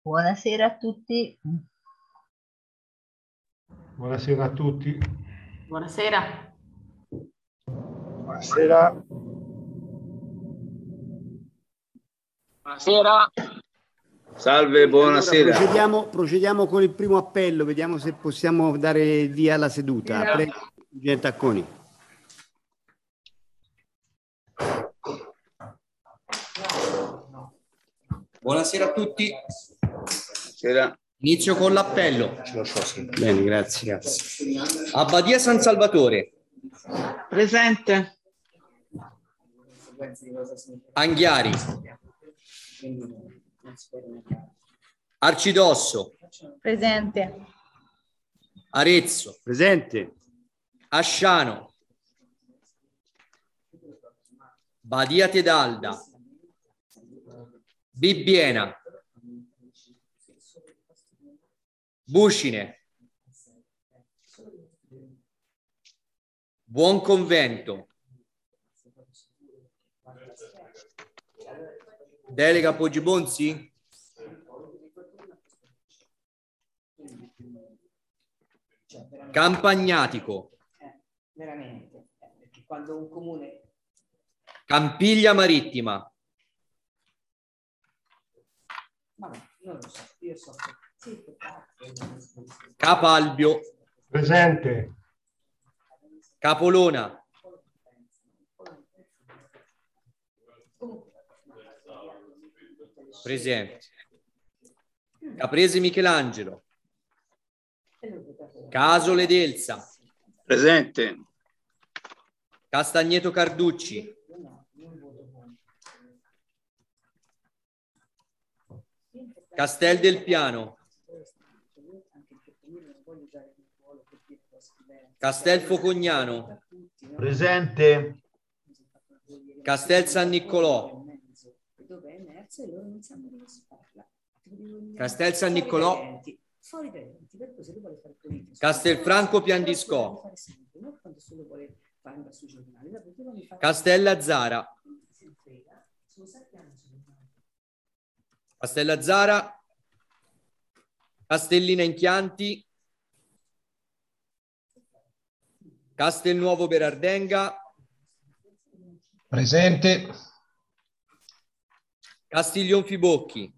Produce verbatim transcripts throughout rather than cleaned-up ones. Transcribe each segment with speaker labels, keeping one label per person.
Speaker 1: Buonasera a tutti.
Speaker 2: Buonasera a tutti.
Speaker 3: Buonasera.
Speaker 2: Buonasera.
Speaker 4: Buonasera. Salve, buonasera.
Speaker 5: Allora, procediamo, procediamo con il primo appello, vediamo se possiamo dare via alla seduta. Prego, Presidente Acconi.
Speaker 6: Buonasera a tutti.
Speaker 4: Buonasera.
Speaker 6: Inizio con l'appello.
Speaker 5: Bene, grazie, grazie.
Speaker 6: Abbadia San Salvatore.
Speaker 3: Presente.
Speaker 6: Anghiari. Arcidosso.
Speaker 1: Presente.
Speaker 6: Arezzo.
Speaker 5: Presente.
Speaker 6: Asciano. Badia Tedalda. Bibbiena. Buscine. Buon Convento. Delega Poggibonsi? Campagnatico.
Speaker 7: Veramente, perché quando un comune...
Speaker 6: Campiglia Marittima.
Speaker 7: Vabbè, non lo so, io so che... Sì,
Speaker 6: Capalbio.
Speaker 2: Presente.
Speaker 6: Capolona. Presente. Caprese Michelangelo. Casole d'Elsa.
Speaker 4: Presente.
Speaker 6: Castagneto Carducci. Castel del Piano. Castel Focognano.
Speaker 2: Presente.
Speaker 6: Castel San Niccolò. Castel San Niccolò. Castelfranco Piandiscò. Castellazzara. Castellazzara. Castellina in Chianti. Castelnuovo Berardenga.
Speaker 2: Presente.
Speaker 6: Castiglion Fibocchi.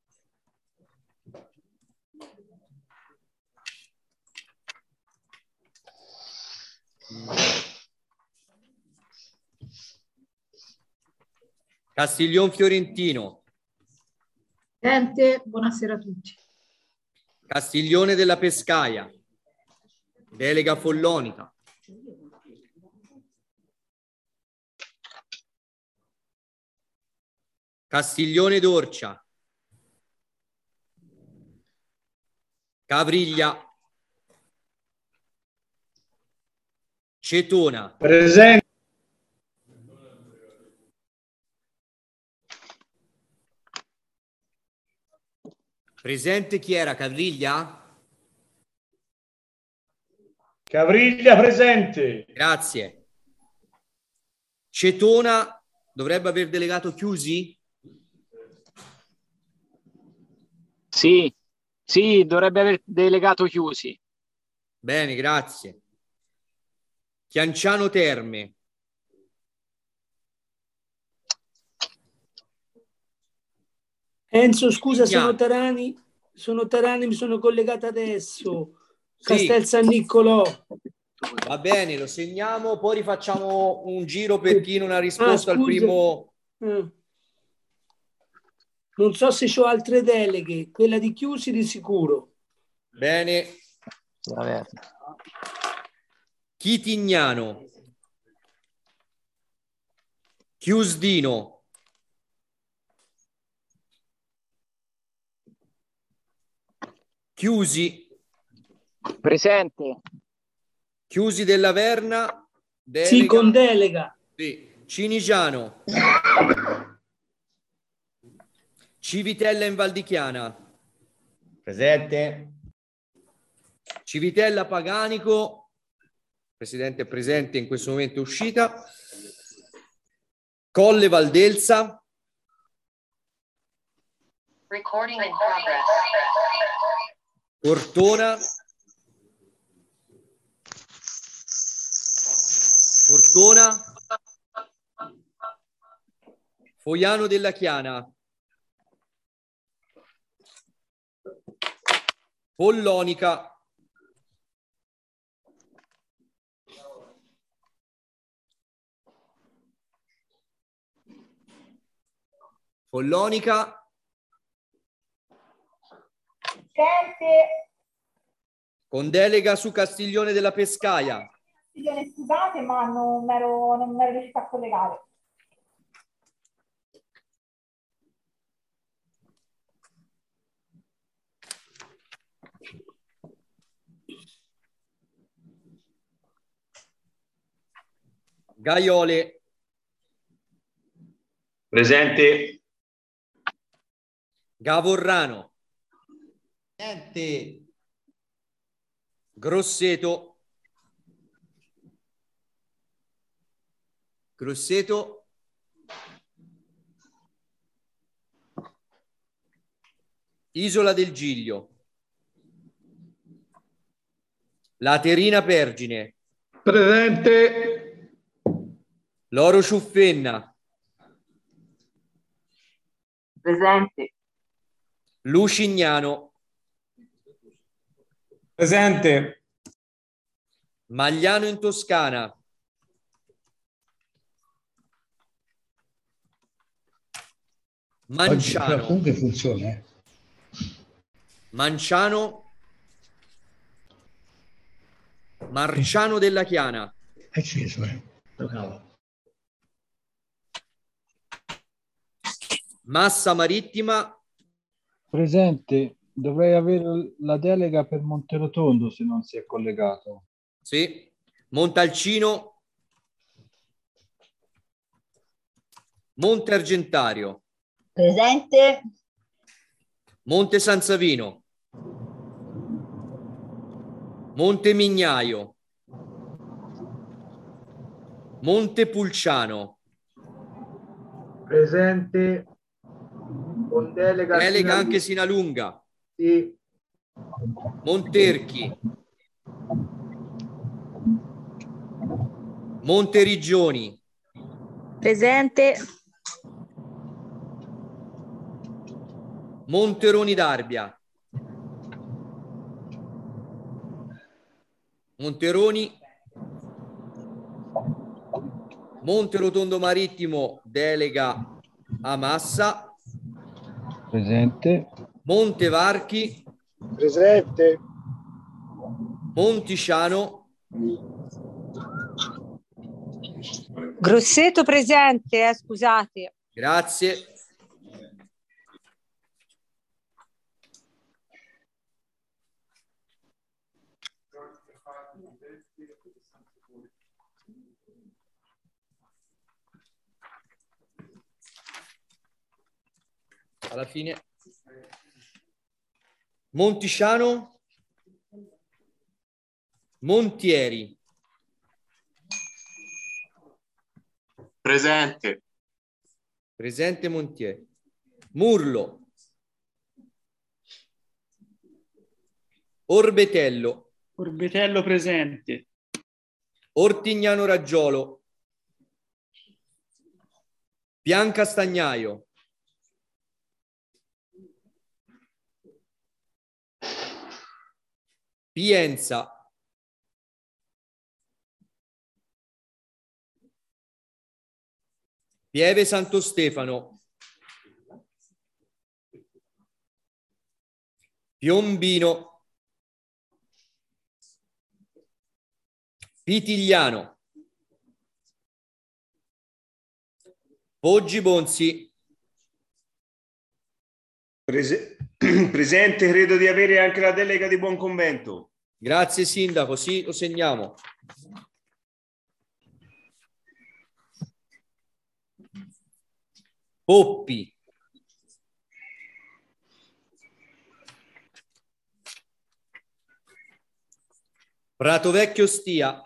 Speaker 6: Castiglion Fiorentino.
Speaker 8: Presente, buonasera a tutti.
Speaker 6: Castiglione della Pescaia. Delega Follonica. Castiglione d'Orcia. Cavriglia. Cetona.
Speaker 2: Presente.
Speaker 6: Presente chi era? Cavriglia?
Speaker 2: Cavriglia presente.
Speaker 6: Grazie. Cetona dovrebbe aver delegato Chiusi?
Speaker 4: Sì, sì, dovrebbe aver delegato Chiusi.
Speaker 6: Bene, grazie. Chianciano Terme.
Speaker 9: Enzo, scusa,
Speaker 6: Chignano.
Speaker 9: sono Tarani, sono Tarani, mi sono collegato adesso.
Speaker 6: Sì.
Speaker 9: Castel San Niccolò.
Speaker 6: Va bene, lo segniamo, poi rifacciamo un giro per chi non ha risposto
Speaker 9: Ah,
Speaker 6: al primo.
Speaker 9: Eh. Non so se ho altre deleghe, quella di Chiusi di sicuro.
Speaker 6: Bene. Chitignano. Chiusdino. Chiusi.
Speaker 4: Presente.
Speaker 6: Chiusi della Verna. Delega.
Speaker 9: Sì, con delega.
Speaker 6: Sì. Cinigiano. Civitella in Valdichiana.
Speaker 5: Presente.
Speaker 6: Civitella Paganico. Presidente è presente, in questo momento è uscita. Colle Valdelsa.
Speaker 10: Recording in progress.
Speaker 6: Ortona, Ortona, Fogliano della Chiana, Follonica, Follonica,
Speaker 11: Sente,
Speaker 6: con delega su Castiglione della Pescaia.
Speaker 11: scusate, ma non mi ero, non mi ero riuscita a collegare.
Speaker 6: Gaiole.
Speaker 2: Presente.
Speaker 6: Gavorrano. Presente. Grosseto. Grosseto. Isola del Giglio. Laterina Pergine.
Speaker 2: Presente.
Speaker 6: Loro Ciuffenna.
Speaker 3: Presente.
Speaker 6: Lucignano.
Speaker 2: Presente.
Speaker 6: Magliano in Toscana. Manciano.
Speaker 12: Comunque funziona. Eh.
Speaker 6: Manciano. Marciano della Chiana.
Speaker 12: È acceso, eh. Bravo.
Speaker 6: Massa Marittima.
Speaker 13: Presente. Dovrei avere la delega per Monterotondo se non si è collegato.
Speaker 6: Sì. Montalcino. Monte Argentario.
Speaker 1: Presente.
Speaker 6: Monte San Savino. Monte Mignaio. Monte Pulciano.
Speaker 2: Presente. Con delega.
Speaker 6: Delega anche Sinalunga.
Speaker 2: Sì.
Speaker 6: Monterchi. Monteriggioni.
Speaker 1: Presente.
Speaker 6: Monteroni d'Arbia. Monteroni. Monterotondo Marittimo, delega a Massa.
Speaker 13: Presente.
Speaker 6: Montevarchi.
Speaker 2: Presente.
Speaker 6: Monticiano.
Speaker 14: Grosseto presente, eh, scusate.
Speaker 6: Grazie. Alla fine Monticiano, Montieri.
Speaker 4: Presente.
Speaker 6: Presente Montieri. Murlo. Orbetello.
Speaker 9: Orbetello presente.
Speaker 6: Ortignano Raggiolo. Piancastagnaio. Pienza. Pieve Santo Stefano. Piombino. Pitigliano. Poggi Bonzi.
Speaker 2: Prese- Presente, credo di avere anche la delega di buon convento.
Speaker 6: Grazie Sindaco, sì, lo segniamo. Poppi. Prato Vecchio Stia.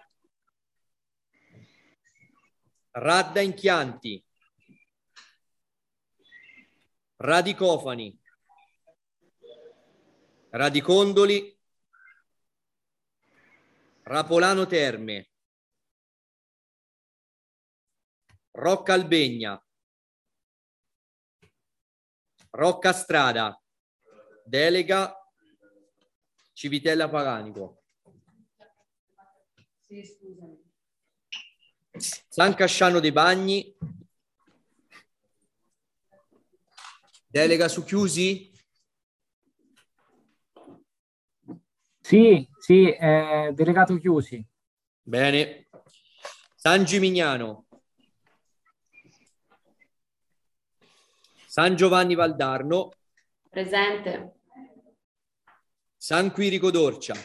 Speaker 6: Radda in Chianti. Radicofani. Radicondoli, Rapolano Terme, Rocca Albegna, Rocca Strada, delega Civitella Paganico.
Speaker 8: Sì, scusami.
Speaker 6: San Casciano dei Bagni, delega su Chiusi?
Speaker 10: Sì, sì, eh, delegato Chiusi.
Speaker 6: Bene. San Gimignano, San Giovanni Valdarno,
Speaker 15: Presente.
Speaker 6: San Quirico d'Orcia,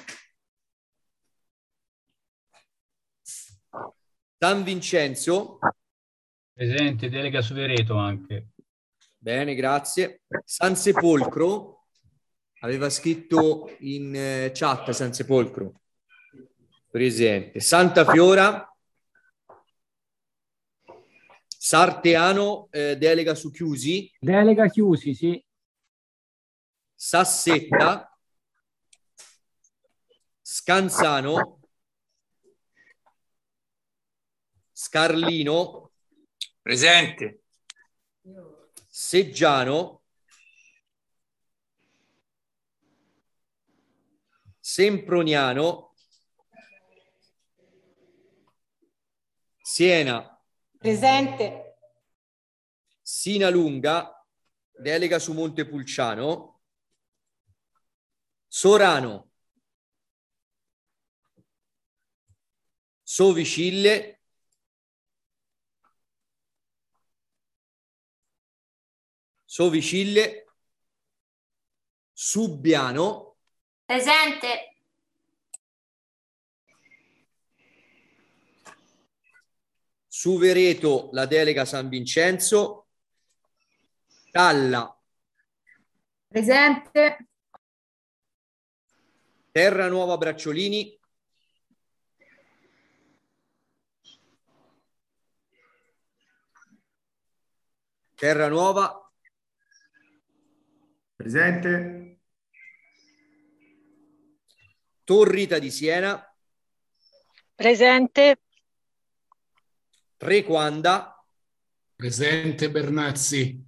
Speaker 6: San Vincenzo.
Speaker 16: Presente, delega su Vereto anche.
Speaker 6: Bene, grazie. San Sepolcro, aveva scritto in eh, chat San Sepolcro. Presente. Santa Fiora, Sarteano, eh, delega su Chiusi.
Speaker 10: Delega Chiusi, sì.
Speaker 6: Sassetta, Scanzano, Scarlino.
Speaker 16: Presente.
Speaker 6: Seggiano, Semproniano, Siena.
Speaker 8: Presente.
Speaker 6: Sinalunga, delega su Montepulciano. Sorano, Sovicille, Sovicille, Subbiano.
Speaker 15: Presente.
Speaker 6: Su Vereto la delega San Vincenzo. Talla.
Speaker 8: Presente.
Speaker 6: Terranuova Bracciolini. Terranuova.
Speaker 2: Presente.
Speaker 6: Torrita di Siena.
Speaker 14: Presente.
Speaker 6: Trequanda.
Speaker 12: Presente Bernazzi.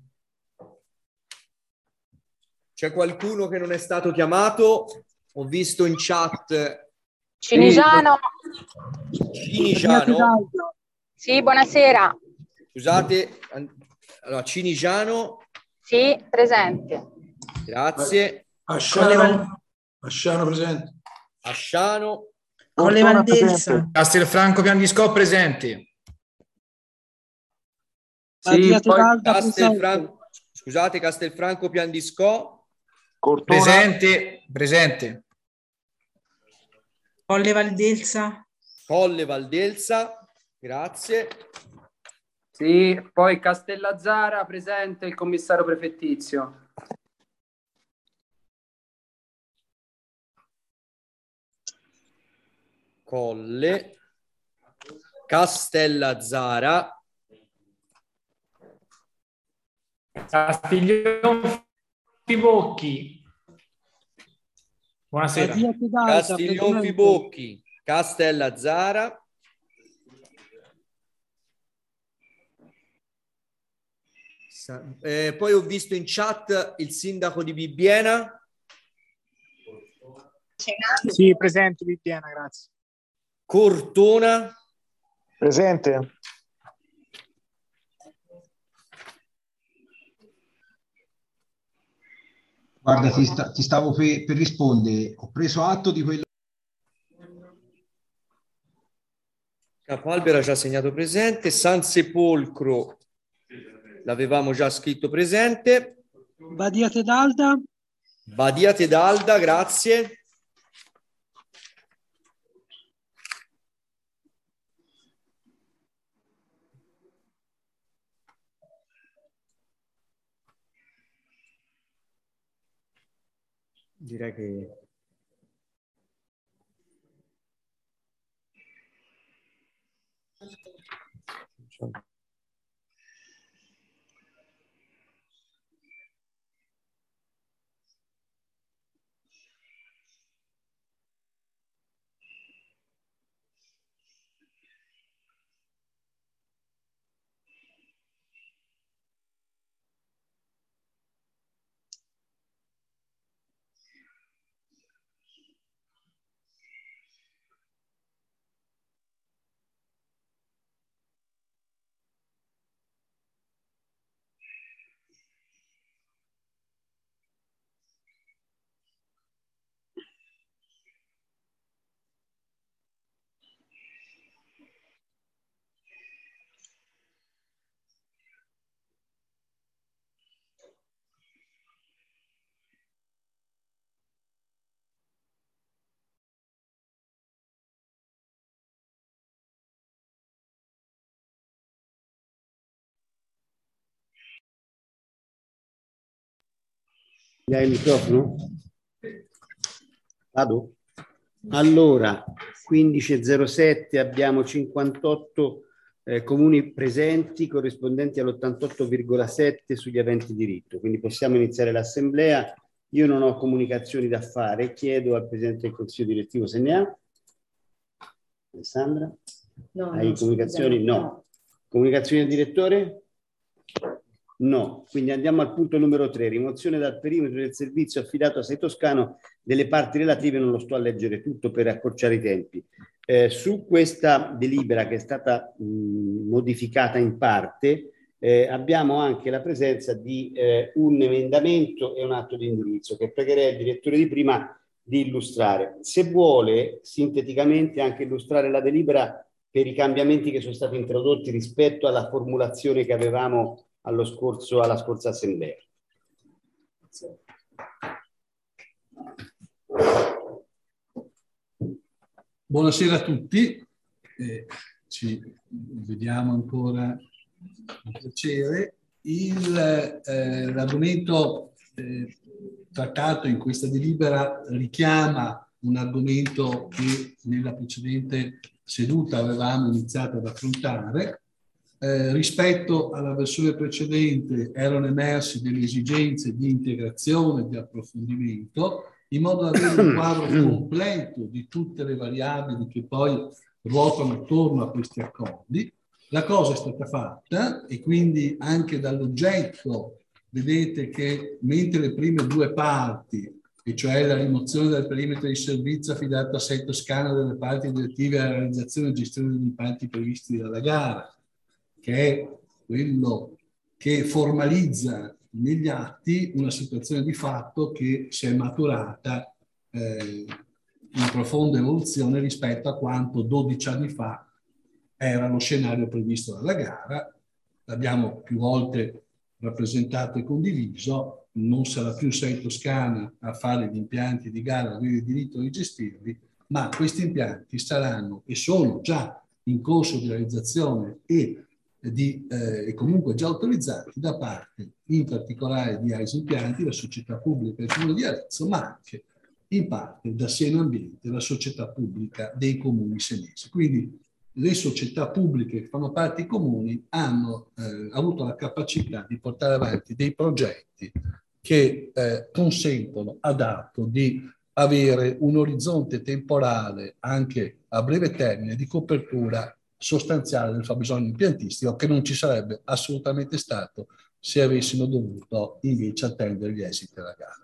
Speaker 6: C'è qualcuno che non è stato chiamato? Ho visto in chat
Speaker 14: Cinigiano.
Speaker 6: Cinigiano.
Speaker 14: Sì, buonasera.
Speaker 6: Scusate, allora Cinigiano.
Speaker 14: Sì, presente.
Speaker 6: Grazie.
Speaker 12: Asciano. Asciano presente.
Speaker 6: Asciano.
Speaker 9: Colle Valdelsa.
Speaker 17: Castelfranco Piandisco presenti.
Speaker 6: Sì,
Speaker 9: Badia
Speaker 6: poi
Speaker 9: Tebalda
Speaker 6: Castelfranco, scusate, Castelfranco Piandisco.
Speaker 17: Presente, presente.
Speaker 9: Colle Valdelsa.
Speaker 6: Colle Valdelsa, grazie.
Speaker 18: Sì, poi Castellazzara presente il commissario prefettizio.
Speaker 6: Colle, Castellazzara.
Speaker 17: Castiglione Pibocchi. Buonasera.
Speaker 6: Castiglione Pibocchi, Castellazzara. Eh, poi ho visto in chat il sindaco di Bibbiena.
Speaker 17: Sì, presente Bibbiena, grazie.
Speaker 6: Cortona.
Speaker 19: Presente.
Speaker 12: Guarda, ti, sta, ti stavo per, per rispondere. Ho preso atto di quello.
Speaker 6: Capalbera già segnato presente. San Sepolcro l'avevamo già scritto presente.
Speaker 9: Badia Tedalda.
Speaker 6: Badia Tedalda, grazie. Direi che
Speaker 5: Dai il microfono? Vado? Allora, quindici e zero sette abbiamo cinquantotto eh, comuni presenti corrispondenti all'ottantotto virgola sette sugli aventi diritto, quindi possiamo iniziare l'assemblea. Io non ho comunicazioni da fare, chiedo al Presidente del Consiglio direttivo se ne ha. Alessandra?
Speaker 8: No,
Speaker 5: Hai
Speaker 8: no,
Speaker 5: comunicazioni?
Speaker 8: scusa,
Speaker 5: No.
Speaker 8: no.
Speaker 5: Comunicazioni del direttore? No. Quindi andiamo al punto numero tre, rimozione dal perimetro del servizio affidato a Sei Toscano delle parti relative, non lo sto a leggere tutto per accorciare i tempi. Eh, su questa delibera che è stata mh, modificata in parte, eh, abbiamo anche la presenza di eh, un emendamento e un atto di indirizzo che pregherei il direttore di prima di illustrare. Se vuole sinteticamente anche illustrare la delibera per i cambiamenti che sono stati introdotti rispetto alla formulazione che avevamo allo scorso, alla scorsa assemblea.
Speaker 20: Buonasera a tutti, eh, ci vediamo ancora con piacere. Eh, l'argomento eh, trattato in questa delibera richiama un argomento che nella precedente seduta avevamo iniziato ad affrontare. Eh, rispetto alla versione precedente erano emerse delle esigenze di integrazione, di approfondimento, in modo da avere un quadro completo di tutte le variabili che poi ruotano attorno a questi accordi. La cosa è stata fatta e quindi anche dall'oggetto vedete che mentre le prime due parti, e cioè la rimozione dal perimetro di servizio affidato a Sei Toscana delle parti relative alla realizzazione e gestione degli impianti previsti dalla gara, che è quello che formalizza negli atti una situazione di fatto che si è maturata eh, in profonda evoluzione rispetto a quanto dodici anni fa era lo scenario previsto dalla gara. L'abbiamo più volte rappresentato e condiviso, non sarà più Sei Toscana a fare gli impianti di gara, avere il diritto di gestirli, ma questi impianti saranno e sono già in corso di realizzazione e Di, eh, e comunque già autorizzati da parte in particolare di A I S Impianti, la società pubblica del Comune di Arezzo, ma anche in parte da Siena Ambiente, la società pubblica dei comuni senesi. Quindi le società pubbliche che fanno parte dei comuni hanno eh, avuto la capacità di portare avanti dei progetti che eh, consentono ad atto di avere un orizzonte temporale anche a breve termine di copertura sostanziale del fabbisogno impiantistico che non ci sarebbe assolutamente stato se avessimo dovuto invece attendere gli esiti della gara.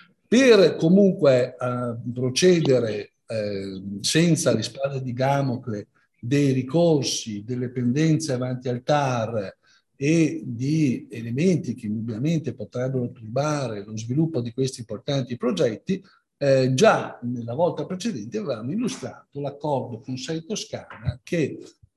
Speaker 20: Per comunque eh, procedere eh, senza le spade di Damocle dei ricorsi, delle pendenze avanti al T A R e di elementi che indubbiamente potrebbero turbare lo sviluppo di questi importanti progetti, eh, già nella volta precedente avevamo illustrato l'accordo con Sei Toscana che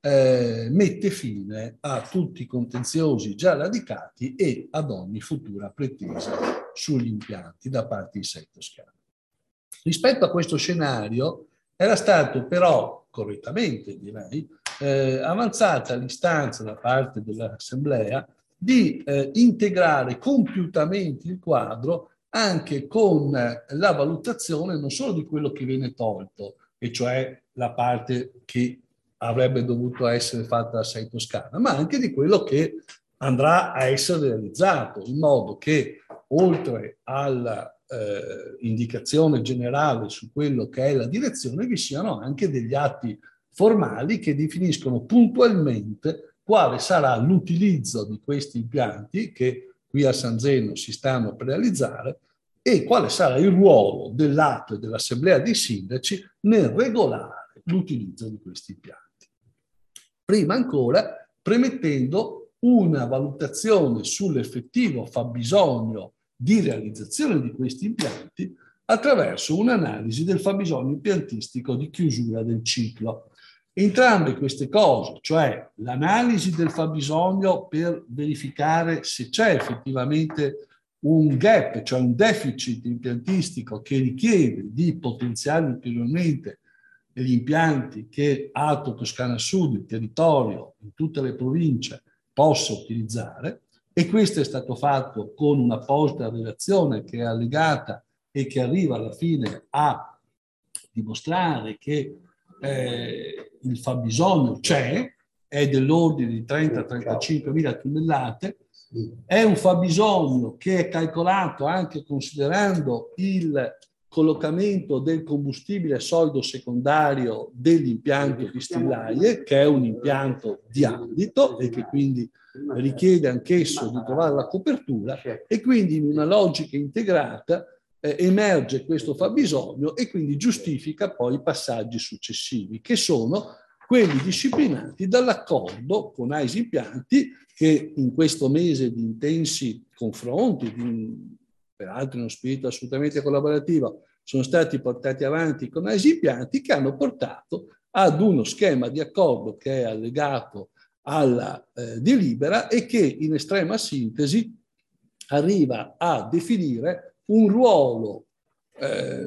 Speaker 20: Eh, mette fine a tutti i contenziosi già radicati e ad ogni futura pretesa sugli impianti da parte di Sei Toscana. Rispetto a questo scenario era stato però, correttamente direi, eh, avanzata l'istanza da parte dell'Assemblea di eh, integrare compiutamente il quadro anche con eh, la valutazione non solo di quello che viene tolto, e cioè la parte che avrebbe dovuto essere fatta da Sei Toscana, ma anche di quello che andrà a essere realizzato, in modo che oltre alla eh, indicazione generale su quello che è la direzione vi siano anche degli atti formali che definiscono puntualmente quale sarà l'utilizzo di questi impianti che qui a San Zeno si stanno per realizzare e quale sarà il ruolo dell'atto e dell'assemblea dei sindaci nel regolare l'utilizzo di questi impianti. Prima ancora premettendo una valutazione sull'effettivo fabbisogno di realizzazione di questi impianti attraverso un'analisi del fabbisogno impiantistico di chiusura del ciclo. Entrambe queste cose, cioè l'analisi del fabbisogno per verificare se c'è effettivamente un gap, cioè un deficit impiantistico che richiede di potenziare ulteriormente gli impianti che Alto Toscana Sud, il territorio, in tutte le province, possa utilizzare, E questo è stato fatto con un'apposita relazione che è allegata e che arriva alla fine a dimostrare che eh, il fabbisogno c'è, è dell'ordine di trenta trentacinque mila tonnellate, è un fabbisogno che è calcolato anche considerando il collocamento del combustibile solido secondario dell'impianto di Stillaie, che è un impianto di ambito e che quindi richiede anch'esso di trovare la copertura, e quindi in una logica integrata eh, emerge questo fabbisogno e quindi giustifica poi i passaggi successivi, che sono quelli disciplinati dall'accordo con A I S Impianti, che in questo mese di intensi confronti, di, peraltro in uno spirito assolutamente collaborativo, sono stati portati avanti con A I S Impianti, che hanno portato ad uno schema di accordo che è allegato alla eh, delibera e che in estrema sintesi arriva a definire un ruolo eh,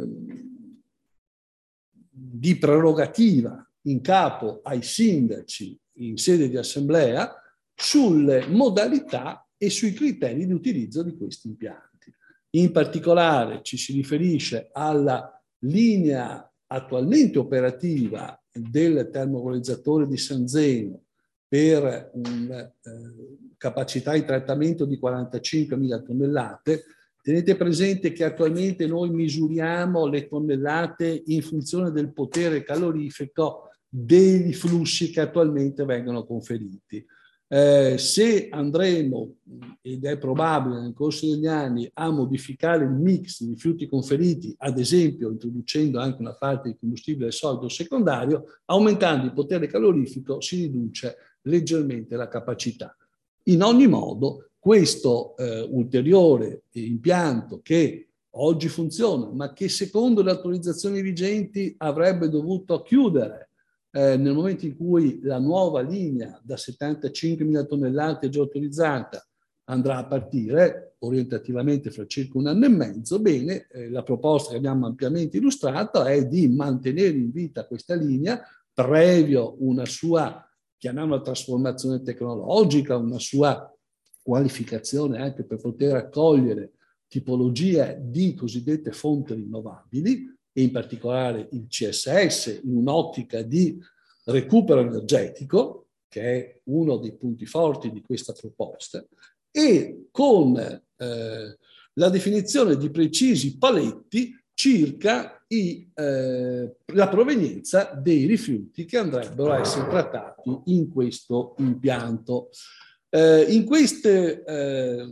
Speaker 20: di prerogativa in capo ai sindaci in sede di assemblea sulle modalità e sui criteri di utilizzo di questi impianti. In particolare ci si riferisce alla linea attualmente operativa del termovalorizzatore di San Zeno per una eh, capacità di trattamento di quarantacinquemila tonnellate. Tenete presente che attualmente noi misuriamo le tonnellate in funzione del potere calorifico dei flussi che attualmente vengono conferiti. Eh, se andremo, ed è probabile nel corso degli anni, a modificare il mix di rifiuti conferiti, ad esempio introducendo anche una parte di combustibile solido secondario, aumentando il potere calorifico si riduce leggermente la capacità. In ogni modo, questo eh, ulteriore impianto che oggi funziona, ma che secondo le autorizzazioni vigenti avrebbe dovuto chiudere eh, nel momento in cui la nuova linea da settantacinquemila tonnellate già autorizzata andrà a partire, orientativamente fra circa un anno e mezzo, bene, eh, la proposta che abbiamo ampiamente illustrato è di mantenere in vita questa linea, previo una sua, chiamiamola trasformazione tecnologica, una sua qualificazione anche per poter accogliere tipologie di cosiddette fonti rinnovabili, e in particolare il C S S in un'ottica di recupero energetico, che è uno dei punti forti di questa proposta, e con eh, la definizione di precisi paletti circa i, eh, la provenienza dei rifiuti che andrebbero a essere trattati in questo impianto. Eh, in queste eh,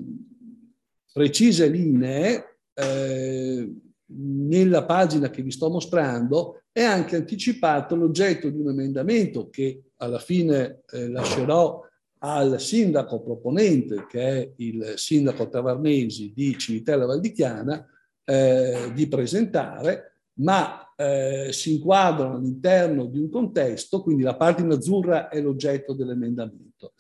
Speaker 20: precise linee, eh, nella pagina che vi sto mostrando, è anche anticipato l'oggetto di un emendamento che alla fine eh, lascerò al sindaco proponente, che è il sindaco Tavarnesi di Civitella Valdichiana, eh, di presentare, ma eh, si inquadrano all'interno di un contesto, quindi la parte in azzurra è l'oggetto dell'emendamento.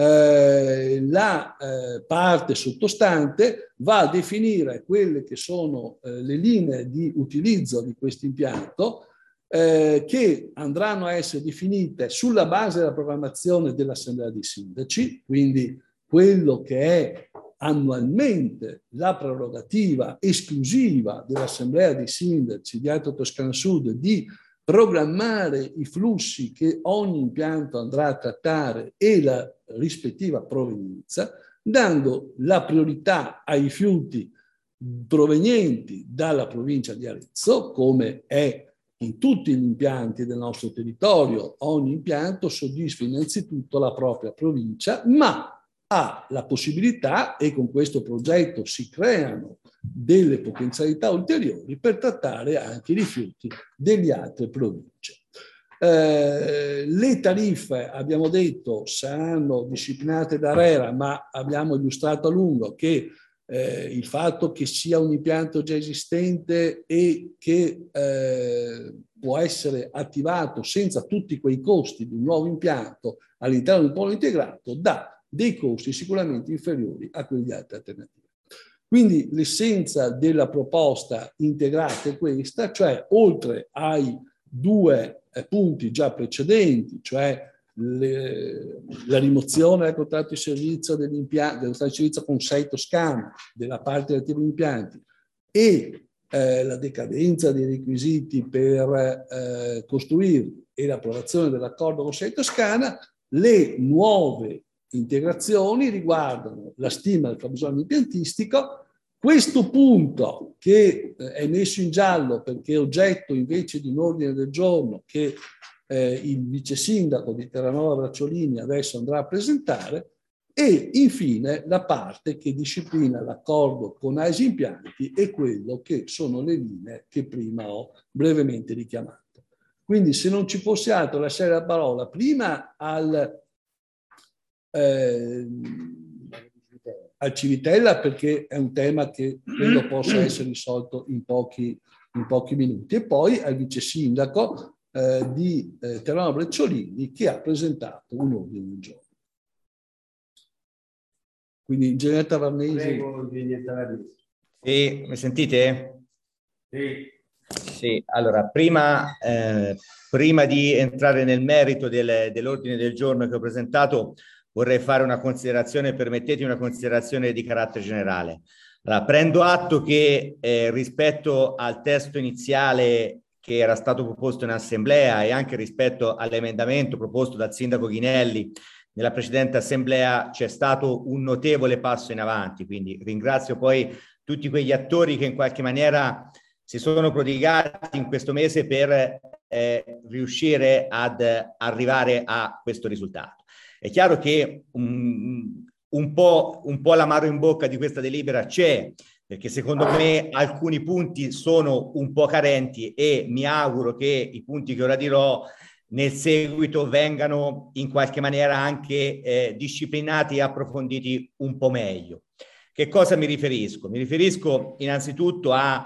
Speaker 20: Eh, la eh, parte sottostante va a definire quelle che sono eh, le linee di utilizzo di questo impianto, eh, che andranno a essere definite sulla base della programmazione dell'Assemblea dei Sindaci, quindi quello che è annualmente la prerogativa esclusiva dell'Assemblea dei Sindaci di Alto Toscana Sud di programmare i flussi che ogni impianto andrà a trattare e la rispettiva provenienza, dando la priorità ai rifiuti provenienti dalla provincia di Arezzo, come è in tutti gli impianti del nostro territorio. Ogni impianto soddisfa innanzitutto la propria provincia, ma ha la possibilità, e con questo progetto si creano delle potenzialità ulteriori, per trattare anche i rifiuti delle altre province. Eh, le tariffe, abbiamo detto, saranno disciplinate da ARERA, ma abbiamo illustrato a lungo che eh, il fatto che sia un impianto già esistente e che eh, può essere attivato senza tutti quei costi di un nuovo impianto all'interno di un polo integrato dà dei costi sicuramente inferiori a quelli di altre alternative. Quindi l'essenza della proposta integrata è questa, cioè oltre ai due eh, punti già precedenti, cioè le, la rimozione del contratto di servizio degli impianti, del contratto di servizio con sei Toscana, della parte relativa agli impianti, e eh, la decadenza dei requisiti per eh, costruirli e l'approvazione dell'accordo con sei Toscana, le nuove integrazioni riguardano la stima del fabbisogno impiantistico. Questo punto, che eh, è messo in giallo perché è oggetto invece di un ordine del giorno che eh, il vice sindaco di Terranova Bracciolini adesso andrà a presentare, e infine la parte che disciplina l'accordo con A S I Impianti e quello che sono le linee che prima ho brevemente richiamato. Quindi, se non ci fosse altro, lasciare la parola prima al eh, al Civitella, perché è un tema che credo possa essere risolto in pochi, in pochi minuti, e poi al vice sindaco eh, di eh, Terranova Bracciolini, che ha presentato un ordine del giorno. Quindi Ingegnere Varnesi.
Speaker 5: Prego, Ingegnere Varnesi.
Speaker 21: Sì, mi sentite?
Speaker 5: Sì.
Speaker 21: Sì, allora, prima, eh, prima di entrare nel merito del, dell'ordine del giorno che ho presentato, vorrei fare una considerazione, permettetemi una considerazione di carattere generale. Allora, prendo atto che eh, rispetto al testo iniziale che era stato proposto in assemblea e anche rispetto all'emendamento proposto dal sindaco Ghinelli nella precedente assemblea c'è stato un notevole passo in avanti, quindi ringrazio poi tutti quegli attori che in qualche maniera si sono prodigati in questo mese per eh, riuscire ad arrivare a questo risultato. È chiaro che um, un po', un po' l'amaro in bocca di questa delibera c'è, perché secondo me alcuni punti sono un po' carenti e mi auguro che i punti che ora dirò nel seguito vengano in qualche maniera anche eh, disciplinati e approfonditi un po' meglio. Che cosa mi riferisco? Mi riferisco innanzitutto a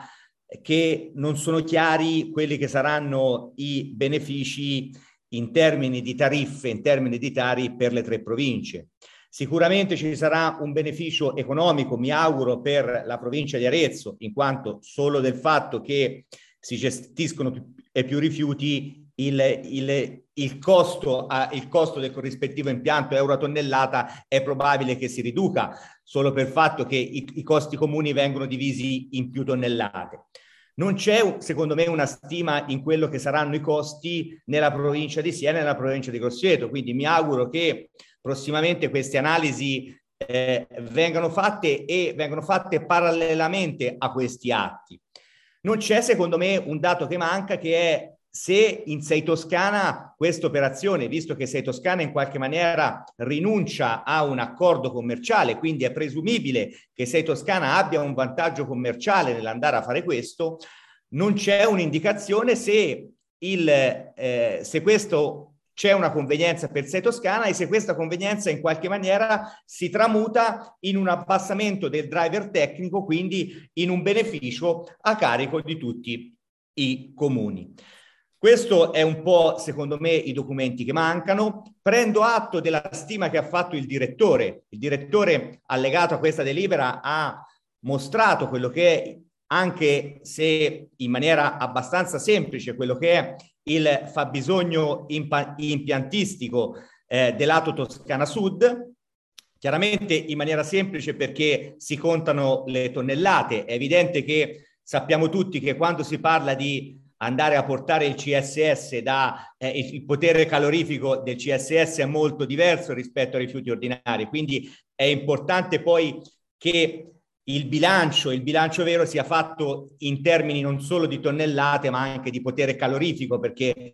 Speaker 21: che non sono chiari quelli che saranno i benefici in termini di tariffe, in termini di tari per le tre province. Sicuramente ci sarà un beneficio economico, mi auguro, per la provincia di Arezzo, in quanto solo del fatto che si gestiscono più, e più rifiuti, il, il, il, costo, a, il costo del corrispettivo impianto euro a tonnellata è probabile che si riduca, solo per il fatto che i, i costi comuni vengono divisi in più tonnellate. Non c'è, secondo me, una stima in quello che saranno i costi nella provincia di Siena e nella provincia di Grosseto, quindi mi auguro che prossimamente queste analisi eh, vengano fatte e vengano fatte parallelamente a questi atti. Non c'è, secondo me, un dato che manca, che è se in sei Toscana questa operazione, visto che sei Toscana in qualche maniera rinuncia a un accordo commerciale, quindi è presumibile che sei Toscana abbia un vantaggio commerciale nell'andare a fare questo, non c'è un'indicazione se, il, eh, se questo c'è una convenienza per sei Toscana e se questa convenienza in qualche maniera si tramuta in un abbassamento del driver tecnico, quindi in un beneficio a carico di tutti i comuni. Questo è un po', secondo me, i documenti che mancano. Prendo atto della stima che ha fatto il direttore. Il direttore, allegato a questa delibera, ha mostrato quello che è, anche se in maniera abbastanza semplice, quello che è il fabbisogno impiantistico eh, del lato Toscana Sud. Chiaramente in maniera semplice perché si contano le tonnellate. È evidente che sappiamo tutti che quando si parla di andare a portare il C S S da eh, il potere calorifico del C S S è molto diverso rispetto ai rifiuti ordinari, quindi è importante poi che il bilancio, il bilancio vero sia fatto in termini non solo di tonnellate ma anche di potere calorifico, perché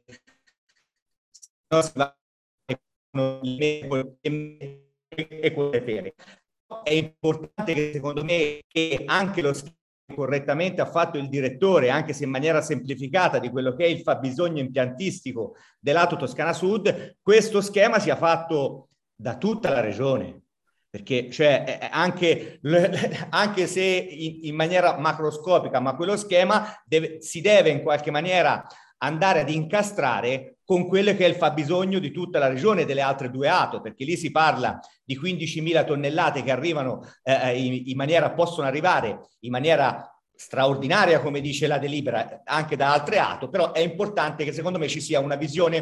Speaker 21: no si va è importante che secondo me che anche lo correttamente ha fatto il direttore, anche se in maniera semplificata, di quello che è il fabbisogno impiantistico del lato Toscana Sud, questo schema sia fatto da tutta la regione, perché cioè anche, anche se in, in maniera macroscopica, ma quello schema deve, si deve in qualche maniera andare ad incastrare con quello che è il fabbisogno di tutta la regione e delle altre due A T O, perché lì si parla di quindicimila tonnellate che arrivano eh, in, in maniera, possono arrivare in maniera straordinaria, come dice la delibera, anche da altre A T O, però è importante che secondo me ci sia una visione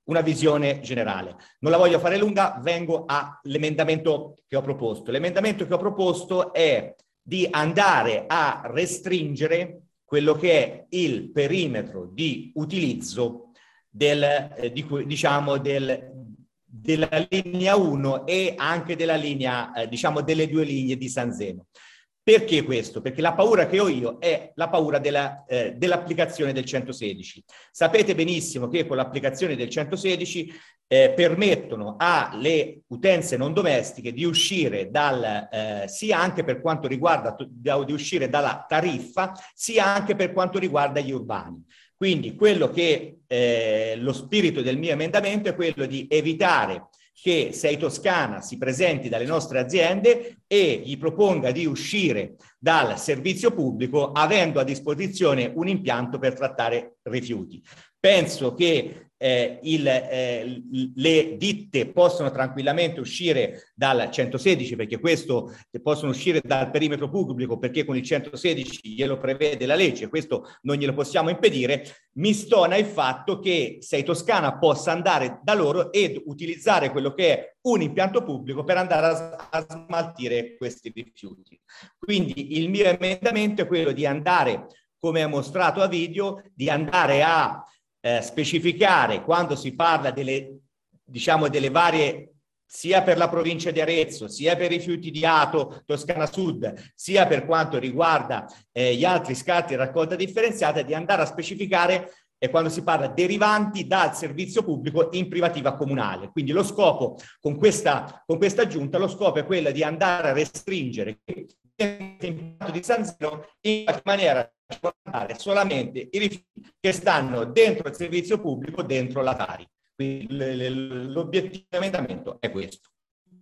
Speaker 21: una visione generale. Non la voglio fare lunga, vengo all'emendamento che ho proposto. L'emendamento che ho proposto è di andare a restringere quello che è il perimetro di utilizzo del, eh, di, diciamo, del, della linea uno e anche della linea, eh, diciamo, delle due linee di San Zeno. Perché questo? Perché la paura che ho io è la paura della, eh, dell'applicazione del centosedici. Sapete benissimo che con l'applicazione del centosedici eh, permettono alle utenze non domestiche di uscire dal, eh, sia anche per quanto riguarda, di uscire dalla tariffa, sia anche per quanto riguarda gli urbani. Quindi quello che eh, lo spirito del mio emendamento è quello di evitare che Sei Toscana si presenti dalle nostre aziende e gli proponga di uscire dal servizio pubblico avendo a disposizione un impianto per trattare rifiuti. Penso che eh, il, eh, le ditte possono tranquillamente uscire dal centosedici, perché questo possono uscire dal perimetro pubblico perché con il centosedici glielo prevede la legge, questo non glielo possiamo impedire. Mi stona il fatto che Sei Toscana possa andare da loro ed utilizzare quello che è un impianto pubblico per andare a, a smaltire questi rifiuti. Quindi il mio emendamento è quello di andare, come ha mostrato a video, di andare a eh, specificare quando si parla delle, diciamo, delle varie, sia per la provincia di Arezzo, sia per i rifiuti di Ato, Toscana Sud, sia per quanto riguarda eh, gli altri scarti e raccolta differenziata, di andare a specificare e quando si parla derivanti dal servizio pubblico in privativa comunale. Quindi lo scopo con questa, con questa aggiunta, lo scopo è quello di andare a restringere l'impianto di San Zeno in qualche maniera solamente i rifiuti che stanno dentro il servizio pubblico, dentro la Tari. Quindi l'obiettivo dell'emendamento è questo.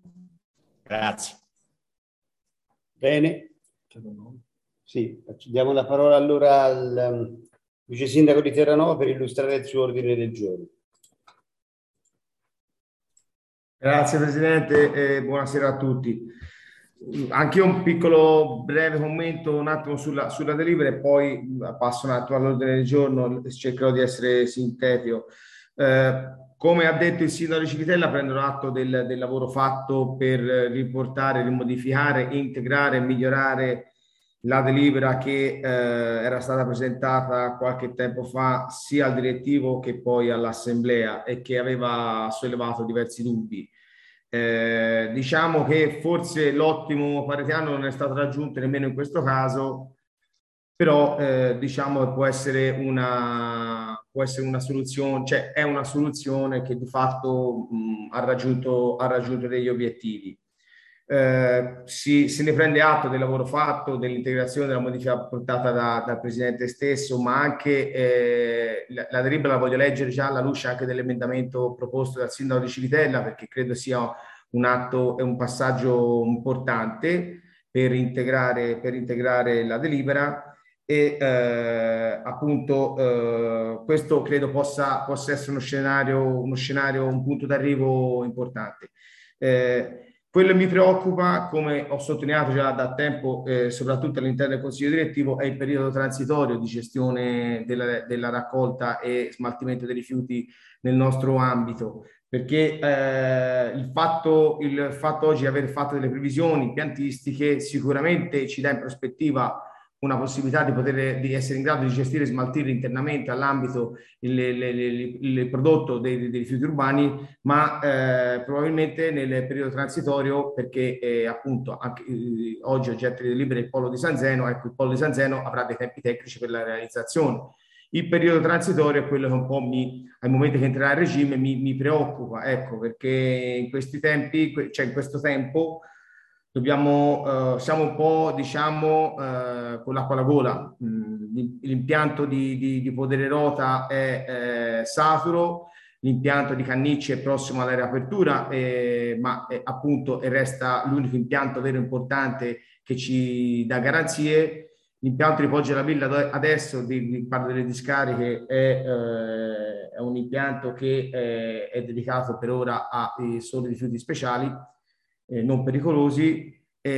Speaker 21: Grazie.
Speaker 5: Bene. Sì, diamo la parola allora al um, vice sindaco di Terranova per illustrare il suo ordine del giorno.
Speaker 2: Grazie Presidente e buonasera a tutti. Anche io un piccolo breve commento un attimo sulla, sulla delibera e poi passo un attimo all'ordine del giorno, cercherò di essere sintetico. Eh, come ha detto il sindaco di Civitella, prendono atto del, del lavoro fatto per riportare, rimodificare, integrare e migliorare la delibera che eh, era stata presentata qualche tempo fa sia al direttivo che poi all'assemblea e che aveva sollevato diversi dubbi. Eh, diciamo che forse l'ottimo paretiano non è stato raggiunto nemmeno in questo caso, però eh, diciamo che può essere una può essere una soluzione, cioè è una soluzione che di fatto mh, ha raggiunto ha raggiunto degli obiettivi. Eh, si, se ne prende atto del lavoro fatto, dell'integrazione della modifica portata da, dal Presidente stesso, ma anche eh, la, la delibera la voglio leggere già alla luce anche dell'emendamento proposto dal Sindaco di Civitella, perché credo sia un atto e un passaggio importante per integrare, per integrare la delibera e eh, appunto eh, questo credo possa, possa essere uno scenario, uno scenario, un punto d'arrivo importante. Eh, Quello che mi preoccupa, come ho sottolineato già da tempo, eh, soprattutto all'interno del Consiglio direttivo, è il periodo transitorio di gestione della, della raccolta e smaltimento dei rifiuti nel nostro ambito, perché eh, il, fatto, il fatto oggi di aver fatto delle previsioni piantistiche sicuramente ci dà in prospettiva una possibilità di poter di essere in grado di gestire e smaltire internamente all'ambito il, il, il, il prodotto dei, dei rifiuti urbani, ma eh, probabilmente nel periodo transitorio, perché eh, appunto anche, eh, oggi oggetto di delibera il polo di San Zeno, ecco il polo di San Zeno avrà dei tempi tecnici per la realizzazione. Il periodo transitorio è quello che un po' mi, ai momenti che entrerà a regime mi, mi preoccupa, ecco, perché in questi tempi, cioè in questo tempo, dobbiamo, uh, siamo un po', diciamo, uh, con l'acqua alla gola. Mm, l'impianto di, di, di Podererota è eh, saturo, l'impianto di Cannicci è prossimo alla riapertura, eh, ma eh, appunto resta l'unico impianto vero importante che ci dà garanzie. L'impianto di Poggio della Villa adesso, di, di parlo delle discariche, è, eh, è un impianto che è, è dedicato per ora a eh, solo rifiuti speciali, Eh, non pericolosi.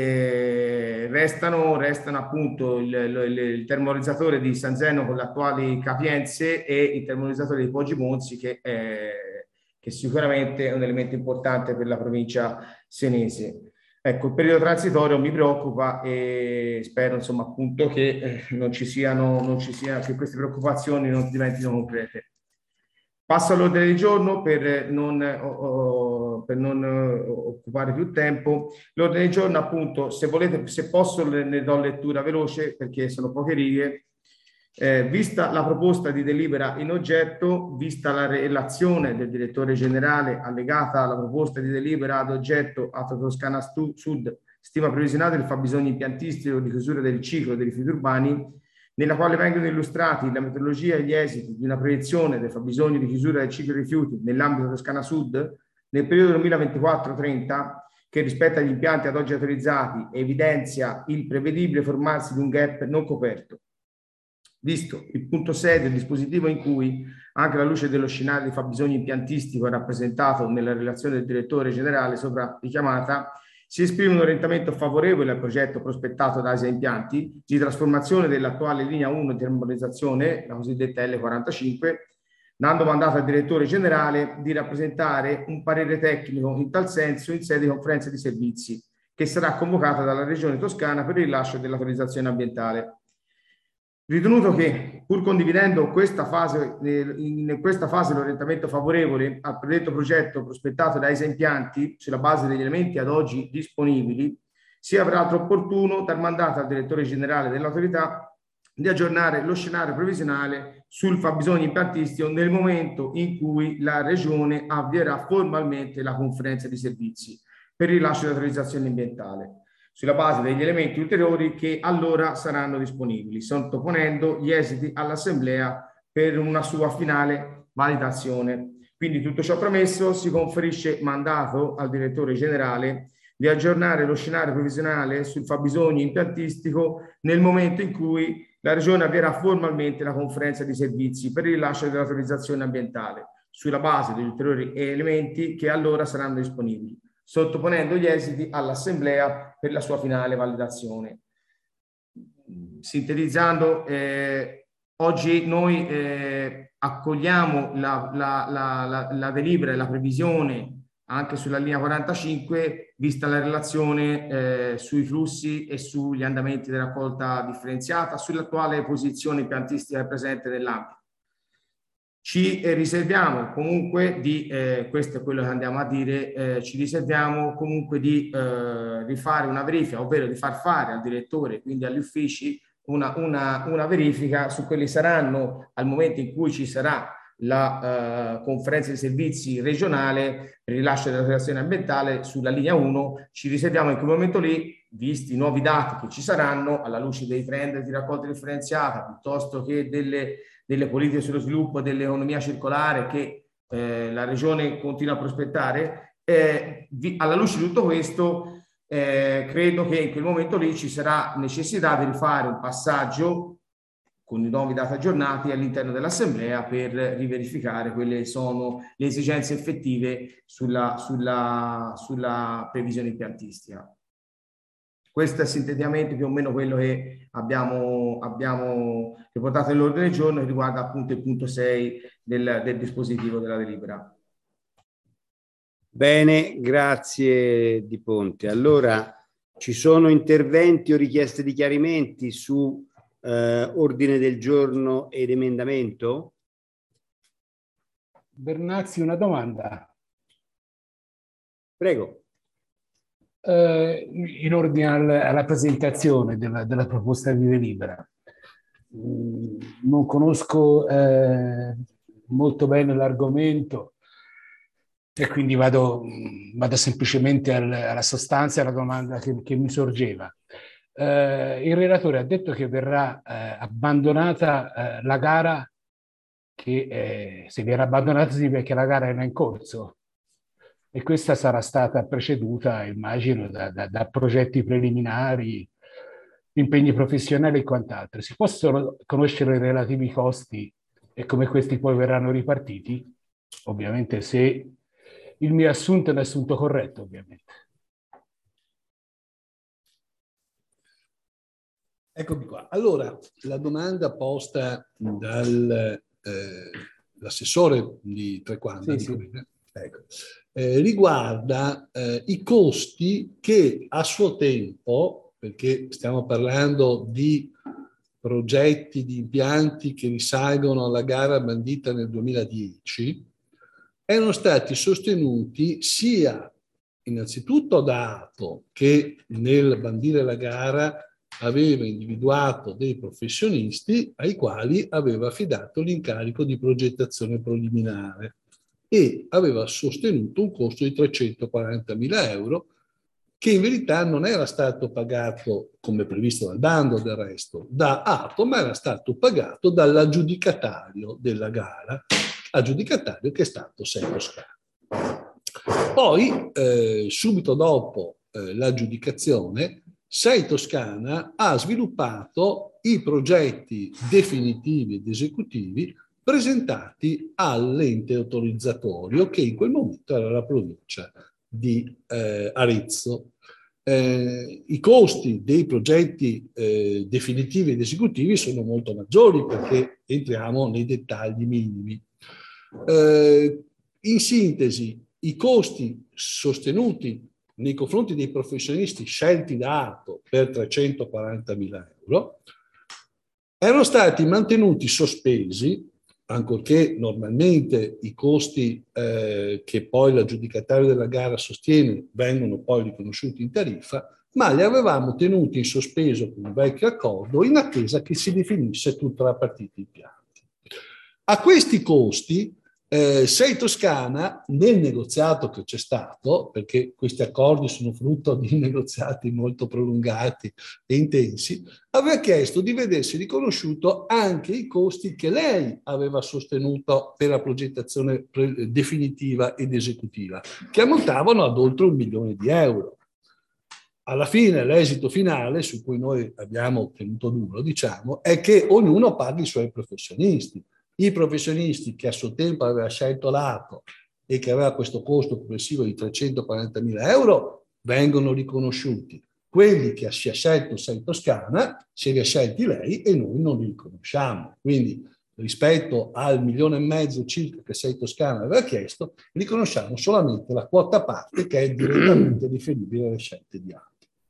Speaker 2: Eh, restano, restano appunto il, il, il termovalorizzatore di San Zeno con le attuali capienze e il termovalorizzatore di Poggi Monzi che eh, che sicuramente è un elemento importante per la provincia senese. Ecco, il periodo transitorio mi preoccupa e spero insomma appunto che eh, non ci siano, non ci sia, che queste preoccupazioni non diventino concrete. Passo all'ordine del giorno per non, oh, per non uh, occupare più tempo. L'ordine del giorno appunto, se volete, se posso ne do lettura veloce perché sono poche righe. Eh, vista la proposta di delibera in oggetto, vista la relazione del direttore generale allegata alla proposta di delibera ad oggetto Atto Toscana Sud, stima previsionale del fabbisogno impiantistico di chiusura del ciclo dei rifiuti urbani, nella quale vengono illustrati la metodologia e gli esiti di una proiezione del fabbisogno di chiusura del ciclo dei rifiuti nell'ambito Toscana Sud nel periodo duemilaventiquattro trenta, che rispetto agli impianti ad oggi autorizzati evidenzia il prevedibile formarsi di un gap non coperto. Visto il punto sei del dispositivo in cui, anche alla luce dello scenario di fabbisogno impiantistico rappresentato nella relazione del direttore generale sopra richiamata, si esprime un orientamento favorevole al progetto prospettato da Asia Impianti di trasformazione dell'attuale linea uno di termalizzazione, la cosiddetta L quarantacinque, dando mandato al direttore generale di rappresentare un parere tecnico in tal senso in sede di conferenza di servizi, che sarà convocata dalla Regione Toscana per il rilascio dell'autorizzazione ambientale. Ritenuto che, pur condividendo questa fase, in questa fase l'orientamento favorevole al predetto progetto prospettato da Asia Impianti sulla base degli elementi ad oggi disponibili, sia peraltro opportuno dar mandato al direttore generale dell'autorità di aggiornare lo scenario previsionale sul fabbisogno impiantistico nel momento in cui la Regione avvierà formalmente la conferenza di servizi per il rilascio di autorizzazione ambientale, sulla base degli elementi ulteriori che allora saranno disponibili, sottoponendo gli esiti all'Assemblea per una sua finale validazione. Quindi tutto ciò premesso, si conferisce mandato al direttore generale di aggiornare lo scenario previsionale sul fabbisogno impiantistico nel momento in cui la Regione avvierà formalmente la conferenza di servizi per il rilascio dell'autorizzazione ambientale, sulla base degli ulteriori elementi che allora saranno disponibili, sottoponendo gli esiti all'Assemblea per la sua finale validazione. Sintetizzando, eh, oggi noi eh, accogliamo la, la, la, la, la delibera e la previsione anche sulla linea quarantacinque, vista la relazione eh, sui flussi e sugli andamenti di raccolta differenziata, sull'attuale posizione impiantistica presente nell'ambito. Ci eh, riserviamo comunque di, eh, questo è quello che andiamo a dire, eh, ci riserviamo comunque di eh, rifare una verifica, ovvero di far fare al direttore, quindi agli uffici, una, una, una verifica su quelli saranno, al momento in cui ci sarà la uh, conferenza di servizi regionale per il rilascio dell'autorizzazione ambientale sulla linea uno, ci riserviamo in quel momento lì, visti i nuovi dati che ci saranno, alla luce dei trend di raccolta differenziata, piuttosto che delle, delle politiche sullo sviluppo dell'economia circolare che eh, la Regione continua a prospettare, eh, vi, alla luce di tutto questo, eh, credo che in quel momento lì ci sarà necessità di rifare un passaggio con i nuovi dati aggiornati all'interno dell'Assemblea per riverificare quelle sono le esigenze effettive sulla, sulla, sulla previsione impiantistica. Questo è sinteticamente più o meno quello che abbiamo, abbiamo riportato nell'ordine del giorno, che riguarda appunto il punto sei del, del dispositivo della delibera.
Speaker 5: Bene, grazie Di Ponte. Allora, ci sono interventi o richieste di chiarimenti su Uh, ordine del giorno ed emendamento?
Speaker 7: Bernazzi, una domanda.
Speaker 5: Prego.
Speaker 7: Uh, in ordine al, alla presentazione della, della proposta di delibera. Mm, non conosco eh, molto bene l'argomento e quindi vado, vado semplicemente al, alla sostanza e alla domanda che, che mi sorgeva. Uh, il relatore ha detto che verrà uh, abbandonata uh, la gara, che eh, se verrà abbandonata significa che la gara era in corso e questa sarà stata preceduta, immagino, da, da, da progetti preliminari, impegni professionali e quant'altro. Si possono conoscere i relativi costi e come questi poi verranno ripartiti? Ovviamente se il mio assunto è un assunto corretto, ovviamente.
Speaker 20: Eccomi qua. Allora, la domanda posta dall'assessore eh, di Trequanta,
Speaker 7: sì,
Speaker 20: di
Speaker 7: sì.
Speaker 20: ecco, eh, riguarda eh, i costi che a suo tempo, perché stiamo parlando di progetti, di impianti che risalgono alla gara bandita nel duemiladieci, erano stati sostenuti sia innanzitutto da ATO, che nel bandire la gara aveva individuato dei professionisti ai quali aveva affidato l'incarico di progettazione preliminare e aveva sostenuto un costo di trecentoquarantamila euro, che in verità non era stato pagato, come previsto dal bando del resto, da ATO, ma era stato pagato dall'aggiudicatario della gara, aggiudicatario che è stato Sei Toscana. Poi, eh, subito dopo eh, l'aggiudicazione, Sei Toscana ha sviluppato i progetti definitivi ed esecutivi presentati all'ente autorizzatorio, che in quel momento era la provincia di eh, Arezzo. Eh, I costi dei progetti eh, definitivi ed esecutivi sono molto maggiori perché entriamo nei dettagli minimi. Eh, in sintesi, i costi sostenuti nei confronti dei professionisti scelti da ATO per trecentoquarantamila euro erano stati mantenuti sospesi, ancorché normalmente i costi eh, che poi l'aggiudicatario della gara sostiene vengono poi riconosciuti in tariffa, ma li avevamo tenuti in sospeso con un vecchio accordo in attesa che si definisse tutta la partita impianti. A questi costi eh, Sei Toscana, nel negoziato che c'è stato, perché questi accordi sono frutto di negoziati molto prolungati e intensi, aveva chiesto di vedersi riconosciuto anche i costi che lei aveva sostenuto per la progettazione definitiva ed esecutiva, che ammontavano ad oltre un milione di euro. Alla fine, l'esito finale, su cui noi abbiamo tenuto duro, diciamo, è che ognuno paghi i suoi professionisti. I professionisti che a suo tempo aveva scelto l'ATO e che aveva questo costo complessivo di trecentoquarantamila euro vengono riconosciuti. Quelli che si è scelto Sei Toscana se li ha scelti lei e noi non li riconosciamo. Quindi rispetto al milione e mezzo circa che Sei Toscana aveva chiesto, riconosciamo solamente la quota parte che è direttamente riferibile alle scelte di ATO.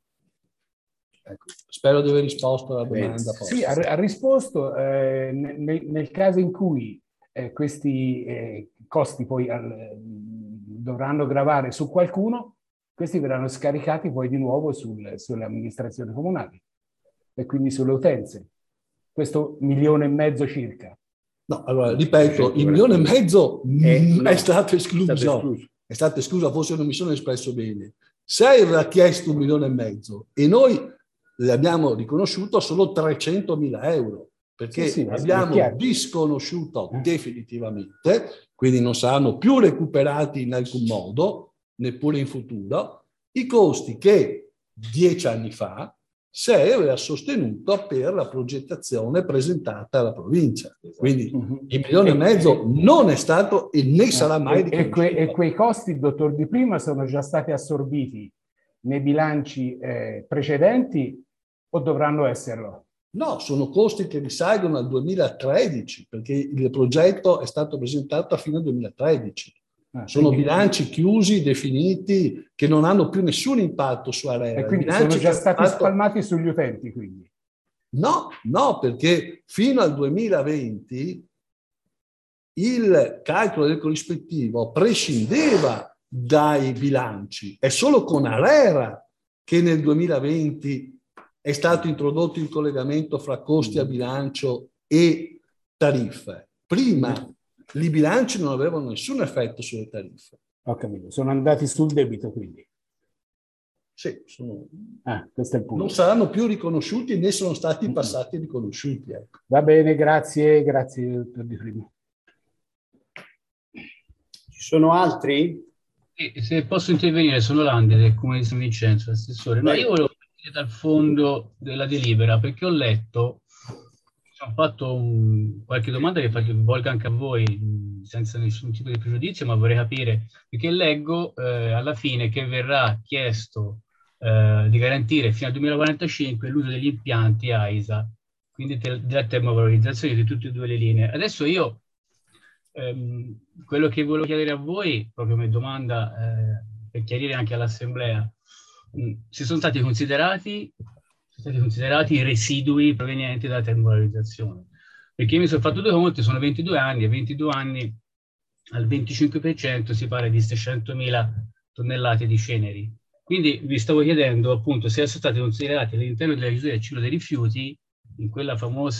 Speaker 20: Ecco, spero di aver risposto alla domanda.
Speaker 7: Sì, ha, ha risposto. Eh, nel, nel caso in cui eh, questi eh, costi poi al, dovranno gravare su qualcuno, questi verranno scaricati poi di nuovo sul, sulle amministrazioni comunali e quindi sulle utenze. Questo milione e mezzo circa.
Speaker 20: No, allora, ripeto, il milione e mezzo
Speaker 5: eh,
Speaker 20: mh,
Speaker 5: no,
Speaker 20: è stato escluso. È stato escluso. È stato escluso, forse non mi sono espresso bene. Sei aveva chiesto un milione e mezzo e noi le abbiamo riconosciuto solo trecentomila euro, perché sì, sì, abbiamo disconosciuto definitivamente, quindi non saranno più recuperati in alcun modo, neppure in futuro, i costi che dieci anni fa Sei aveva sostenuto per la progettazione presentata alla provincia. Quindi uh-huh. il milione e mezzo non è stato e né sarà mai
Speaker 7: riconosciuto. E, que- e quei costi, dottor Di Prima, sono già stati assorbiti nei bilanci eh, precedenti o dovranno esserlo?
Speaker 20: No, sono costi che risalgono al duemilatredici, perché il progetto è stato presentato a fine duemilatredici. Ah, sono quindi... bilanci chiusi, definiti, che non hanno più nessun impatto su ARERA.
Speaker 7: E quindi sono già stati fatto... spalmati sugli utenti, quindi?
Speaker 20: No, no, perché fino al duemilaventi il calcolo del corrispettivo prescindeva dai bilanci. È solo con ARERA che nel duemilaventi è stato introdotto il collegamento fra costi a bilancio e tariffe. Prima i bilanci non avevano nessun effetto sulle tariffe.
Speaker 7: Ho capito, sono andati sul debito quindi.
Speaker 20: Sì, sono...
Speaker 7: ah, questo è il punto.
Speaker 20: Non saranno più riconosciuti né sono stati passati riconosciuti. Ecco.
Speaker 7: Va bene, grazie, grazie dottor Di Prima.
Speaker 5: Ci sono altri?
Speaker 16: E se posso intervenire, sono Landi del Comune di San Vincenzo, assessore. No, io volevo partire dal fondo della delibera, perché ho letto, ho fatto un, qualche domanda che faccio, volgo anche a voi, senza nessun tipo di pregiudizio, ma vorrei capire, perché leggo eh, alla fine che verrà chiesto eh, di garantire fino al duemilaquarantacinque l'uso degli impianti A I S A, quindi te, della termovalorizzazione di tutte e due le linee. Adesso io ehm, quello che volevo chiedere a voi, proprio come domanda, eh, per chiarire anche all'Assemblea, mh, si sono stati considerati, sono stati considerati i residui provenienti dalla termovalorizzazione? Perché io mi sono fatto due conti, sono ventidue anni, e ventidue anni al venticinque per cento si parla di seicentomila tonnellate di ceneri. Quindi vi stavo chiedendo appunto se sono stati considerati all'interno della chiusura del ciclo dei rifiuti, in quella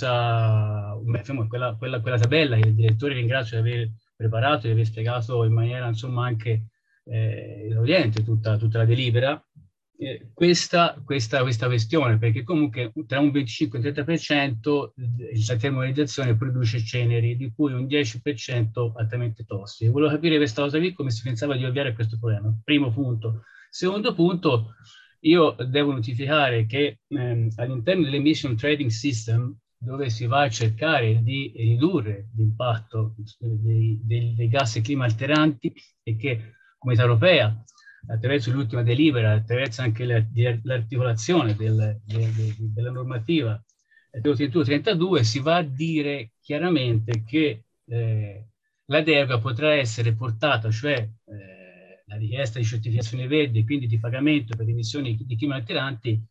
Speaker 16: famosa, beh, quella, quella, quella tabella che il direttore ringrazio di aver preparato, di aver spiegato in maniera insomma anche eh, esauriente tutta, tutta la delibera, eh, questa, questa, questa questione, perché comunque tra un venticinque e un trenta per cento la termovalorizzazione produce ceneri, di cui un dieci per cento altamente tossici. Volevo capire questa cosa qui, come si pensava di ovviare a questo problema. Primo punto. Secondo punto, io devo notificare che ehm, all'interno dell'emission trading system, dove si va a cercare di ridurre l'impatto dei, dei, dei gas clima alteranti, e che Comunità Europea, attraverso l'ultima delibera, attraverso anche l'articolazione del, de, de, della normativa trentuno trentadue, si va a dire chiaramente che eh, la deroga potrà essere portata, cioè eh, la richiesta di certificazione verde, quindi di pagamento per emissioni di clima alteranti,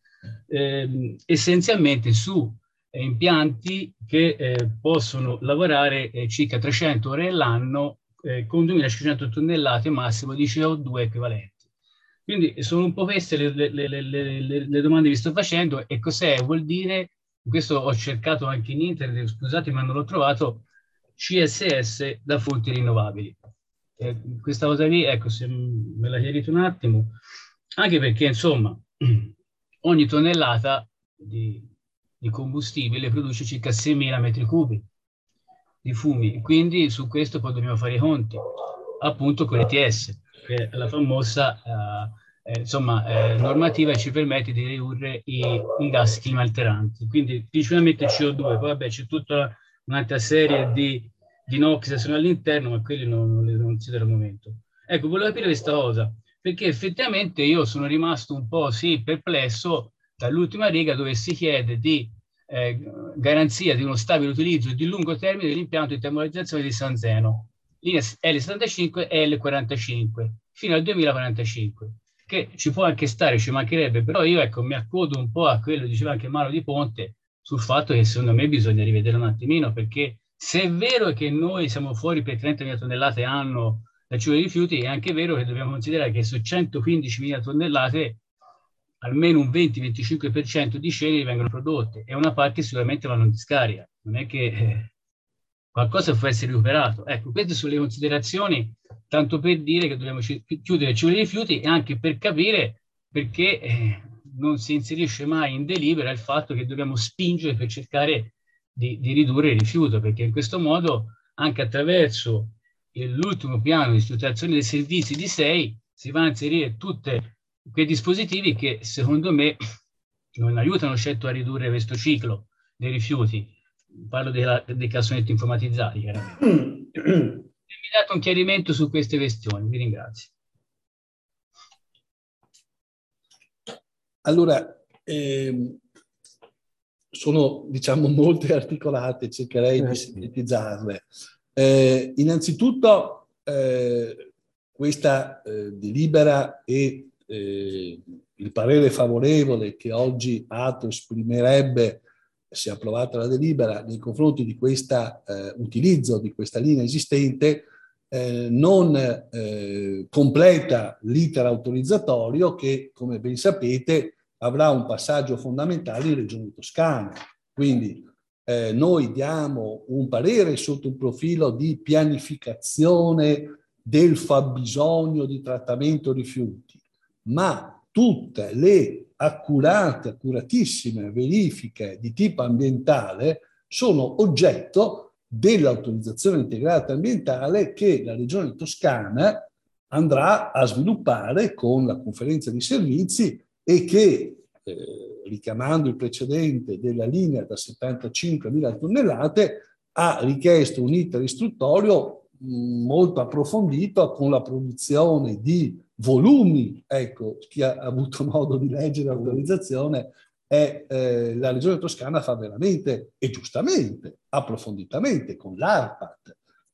Speaker 16: eh, essenzialmente su eh, impianti che eh, possono lavorare eh, circa trecento ore all'anno eh, con duemilacinquecento tonnellate massimo di C O due equivalenti. Quindi sono un po' queste le, le, le, le, le domande che vi sto facendo. E cos'è? Vuol dire, questo ho cercato anche in internet, scusate ma non l'ho trovato, C S S da fonti rinnovabili. Eh, questa cosa lì, ecco, se me la chiarite un attimo, anche perché insomma ogni tonnellata di, di combustibile produce circa seimila metri cubi di fumi, quindi su questo poi dobbiamo fare i conti appunto con l'E T S, che è la famosa eh, eh, insomma, eh, normativa che ci permette di ridurre i, i gas clima alteranti, quindi principalmente C O due, poi vabbè c'è tutta un'altra serie di di NOx che sono all'interno, ma quelli non, non li considero al momento. Ecco, volevo capire questa cosa, perché effettivamente io sono rimasto un po' sì perplesso dall'ultima riga, dove si chiede di eh, garanzia di uno stabile utilizzo di lungo termine dell'impianto di termovalorizzazione di San Zeno, linea L settantacinque e L quarantacinque, fino al duemilaquarantacinque, che ci può anche stare, ci mancherebbe, però io ecco mi accodo un po' a quello che diceva anche Mauro Di Ponte, sul fatto che secondo me bisogna rivedere un attimino, perché se è vero che noi siamo fuori per trentamila tonnellate anno dal ciclo dei rifiuti, è anche vero che dobbiamo considerare che su centoquindicimila tonnellate almeno un venti venticinque per cento di ceneri vengono prodotte, e una parte sicuramente vanno in discarica. Non è che eh, qualcosa può essere recuperato. Ecco, queste sono le considerazioni, tanto per dire che dobbiamo chiudere il ciclo dei rifiuti, e anche per capire perché eh, non si inserisce mai in delibera il fatto che dobbiamo spingere per cercare Di, di ridurre il rifiuto, perché in questo modo, anche attraverso l'ultimo piano di strutturazione dei servizi di sei, si va a inserire tutti quei dispositivi che secondo me non aiutano certo a ridurre questo ciclo dei rifiuti. Parlo della, dei cassonetti informatizzati, chiaramente. Mi date un chiarimento su queste questioni, vi ringrazio.
Speaker 20: Allora, ehm... sono diciamo molte articolate, cercherei di sintetizzarle. Eh, innanzitutto eh, questa eh, delibera e eh, il parere favorevole che oggi Atto esprimerebbe, se approvata la delibera, nei confronti di questo eh, utilizzo di questa linea esistente, eh, non eh, completa l'iter autorizzatorio che, come ben sapete, avrà un passaggio fondamentale in Regione Toscana. Quindi eh, noi diamo un parere sotto il profilo di pianificazione del fabbisogno di trattamento rifiuti, ma tutte le accurate, accuratissime verifiche di tipo ambientale sono oggetto dell'autorizzazione integrata ambientale che la Regione Toscana andrà a sviluppare con la conferenza di servizi, e che, eh, richiamando il precedente della linea da settantacinquemila tonnellate, ha richiesto un iter istruttorio mh, molto approfondito con la produzione di volumi. Ecco, chi ha avuto modo di leggere l'autorizzazione, è, eh, la Regione Toscana fa veramente, e giustamente, approfonditamente con l'ARPAT,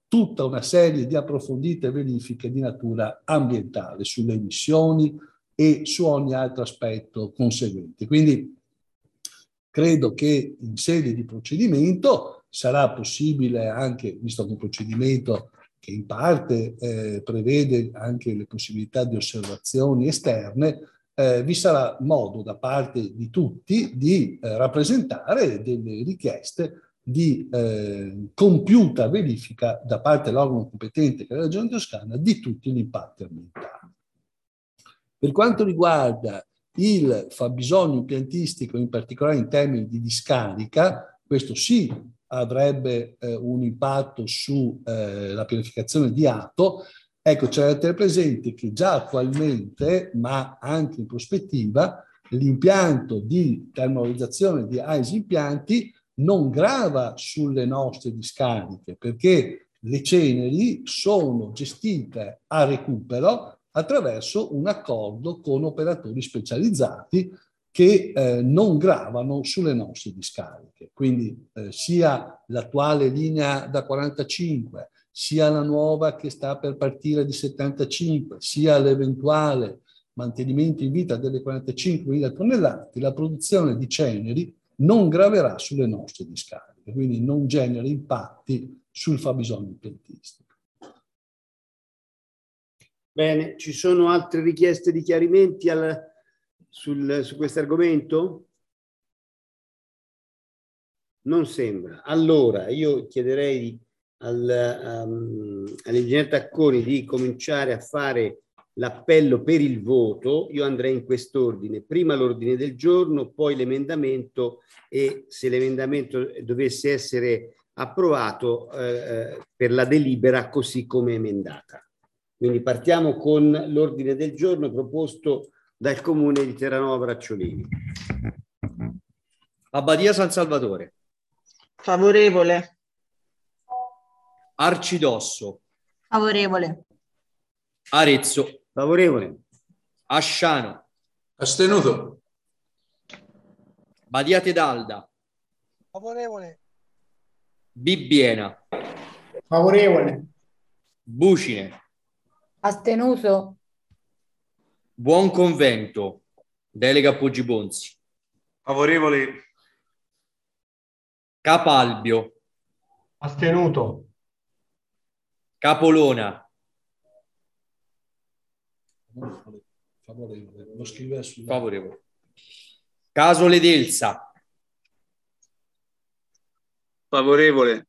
Speaker 20: tutta una serie di approfondite verifiche di natura ambientale sulle emissioni e su ogni altro aspetto conseguente. Quindi credo che in sede di procedimento sarà possibile anche, visto che un procedimento che in parte eh, prevede anche le possibilità di osservazioni esterne, eh, vi sarà modo da parte di tutti di eh, rappresentare delle richieste di eh, compiuta verifica da parte dell'organo competente, che è la Regione Toscana, di tutti gli impatti ambientali. Per quanto riguarda il fabbisogno impiantistico, in particolare in termini di discarica, questo sì avrebbe eh, un impatto sulla eh, pianificazione di atto. Ecco, c'è da tenere presente che già attualmente, ma anche in prospettiva, l'impianto di termovalorizzazione di A I S impianti non grava sulle nostre discariche, perché le ceneri sono gestite a recupero attraverso un accordo con operatori specializzati che eh, non gravano sulle nostre discariche. Quindi eh, sia l'attuale linea da quarantacinque, sia la nuova che sta per partire di settantacinque, sia l'eventuale mantenimento in vita delle quarantacinquemila tonnellate, la produzione di ceneri non graverà sulle nostre discariche, quindi non genera impatti sul fabbisogno impiantistico.
Speaker 5: Bene, ci sono altre richieste di chiarimenti al, sul, su questo argomento? Non sembra. Allora, io chiederei al, um, all'ingegner Tacconi di cominciare a fare l'appello per il voto. Io andrei in quest'ordine: prima l'ordine del giorno, poi l'emendamento, e se l'emendamento dovesse essere approvato eh, per la delibera così come emendata. Quindi partiamo con l'ordine del giorno proposto dal Comune di Terranova Bracciolini.
Speaker 6: Abbadia San Salvatore.
Speaker 1: Favorevole.
Speaker 6: Arcidosso.
Speaker 1: Favorevole.
Speaker 6: Arezzo.
Speaker 5: Favorevole.
Speaker 6: Asciano.
Speaker 11: Astenuto.
Speaker 6: Badia Tedalda.
Speaker 22: Favorevole.
Speaker 6: Bibbiena.
Speaker 22: Favorevole.
Speaker 6: Bucine.
Speaker 1: Astenuto.
Speaker 6: Buon Convento. Delega Poggi Bonzi.
Speaker 11: Favorevole.
Speaker 6: Capalbio.
Speaker 22: Astenuto.
Speaker 6: Capolona.
Speaker 20: Favorevole. Lo scrive su...
Speaker 6: Favorevole. Casole d'Elsa.
Speaker 4: Favorevole.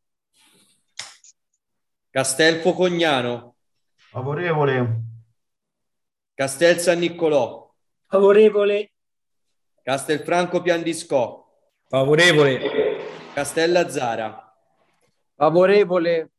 Speaker 6: Castelfo Cognano.
Speaker 22: Favorevole.
Speaker 6: Castel San Niccolò.
Speaker 9: Favorevole.
Speaker 6: Castelfranco Piandiscò.
Speaker 17: Favorevole.
Speaker 6: Castellazzara.
Speaker 18: Favorevole.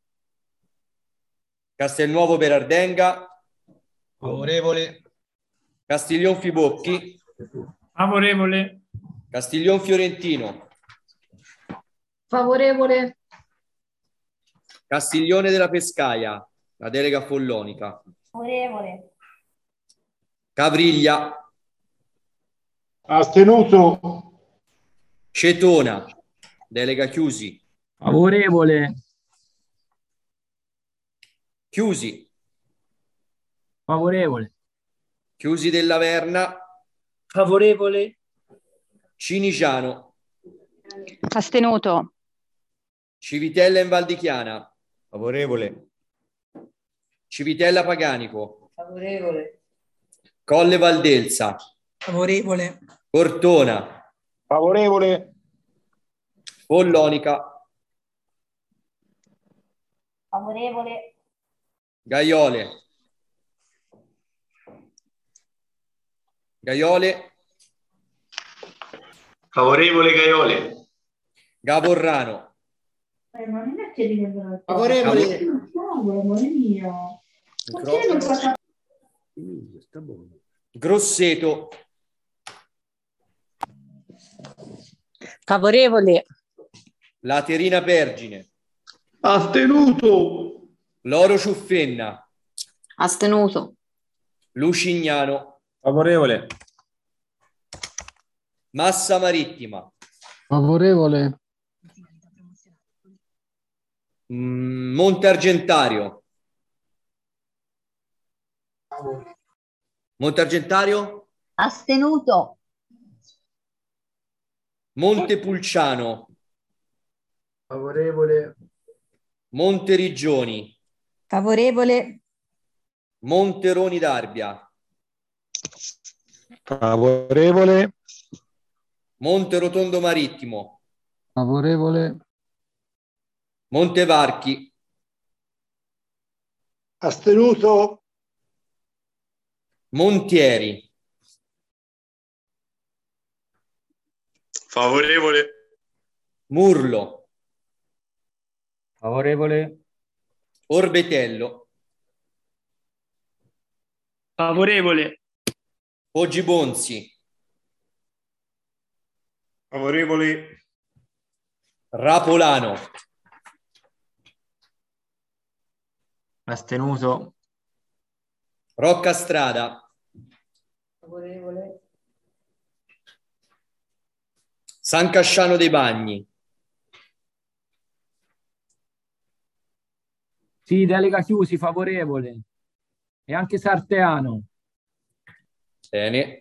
Speaker 6: Castelnuovo Berardenga.
Speaker 17: Favorevole.
Speaker 6: Castiglion Fibocchi.
Speaker 17: Favorevole.
Speaker 6: Castiglion Fiorentino.
Speaker 8: Favorevole.
Speaker 6: Castiglione della Pescaia. La delega follonica.
Speaker 15: Favorevole.
Speaker 6: Cavriglia.
Speaker 22: Astenuto.
Speaker 6: Cetona. Delega Chiusi.
Speaker 10: Favorevole.
Speaker 6: Chiusi.
Speaker 10: Favorevole.
Speaker 6: Chiusi della Verna.
Speaker 9: Favorevole.
Speaker 6: Ciniciano.
Speaker 14: Astenuto.
Speaker 6: Civitella in Val di Chiana.
Speaker 21: Favorevole.
Speaker 6: Civitella Paganico.
Speaker 1: Favorevole.
Speaker 6: Colle Valdelsa.
Speaker 1: Favorevole.
Speaker 6: Cortona.
Speaker 22: Favorevole.
Speaker 6: Follonica.
Speaker 15: Favorevole.
Speaker 6: Gaiole. Gaiole.
Speaker 11: Favorevole Gaiole.
Speaker 6: Gavorrano.
Speaker 15: Eh, ma non è che devi andare a
Speaker 5: Favorevole.
Speaker 15: amore mio.
Speaker 6: Grosseto.
Speaker 14: Favorevole.
Speaker 6: Laterina Pergine.
Speaker 22: Astenuto.
Speaker 6: Loro Ciuffenna.
Speaker 14: Astenuto.
Speaker 6: Lucignano.
Speaker 11: Favorevole.
Speaker 6: Massa Marittima.
Speaker 13: Favorevole.
Speaker 6: Mm, Monte Argentario. Monte Argentario.
Speaker 15: Astenuto.
Speaker 6: Montepulciano.
Speaker 1: Favorevole.
Speaker 6: Monteriggioni.
Speaker 1: Favorevole.
Speaker 6: Monteroni d'Arbia.
Speaker 22: Favorevole.
Speaker 6: Monterotondo Marittimo.
Speaker 13: Favorevole.
Speaker 6: Montevarchi.
Speaker 22: Astenuto.
Speaker 6: Montieri.
Speaker 11: Favorevole.
Speaker 6: Murlo.
Speaker 10: Favorevole.
Speaker 6: Orbetello.
Speaker 17: Favorevole.
Speaker 6: Poggibonsi.
Speaker 11: Favorevole.
Speaker 6: Rapolano.
Speaker 18: Astenuto.
Speaker 6: Roccastrada.
Speaker 1: Favorevole.
Speaker 6: San Casciano dei Bagni.
Speaker 10: Sì, delega chiusi, favorevole. E anche Sarteano.
Speaker 6: Bene.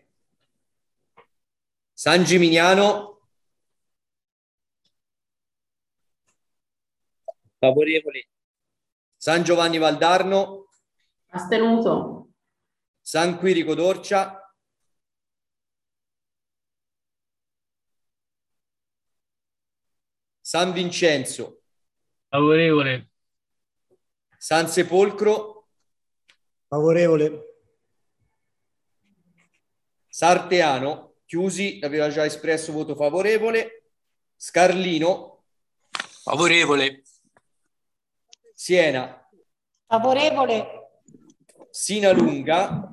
Speaker 6: San Gimignano.
Speaker 18: Favorevole.
Speaker 6: San Giovanni Valdarno.
Speaker 1: Astenuto.
Speaker 6: San Quirico d'Orcia. San Vincenzo.
Speaker 16: Favorevole.
Speaker 6: San Sepolcro.
Speaker 9: Favorevole.
Speaker 6: Sarteano. Chiusi, aveva già espresso voto favorevole. Scarlino.
Speaker 17: Favorevole.
Speaker 6: Siena.
Speaker 15: Favorevole.
Speaker 6: Sinalunga.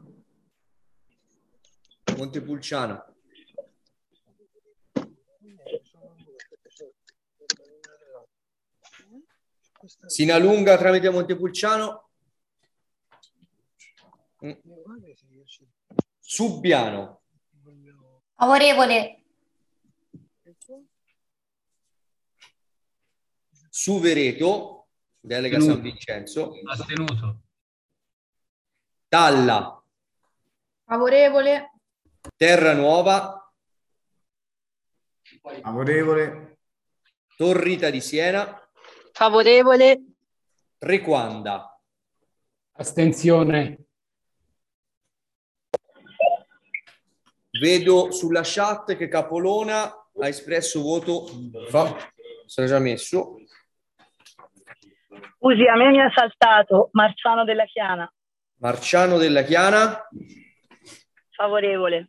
Speaker 6: Montepulciano. Sinalunga tramite Montepulciano. Subbiano.
Speaker 15: Favorevole.
Speaker 6: Suvereto, delega
Speaker 16: Astenuto.
Speaker 6: San Vincenzo.
Speaker 16: Astenuto.
Speaker 6: Talla.
Speaker 8: Favorevole.
Speaker 6: Terranuova.
Speaker 2: Favorevole.
Speaker 6: Torrita di Siena.
Speaker 14: Favorevole.
Speaker 6: Requanda.
Speaker 7: Astensione.
Speaker 6: Vedo sulla chat che Capolona ha espresso voto fa... Sarà già messo.
Speaker 14: Scusi, a me mi ha saltato Marciano della Chiana.
Speaker 6: Marciano della Chiana.
Speaker 14: Favorevole.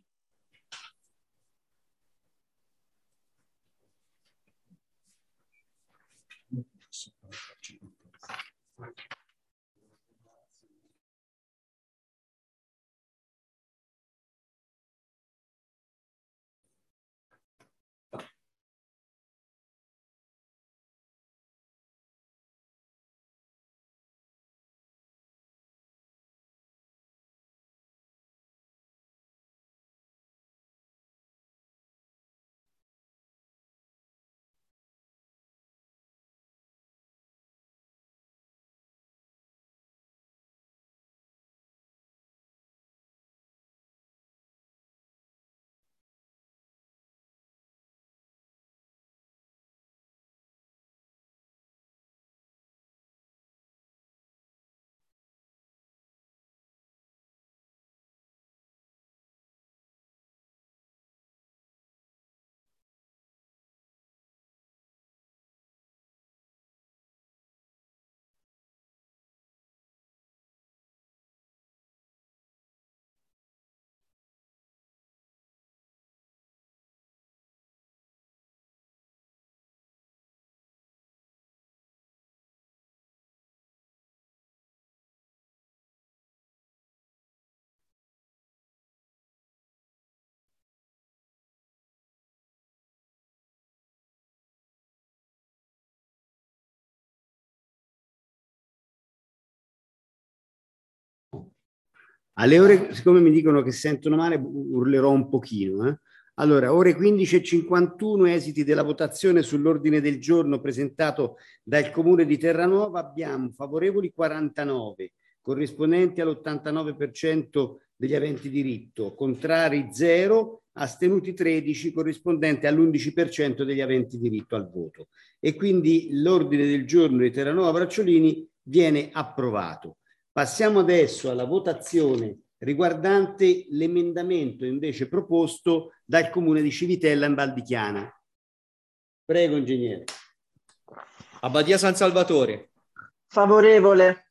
Speaker 5: Alle ore, siccome mi dicono che sentono male, urlerò un pochino. Eh? Allora, ore quindici e cinquantuno, esiti della votazione sull'ordine del giorno presentato dal Comune di Terranuova. Abbiamo favorevoli quarantanove, corrispondenti all'ottantanove per cento degli aventi diritto, contrari zero, astenuti tredici, corrispondente all'undici per cento degli aventi diritto al voto. E quindi l'ordine del giorno di Terranuova Bracciolini viene approvato. Passiamo adesso alla votazione riguardante l'emendamento invece proposto dal Comune di Civitella in Val di Chiana. Prego, ingegnere.
Speaker 6: Abbadia San Salvatore.
Speaker 14: Favorevole.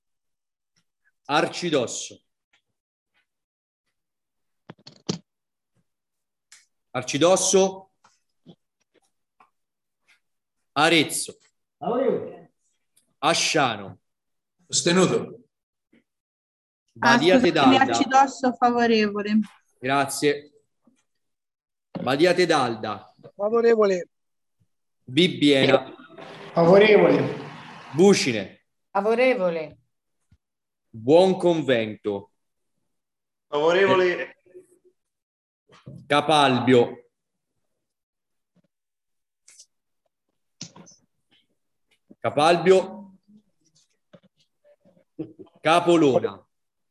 Speaker 6: Arcidosso. Arcidosso. Arezzo.
Speaker 14: Favorevole.
Speaker 6: Asciano.
Speaker 11: Sostenuto.
Speaker 6: Badia Tedalda.
Speaker 8: Arcidosso favorevole.
Speaker 6: Grazie. Badia Tedalda.
Speaker 9: Favorevole.
Speaker 6: Bibbiena.
Speaker 3: Favorevole.
Speaker 6: Bucine.
Speaker 15: Favorevole.
Speaker 6: Buon Convento.
Speaker 11: Favorevole.
Speaker 6: Capalbio. Capalbio. Capolona.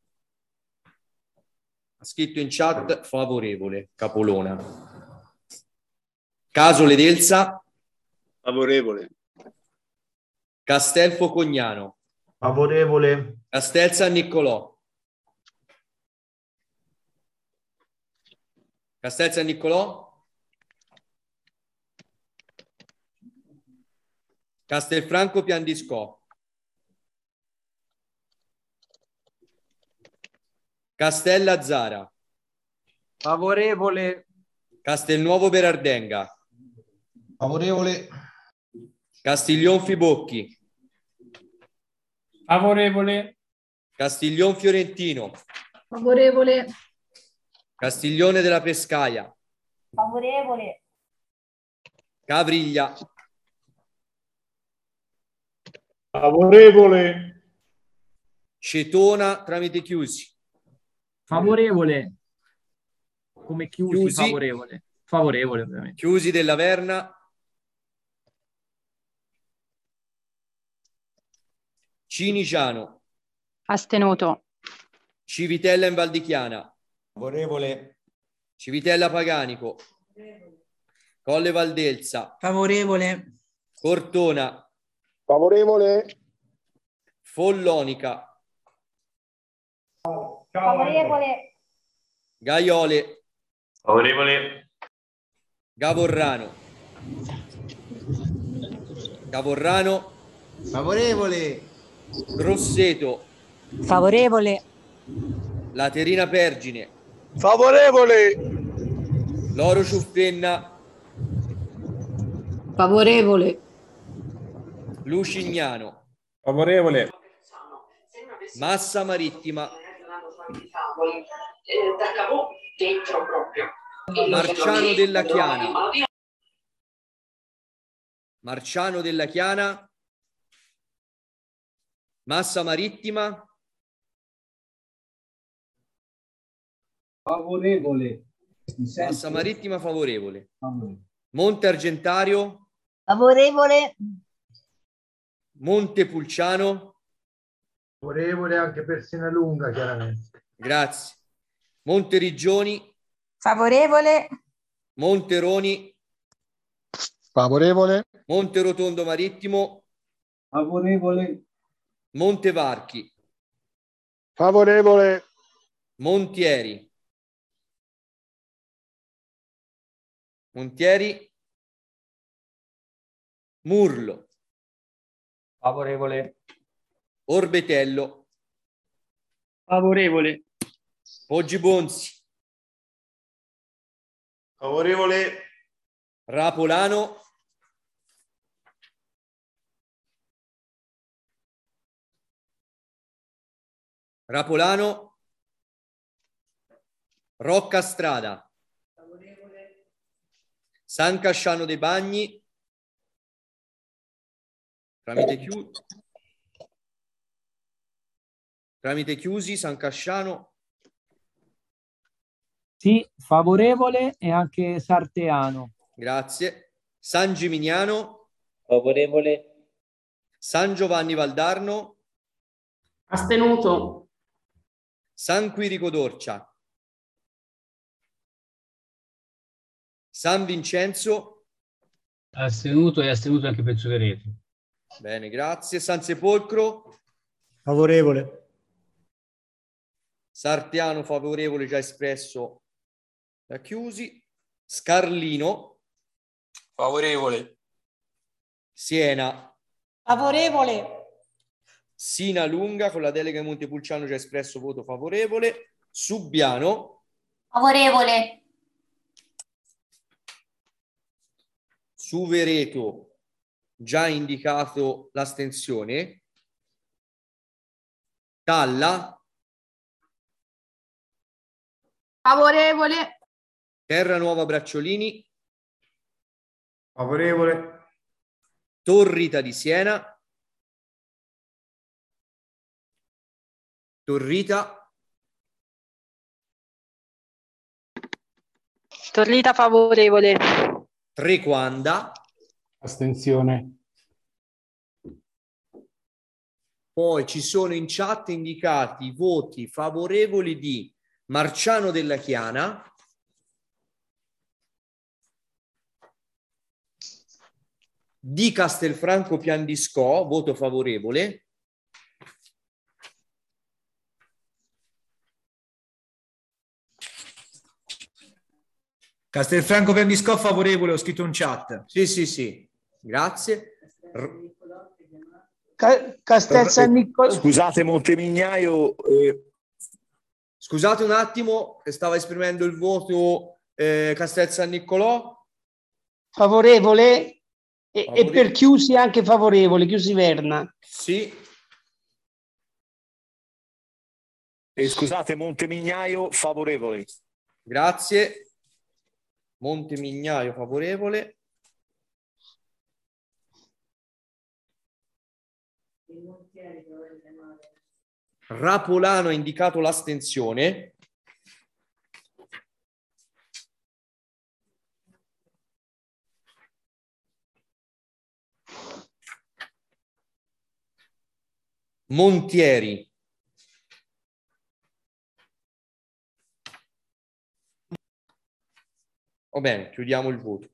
Speaker 6: Ha scritto in chat favorevole. Capolona. Casole d'Elsa.
Speaker 4: Favorevole.
Speaker 6: Castel Focognano.
Speaker 2: Favorevole.
Speaker 6: Castel San Niccolò. Castel San Niccolò. Castelfranco Piandiscò. Castella Zara.
Speaker 18: Favorevole.
Speaker 6: Castelnuovo Berardenga.
Speaker 12: Favorevole.
Speaker 6: Castiglion Fibocchi.
Speaker 3: Favorevole.
Speaker 6: Castiglion Fiorentino.
Speaker 8: Favorevole.
Speaker 6: Castiglione della Pescaia.
Speaker 15: Favorevole.
Speaker 6: Cavriglia.
Speaker 3: Favorevole.
Speaker 6: Cetona tramite chiusi.
Speaker 10: Favorevole. Come chiusi,
Speaker 6: Chiusi.
Speaker 10: favorevole. Favorevole, ovviamente.
Speaker 6: Chiusi della Verna. Ciniciano.
Speaker 14: Astenuto.
Speaker 6: Civitella in Val di Chiana.
Speaker 21: Favorevole.
Speaker 6: Civitella Paganico. Colle Valdelsa.
Speaker 9: Favorevole.
Speaker 6: Cortona.
Speaker 3: Favorevole.
Speaker 6: Follonica.
Speaker 15: Favorevole.
Speaker 6: Gaiole.
Speaker 11: Favorevole.
Speaker 6: Gavorrano. Gavorrano.
Speaker 5: Favorevole.
Speaker 6: Grosseto.
Speaker 15: Favorevole.
Speaker 6: Laterina Pergine.
Speaker 9: Favorevole.
Speaker 6: Loro Ciuffenna.
Speaker 1: Favorevole.
Speaker 6: Lucignano.
Speaker 11: Favorevole.
Speaker 6: Massa Marittima. Marciano della Chiana. Marciano della Chiana. Massa Marittima.
Speaker 13: Favorevole.
Speaker 6: Massa Marittima favorevole. Monte Argentario.
Speaker 15: Favorevole.
Speaker 6: Monte Pulciano.
Speaker 3: Favorevole anche per Sinalunga, chiaramente.
Speaker 6: Grazie. Monte Riggioni.
Speaker 15: Favorevole.
Speaker 6: Monte Roni.
Speaker 22: Favorevole.
Speaker 6: Monte Rotondo Marittimo.
Speaker 13: Favorevole.
Speaker 6: Monte Varchi.
Speaker 22: Favorevole.
Speaker 6: Montieri. Montieri. Murlo.
Speaker 18: Favorevole.
Speaker 6: Orbetello.
Speaker 17: Favorevole.
Speaker 6: Poggi Bonzi.
Speaker 11: Favorevole.
Speaker 6: Rapolano. Rapolano. Rocca Strada. San Casciano dei Bagni. Tramite, chiu... Tramite chiusi, San Casciano.
Speaker 10: Sì, favorevole e anche Sarteano.
Speaker 6: Grazie. San Gimignano.
Speaker 18: Favorevole.
Speaker 6: San Giovanni Valdarno.
Speaker 1: Astenuto.
Speaker 6: San Quirico d'Orcia. San Vincenzo.
Speaker 16: Astenuto e astenuto anche per Zuccheretti.
Speaker 6: Bene, grazie. San Sepolcro.
Speaker 3: Favorevole.
Speaker 6: Sarteano favorevole, già espresso, da Chiusi. Scarlino.
Speaker 17: Favorevole.
Speaker 6: Siena.
Speaker 15: Favorevole.
Speaker 6: Sina Lunga con la delega di Montepulciano già espresso voto favorevole. Subbiano.
Speaker 15: Favorevole.
Speaker 6: Suvereto già indicato l'astensione. Talla.
Speaker 8: Favorevole.
Speaker 6: Terranuova Bracciolini.
Speaker 2: Favorevole.
Speaker 6: Torrita di Siena. Torrita.
Speaker 14: Torrita favorevole.
Speaker 6: Trequanda.
Speaker 7: Astensione.
Speaker 6: Poi ci sono in chat indicati i voti favorevoli di Marciano della Chiana, di Castelfranco Piandiscò, voto favorevole,
Speaker 19: Castelfranco Piandiscò favorevole, ho scritto in chat.
Speaker 6: Sì, sì, sì, grazie. R-
Speaker 9: Ca- Castel San Nicolò.
Speaker 11: Scusate Montemignaio. Eh...
Speaker 6: Scusate un attimo, che stava esprimendo il voto eh, Castel San Niccolò.
Speaker 9: Favorevole e,
Speaker 6: Favorevole.
Speaker 9: E per Chiusi anche favorevole, Chiusi Verna.
Speaker 6: Sì.
Speaker 11: E scusate Montemignaio favorevole.
Speaker 6: Grazie. Montemignaio favorevole. Rapolano ha indicato l'astensione. Montieri. Va bene, chiudiamo il voto.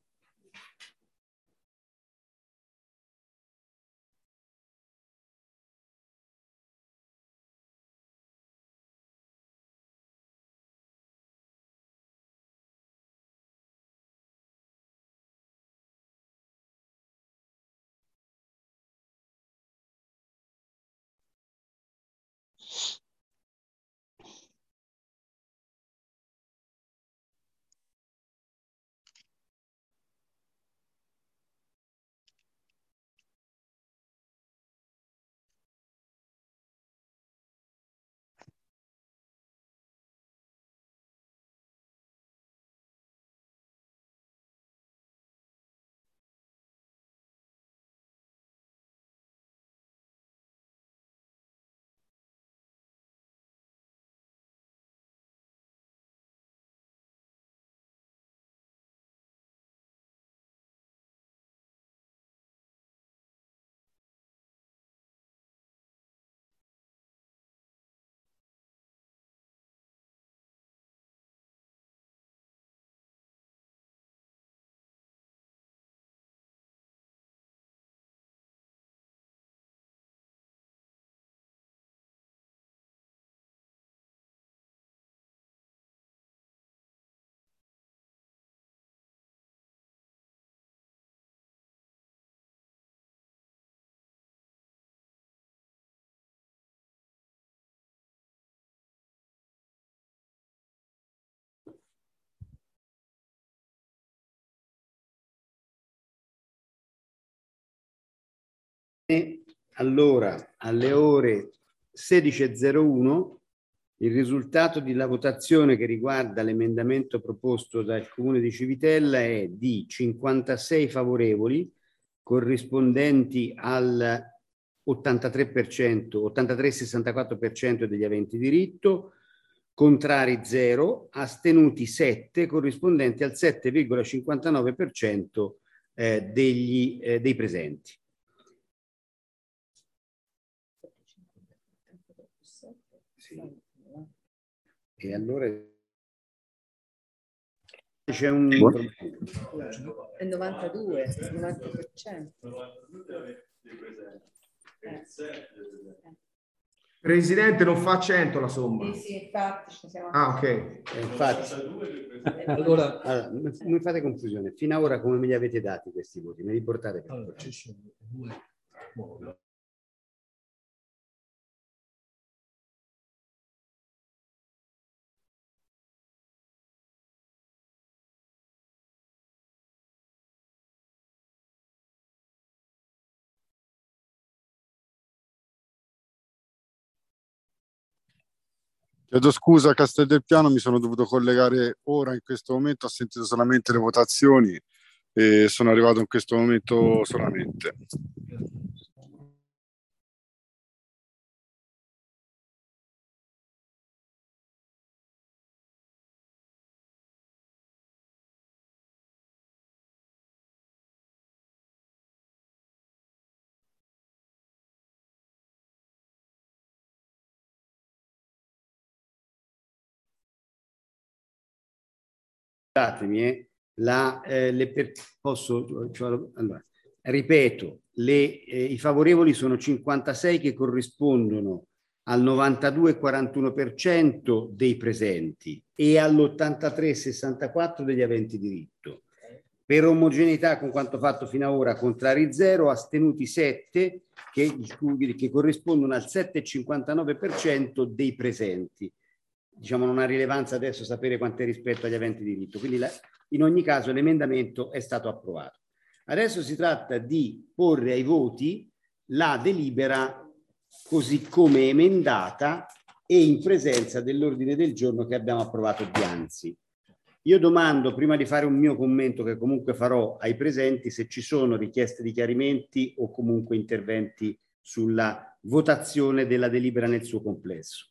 Speaker 5: Allora, alle ore sedici e zero uno il risultato della votazione che riguarda l'emendamento proposto dal Comune di Civitella è di cinquantasei favorevoli, corrispondenti al ottantatré per cento, ottantatré virgola sessantaquattro per cento degli aventi diritto, contrari zero, astenuti sette, corrispondenti al sette virgola cinquantanove per cento eh, degli, eh, dei presenti. Sì. E allora c'è un
Speaker 1: È novantadue, novanta per cento.
Speaker 2: Presidente, non fa cento la somma.
Speaker 1: Sì, sì, infatti. Ci siamo...
Speaker 2: Ah, ok.
Speaker 5: Eh, infatti. Allora, allora, non fate confusione. Fino ad ora come me li avete dati questi voti? Me li portate per allora, ci sono due.
Speaker 4: Chiedo scusa, Casteldelpiano, mi sono dovuto collegare ora in questo momento, ho sentito solamente le votazioni e sono arrivato in questo momento solamente.
Speaker 5: Scusatemi, eh, la, eh, le per, posso, cioè, allora, ripeto, le, eh, i favorevoli sono cinquantasei che corrispondono al novantadue virgola quarantuno per cento dei presenti e all'ottantatré virgola sessantaquattro degli aventi diritto. Per omogeneità con quanto fatto fino ad ora, contrari zero, astenuti sette che, che corrispondono al sette virgola cinquantanove per cento dei presenti. Diciamo non ha rilevanza adesso sapere quanto è rispetto agli aventi diritto, quindi la, in ogni caso l'emendamento è stato approvato. Adesso si tratta di porre ai voti la delibera così come emendata e in presenza dell'ordine del giorno che abbiamo approvato dianzi. Io domando, prima di fare un mio commento che comunque farò ai presenti, se ci sono richieste di chiarimenti o comunque interventi sulla votazione della delibera nel suo complesso.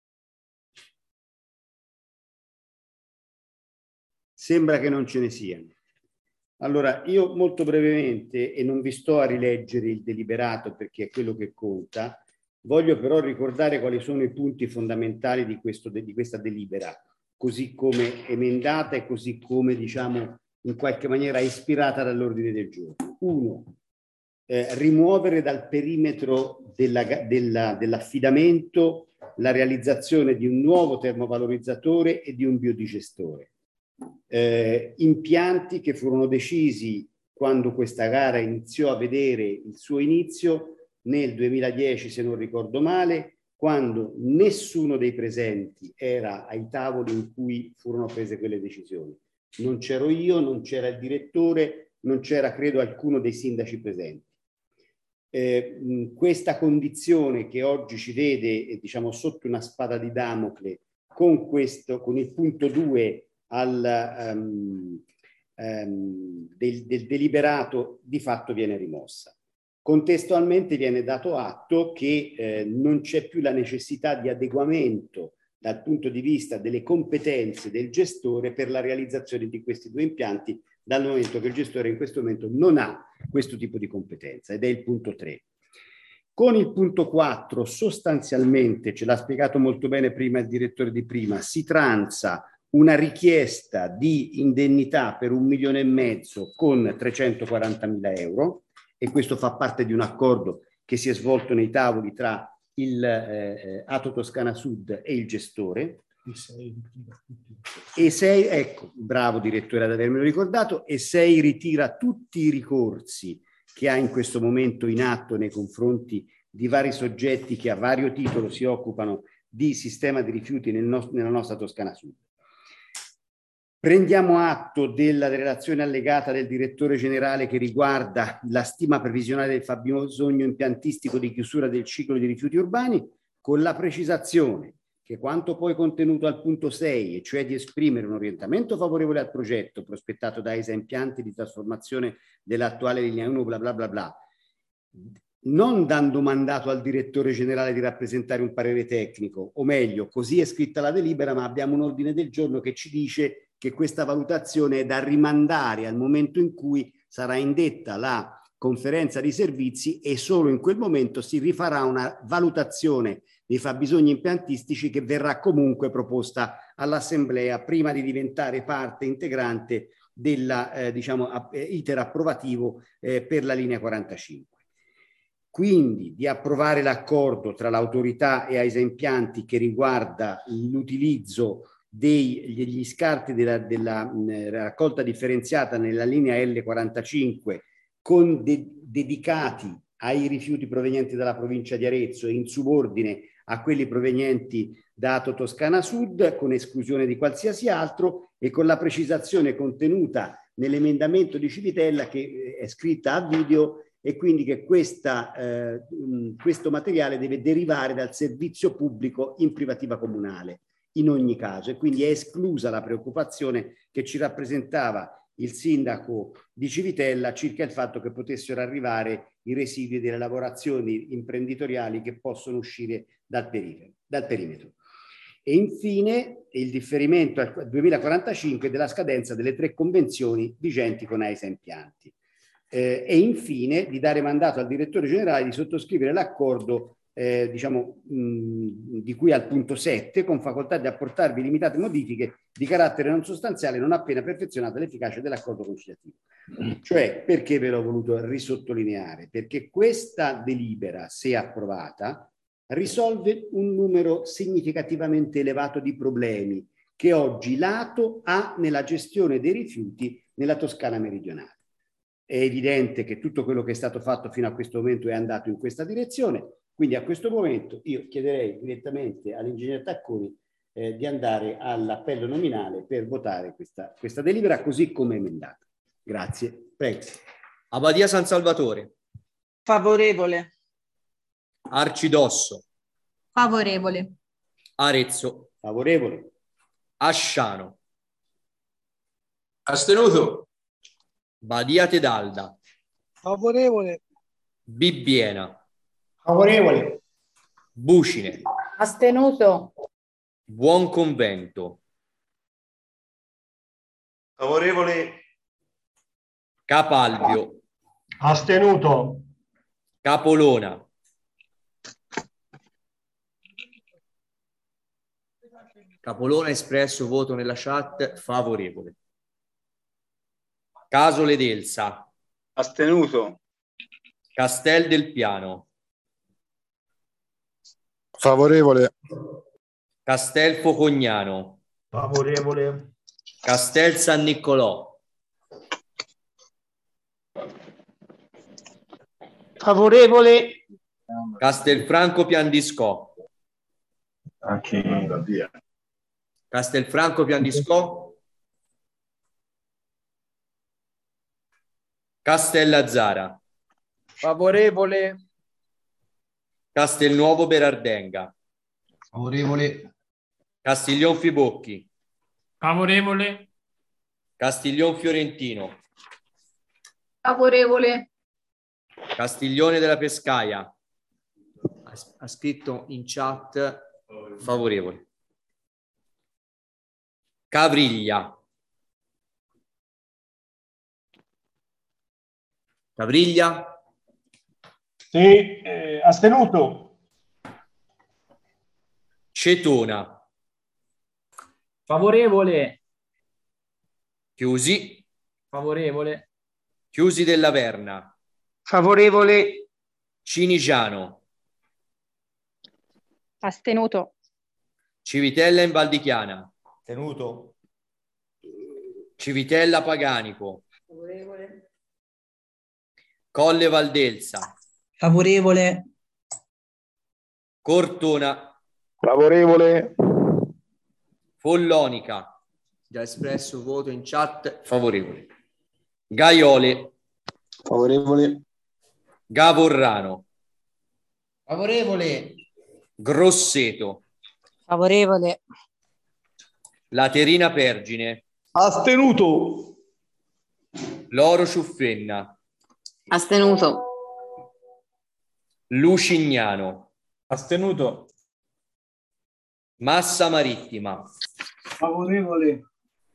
Speaker 5: Sembra che non ce ne siano. Allora, io molto brevemente, e non vi sto a rileggere il deliberato perché è quello che conta, voglio però ricordare quali sono i punti fondamentali di, questo, di questa delibera, così come emendata e così come, diciamo, in qualche maniera ispirata dall'ordine del giorno. Uno, eh, rimuovere dal perimetro della, della, dell'affidamento la realizzazione di un nuovo termovalorizzatore e di un biodigestore. Eh, impianti che furono decisi quando questa gara iniziò a vedere il suo inizio nel duemiladieci, se non ricordo male, quando nessuno dei presenti era ai tavoli in cui furono prese quelle decisioni. Non c'ero io, non c'era il direttore, non c'era credo alcuno dei sindaci presenti. Eh, questa condizione che oggi ci vede, diciamo, sotto una spada di Damocle con questo, con il punto due al, um, um, del, del deliberato di fatto viene rimossa. Contestualmente viene dato atto che eh, non c'è più la necessità di adeguamento dal punto di vista delle competenze del gestore per la realizzazione di questi due impianti, dal momento che il gestore in questo momento non ha questo tipo di competenza, ed è il punto tre. Con il punto quattro sostanzialmente, ce l'ha spiegato molto bene prima il direttore di prima, si transa una richiesta di indennità per un milione e mezzo con trecentoquarantamila euro, e questo fa parte di un accordo che si è svolto nei tavoli tra il eh, Ato Toscana Sud e il gestore. E sei, ecco, bravo direttore ad avermelo ricordato, e sei ritira tutti i ricorsi che ha in questo momento in atto nei confronti di vari soggetti che a vario titolo si occupano di sistema di rifiuti nel no- nella nostra Toscana Sud. Prendiamo atto della relazione allegata del direttore generale che riguarda la stima previsionale del fabbisogno impiantistico di chiusura del ciclo di rifiuti urbani, con la precisazione che quanto poi contenuto al punto sei, e cioè di esprimere un orientamento favorevole al progetto prospettato da E S A Impianti di trasformazione dell'attuale linea uno bla bla bla bla, non dando mandato al direttore generale di rappresentare un parere tecnico, o meglio, così è scritta la delibera, ma abbiamo un ordine del giorno che ci dice che questa valutazione è da rimandare al momento in cui sarà indetta la conferenza di servizi e solo in quel momento si rifarà una valutazione dei fabbisogni impiantistici che verrà comunque proposta all'Assemblea prima di diventare parte integrante della eh, diciamo, iter approvativo eh, per la linea quarantacinque. Quindi di approvare l'accordo tra l'autorità e AISA Impianti che riguarda l'utilizzo degli scarti della, della mh, raccolta differenziata nella linea L quarantacinque con de dedicati ai rifiuti provenienti dalla provincia di Arezzo e in subordine a quelli provenienti da Ato Toscana Sud, con esclusione di qualsiasi altro, e con la precisazione contenuta nell'emendamento di Civitella che è scritta a video, e quindi che questa, eh, mh, questo materiale deve derivare dal servizio pubblico in privativa comunale in ogni caso, e quindi è esclusa la preoccupazione che ci rappresentava il sindaco di Civitella circa il fatto che potessero arrivare i residui delle lavorazioni imprenditoriali che possono uscire dal perimetro. Dal perimetro. E infine il differimento al duemilaquarantacinque della scadenza delle tre convenzioni vigenti con AISA Impianti. Eh, e infine di dare mandato al direttore generale di sottoscrivere l'accordo eh, diciamo, mh, di cui al punto sette, con facoltà di apportarvi limitate modifiche di carattere non sostanziale non appena perfezionata l'efficacia dell'accordo conciliativo. Cioè, perché ve l'ho voluto risottolineare? Perché questa delibera, se approvata, risolve un numero significativamente elevato di problemi che oggi l'Ato ha nella gestione dei rifiuti nella Toscana meridionale. È evidente che tutto quello che è stato fatto fino a questo momento è andato in questa direzione, quindi a questo momento io chiederei direttamente all'ingegner Tacconi eh, di andare all'appello nominale per votare questa, questa delibera così come emendata. Grazie. Prego.
Speaker 6: Abbadia San Salvatore.
Speaker 8: Favorevole.
Speaker 6: Arcidosso.
Speaker 8: Favorevole.
Speaker 6: Arezzo.
Speaker 5: Favorevole.
Speaker 6: Asciano.
Speaker 17: Astenuto.
Speaker 6: Badia Tedalda.
Speaker 22: Favorevole.
Speaker 6: Bibbiena.
Speaker 3: Favorevole.
Speaker 6: Bucine.
Speaker 15: Astenuto.
Speaker 6: Buon Convento.
Speaker 3: Favorevole.
Speaker 6: Capalbio.
Speaker 3: Astenuto.
Speaker 6: Capolona. Capolona ha espresso voto nella chat favorevole. Casole d'Elsa.
Speaker 12: Astenuto.
Speaker 6: Castel del Piano.
Speaker 4: Favorevole.
Speaker 6: Castel Focognano.
Speaker 3: Favorevole.
Speaker 6: Castel San Niccolò.
Speaker 9: Favorevole.
Speaker 6: Castelfranco Piandiscò.
Speaker 3: Anche via.
Speaker 6: Castelfranco Piandiscò. Castellazzara.
Speaker 19: Favorevole.
Speaker 6: Castelnuovo Berardenga.
Speaker 19: Favorevole.
Speaker 6: Castiglion Fibocchi.
Speaker 19: Favorevole.
Speaker 6: Castiglion Fiorentino.
Speaker 8: Favorevole.
Speaker 6: Castiglione della Pescaia. Ha, ha scritto in chat favorevole. Cavriglia. Cavriglia.
Speaker 3: Sì, eh, astenuto.
Speaker 6: Cetona.
Speaker 10: Favorevole.
Speaker 6: Chiusi.
Speaker 10: Favorevole.
Speaker 6: Chiusi della Verna.
Speaker 9: Favorevole.
Speaker 6: Cinigiano.
Speaker 14: Astenuto.
Speaker 6: Civitella in Valdichiana.
Speaker 21: Tenuto.
Speaker 6: Civitella Paganico.
Speaker 1: Favorevole.
Speaker 6: Colle Valdelsa.
Speaker 20: Favorevole.
Speaker 6: Cortona.
Speaker 3: Favorevole.
Speaker 6: Follonica. Già espresso voto in chat favorevole. Gaiole.
Speaker 3: Favorevole.
Speaker 6: Gavorrano.
Speaker 19: Favorevole.
Speaker 6: Grosseto.
Speaker 15: Favorevole.
Speaker 6: Laterina Pergine.
Speaker 3: Astenuto.
Speaker 6: Loro Ciuffenna.
Speaker 15: Astenuto.
Speaker 6: Lucignano.
Speaker 3: Astenuto.
Speaker 6: Massa Marittima.
Speaker 9: Favorevole.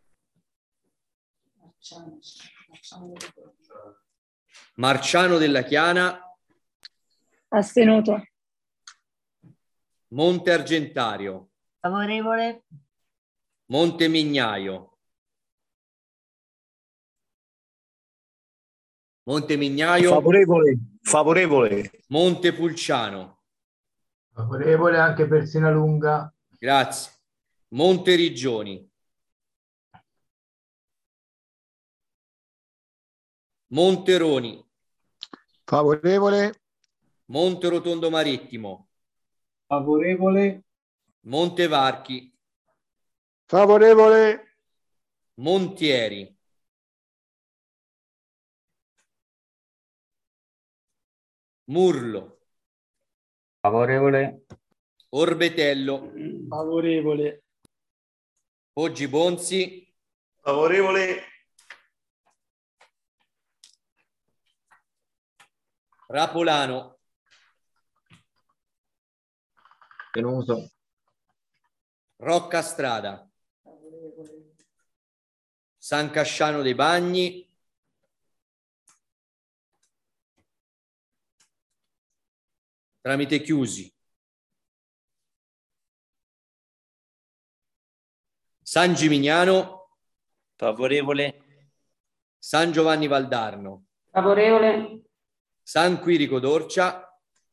Speaker 6: Marciano della Chiana.
Speaker 8: Astenuto.
Speaker 6: Monte Argentario.
Speaker 15: Favorevole.
Speaker 6: Monte Mignaio. Monte Mignaio.
Speaker 11: Favorevole. Favorevole.
Speaker 6: Monte Pulciano.
Speaker 19: Favorevole anche per Sinalunga.
Speaker 6: Grazie. Monte Riggioni. Monteroni.
Speaker 22: Favorevole.
Speaker 6: Monte Rotondo Marittimo.
Speaker 9: Favorevole.
Speaker 6: Monte Varchi.
Speaker 22: Favorevole.
Speaker 6: Montieri. Murlo.
Speaker 18: Favorevole.
Speaker 6: Orbetello.
Speaker 9: Favorevole.
Speaker 6: Poggi Bonzi.
Speaker 11: Favorevole.
Speaker 6: Rapolano.
Speaker 19: Tenuto.
Speaker 6: Rocca Strada. San Casciano dei Bagni. Tramite chiusi. San Gimignano.
Speaker 18: Favorevole.
Speaker 6: San Giovanni Valdarno.
Speaker 15: Favorevole.
Speaker 6: San Quirico d'Orcia.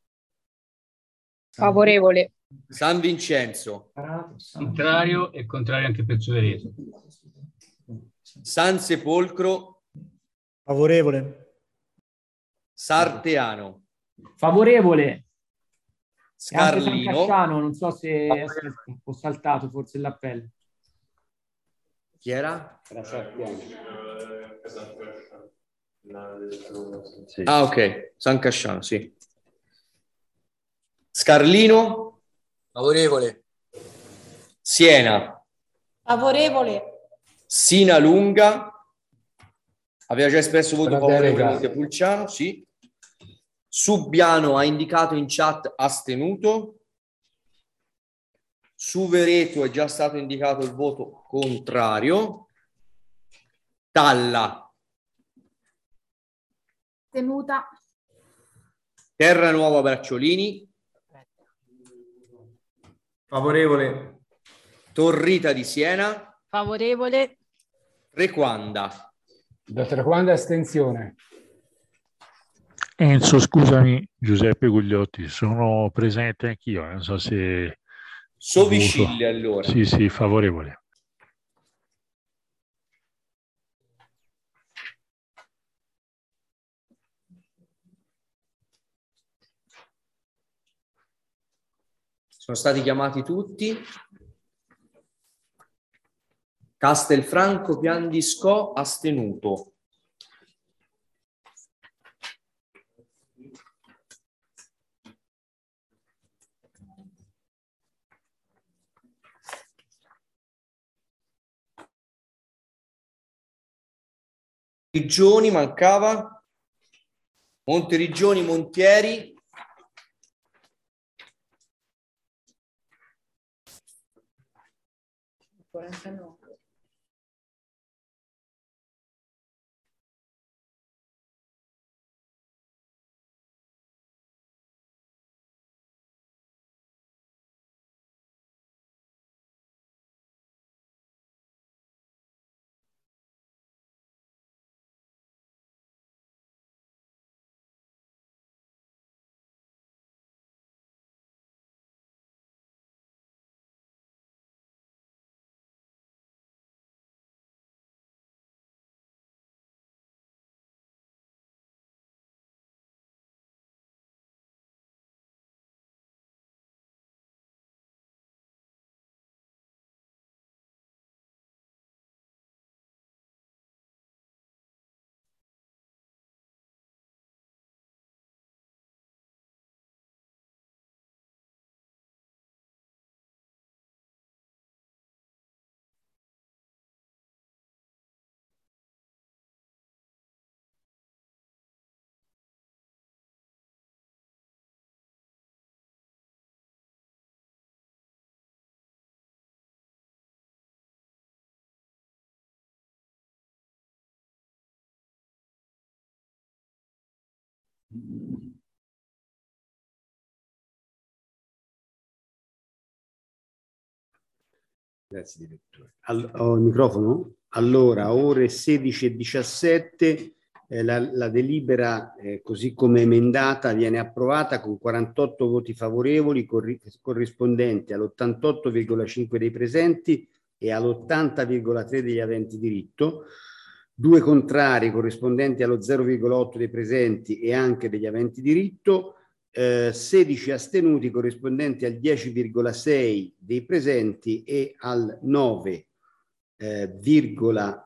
Speaker 8: Favorevole.
Speaker 6: San Vincenzo.
Speaker 16: Contrario e contrario anche per Suvereto.
Speaker 6: San Sepolcro.
Speaker 3: Favorevole.
Speaker 6: Sarteano.
Speaker 10: Favorevole. E anche San
Speaker 6: Scarlino.
Speaker 10: Casciano, non so se ho saltato forse l'appello.
Speaker 6: Chi era?
Speaker 5: Sì.
Speaker 6: Ah, ok. San Casciano, sì. Scarlino.
Speaker 17: Favorevole.
Speaker 6: Siena.
Speaker 15: Favorevole.
Speaker 6: Sinalunga. Aveva già espresso voto
Speaker 7: La
Speaker 6: favorevole
Speaker 7: delega.
Speaker 6: Montepulciano, sì. Subbiano ha indicato in chat astenuto. Suvereto è già stato indicato il voto contrario. Talla.
Speaker 8: Tenuta.
Speaker 6: Terranuova Bracciolini.
Speaker 2: Favorevole.
Speaker 6: Torrita di Siena.
Speaker 8: Favorevole.
Speaker 6: Requanda.
Speaker 7: Da Trequanda astensione.
Speaker 12: Enzo, scusami, Giuseppe Gugliotti, sono presente anch'io, non so se...
Speaker 6: Sovicille allora.
Speaker 12: Sì, sì, favorevole.
Speaker 6: Sono stati chiamati tutti. Castelfranco Piandisco astenuto. Riggioni mancava. Monteriggioni Montieri.
Speaker 1: quarantanove.
Speaker 5: Grazie direttore. All- ho il microfono? Allora, ore sedici e diciassette, eh, la, la delibera eh, così come emendata viene approvata con quarantotto voti favorevoli corri- corrispondenti all'ottantotto virgola cinque dei presenti e all'ottanta virgola tre degli aventi diritto, due contrari corrispondenti allo zero virgola otto dei presenti e anche degli aventi diritto, eh, sedici astenuti corrispondenti al dieci virgola sei dei presenti e al nove virgola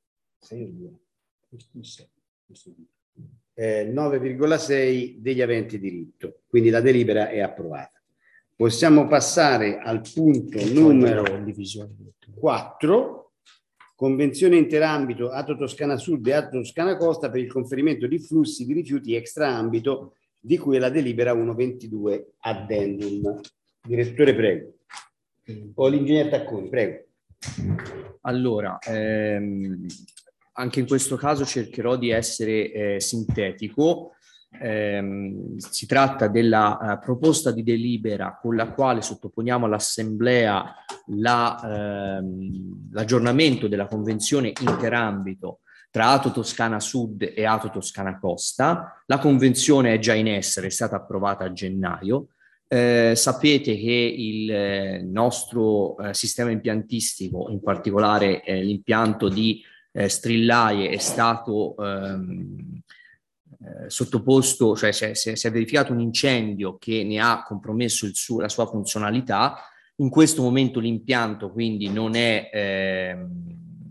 Speaker 5: sei degli aventi diritto. Quindi la delibera è approvata. Possiamo passare al punto numero quattro. Convenzione interambito Ato Toscana Sud e Ato Toscana Costa per il conferimento di flussi di rifiuti extraambito di cui è la delibera centoventidue addendum. Direttore, prego. O l'ingegnere Tacconi, prego.
Speaker 6: Allora, ehm, anche in questo caso cercherò di essere eh, sintetico. Ehm, si tratta della uh, proposta di delibera con la quale sottoponiamo all'Assemblea la, ehm, l'aggiornamento della convenzione interambito tra Ato Toscana Sud e Ato Toscana Costa. La convenzione è già in essere, è stata approvata a gennaio. Eh, sapete che il eh, nostro eh, sistema impiantistico, in particolare eh, l'impianto di eh, Strillaie, è stato ehm, eh, sottoposto, cioè si è, si è verificato un incendio che ne ha compromesso il suo, la sua funzionalità. In questo momento l'impianto quindi non è ehm,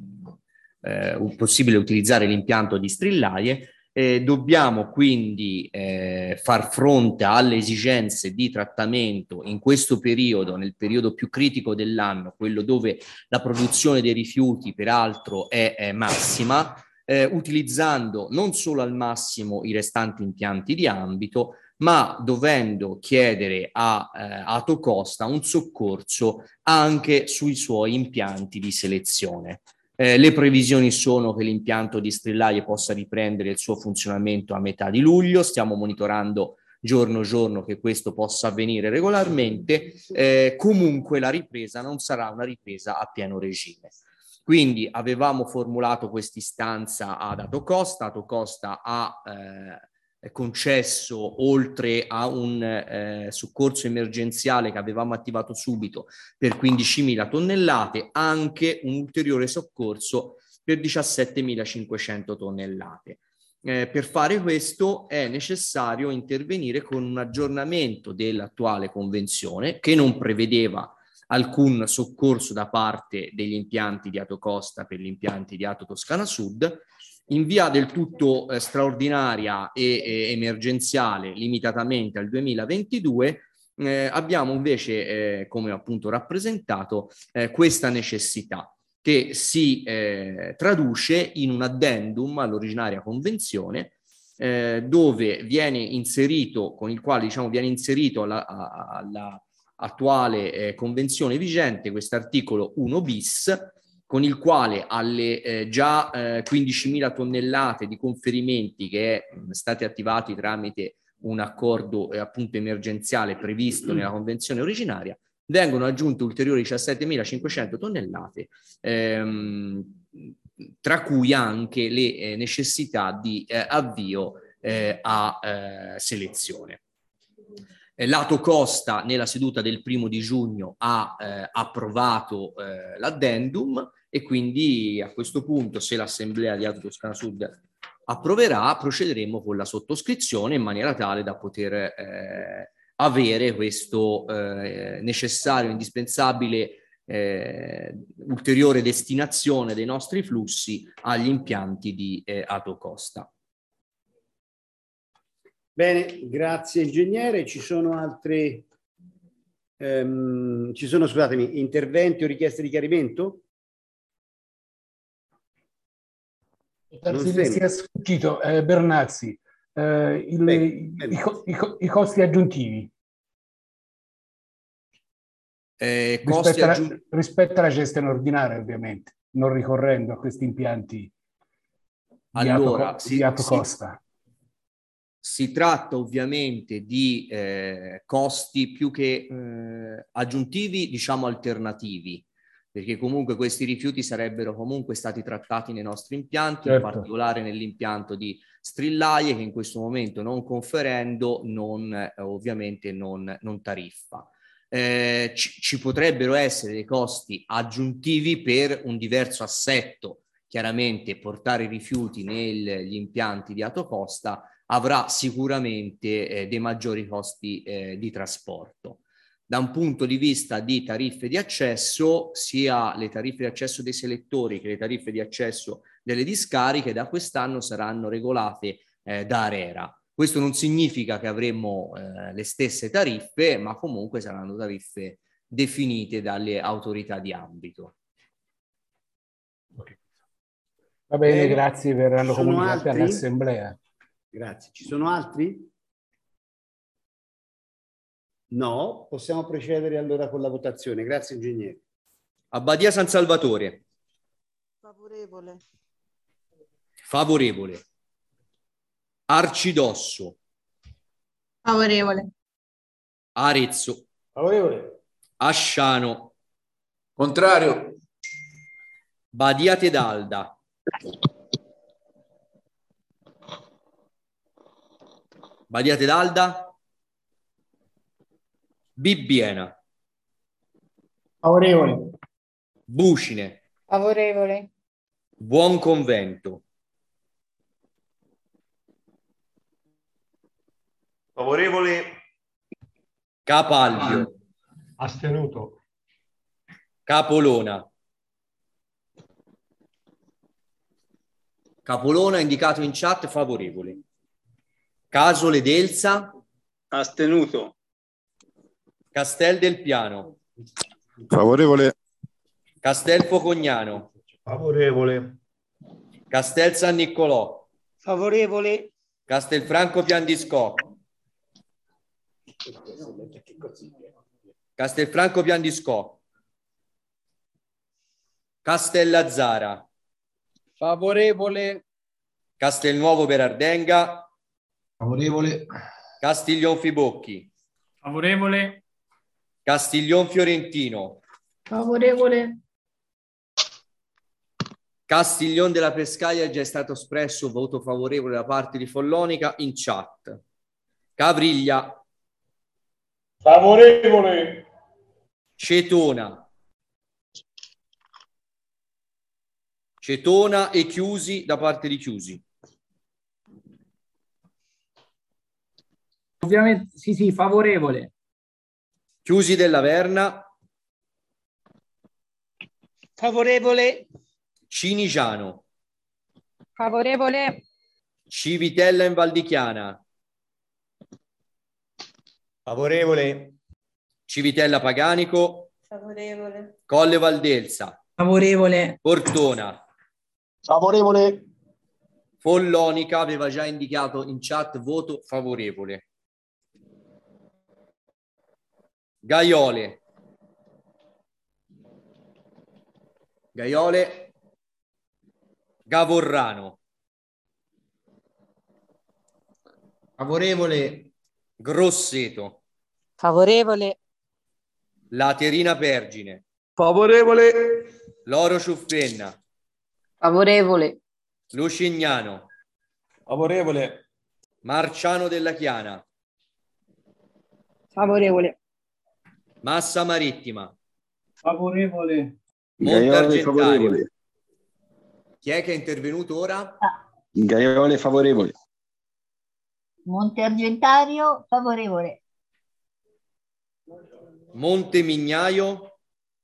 Speaker 6: eh, possibile utilizzare l'impianto di Strillaie. Eh, dobbiamo quindi eh, far fronte alle esigenze di trattamento in questo periodo, nel periodo più critico dell'anno, quello dove la produzione dei rifiuti peraltro è, è massima, eh, utilizzando non solo al massimo i restanti impianti di ambito, ma dovendo chiedere a eh, Ato Costa un soccorso anche sui suoi impianti di selezione. Eh, le previsioni sono che l'impianto di Strillaie possa riprendere il suo funzionamento a metà di luglio. Stiamo monitorando giorno giorno che questo possa avvenire regolarmente. Eh, comunque la ripresa non sarà una ripresa a pieno regime. Quindi avevamo formulato quest'istanza ad Ato Costa. Ato Costa ha eh, concesso, oltre a un eh, soccorso emergenziale che avevamo attivato subito per quindicimila tonnellate, anche un ulteriore soccorso per diciassettemilacinquecento tonnellate. Eh, per fare questo è necessario intervenire con un aggiornamento dell'attuale convenzione che non prevedeva alcun soccorso da parte degli impianti di Ato Costa per gli impianti di Ato Toscana Sud. In via del tutto eh, straordinaria e eh, emergenziale, limitatamente al duemilaventidue, eh, abbiamo invece, eh, come appunto rappresentato, eh, questa necessità che si eh, traduce in un addendum all'originaria convenzione, eh, dove viene inserito, con il quale diciamo viene inserito alla, alla attuale eh, convenzione vigente quest'articolo uno bis, con il quale alle eh, già eh, quindicimila tonnellate di conferimenti che è mh, stati attivati tramite un accordo eh, appunto emergenziale previsto nella convenzione originaria, vengono aggiunte ulteriori diciassettemilacinquecento tonnellate, ehm, tra cui anche le eh, necessità di eh, avvio eh, a eh, selezione. L'Ato Costa nella seduta del primo di giugno ha eh, approvato eh, l'addendum e quindi a questo punto, se l'Assemblea di Ato Toscana Sud approverà, procederemo con la sottoscrizione in maniera tale da poter eh, avere questo eh, necessario, indispensabile eh, ulteriore destinazione dei nostri flussi agli impianti di eh, Ato Costa.
Speaker 5: Bene, grazie ingegnere. Ci sono altre, ehm, ci sono, scusatemi, interventi o richieste di chiarimento?
Speaker 7: Penso che sia sfuggito, eh, Bernazzi, eh, il, bene, i, bene. I, i, i costi aggiuntivi.
Speaker 6: Eh,
Speaker 7: rispetto,
Speaker 6: costi
Speaker 7: alla,
Speaker 6: aggiun-
Speaker 7: rispetto alla gestione ordinaria, ovviamente, non ricorrendo a questi impianti di
Speaker 6: allora,
Speaker 7: Ato,
Speaker 6: sì,
Speaker 7: di Ato
Speaker 6: sì.
Speaker 7: Costa.
Speaker 6: Si tratta ovviamente di eh, costi più che eh, aggiuntivi, diciamo alternativi, perché comunque questi rifiuti sarebbero comunque stati trattati nei nostri impianti,
Speaker 7: Certo.
Speaker 6: in particolare nell'impianto di Strillaie, che in questo momento, non conferendo, non, eh, ovviamente non, non tariffa. Eh, ci, ci potrebbero essere dei costi aggiuntivi per un diverso assetto. Chiaramente portare i rifiuti negli impianti di Atocosta avrà sicuramente eh, dei maggiori costi eh, di trasporto. Da un punto di vista di tariffe di accesso, sia le tariffe di accesso dei selettori che le tariffe di accesso delle discariche da quest'anno saranno regolate eh, da ARERA. Questo non significa che avremo eh, le stesse tariffe, ma comunque saranno tariffe definite dalle autorità di ambito.
Speaker 7: Va bene,
Speaker 5: Bene.
Speaker 7: grazie, verranno
Speaker 5: Ci sono
Speaker 7: comunicate
Speaker 5: altri?
Speaker 7: all'Assemblea.
Speaker 5: Grazie. Ci sono altri? No? Possiamo procedere allora con la votazione. Grazie, ingegnere.
Speaker 6: Abbadia San Salvatore.
Speaker 13: Favorevole.
Speaker 6: Favorevole. Arcidosso.
Speaker 8: Favorevole.
Speaker 6: Arezzo.
Speaker 9: Favorevole.
Speaker 6: Asciano.
Speaker 17: Contrario.
Speaker 6: Badia Tedalda. Badia Tedalda. Bibbiena.
Speaker 9: Favorevole.
Speaker 6: Bucine.
Speaker 8: Favorevole.
Speaker 6: Buon Convento.
Speaker 11: Favorevole.
Speaker 6: Capalbio.
Speaker 19: Astenuto.
Speaker 6: Capolona. Capolona indicato in chat favorevole. Casole d'Elsa.
Speaker 17: Astenuto.
Speaker 6: Castel del Piano.
Speaker 4: Favorevole.
Speaker 6: Castel Focognano.
Speaker 19: Favorevole.
Speaker 6: Castel San Niccolò.
Speaker 9: Favorevole.
Speaker 6: Castelfranco Piandiscò. Castelfranco Piandiscò. Castellazzara.
Speaker 10: Favorevole.
Speaker 6: Castelnuovo Berardenga.
Speaker 19: Favorevole.
Speaker 6: Castiglion Fibocchi.
Speaker 10: Favorevole.
Speaker 6: Castiglion Fiorentino.
Speaker 8: Favorevole.
Speaker 6: Castiglion della Pescaia è già stato espresso voto favorevole da parte di Follonica in chat. Cavriglia.
Speaker 19: Favorevole.
Speaker 6: Cetona. Cetona e Chiusi da parte di Chiusi.
Speaker 10: Ovviamente, sì, sì, favorevole.
Speaker 6: Chiusi della Verna.
Speaker 9: Favorevole.
Speaker 6: Cinigiano.
Speaker 8: Favorevole.
Speaker 6: Civitella in Valdichiana.
Speaker 21: Favorevole.
Speaker 6: Civitella Paganico.
Speaker 15: Favorevole.
Speaker 6: Colle Valdelsa.
Speaker 15: Favorevole.
Speaker 6: Cortona.
Speaker 22: Favorevole.
Speaker 6: Follonica aveva già indicato in chat voto favorevole. Gaiole. Gaiole. Gavorrano.
Speaker 2: Favorevole.
Speaker 6: Grosseto.
Speaker 15: Favorevole.
Speaker 6: Laterina Pergine.
Speaker 9: Favorevole.
Speaker 6: Loro Ciuffenna.
Speaker 8: Favorevole.
Speaker 6: Lucignano.
Speaker 3: Favorevole.
Speaker 6: Marciano della Chiana.
Speaker 8: Favorevole.
Speaker 6: Massa Marittima.
Speaker 10: Favorevole.
Speaker 6: Monte Argentario.
Speaker 22: Favorevole.
Speaker 6: Chi è che è intervenuto ora?
Speaker 22: Gaiole favorevole.
Speaker 15: Monte Argentario. Favorevole.
Speaker 6: Monte Mignaio.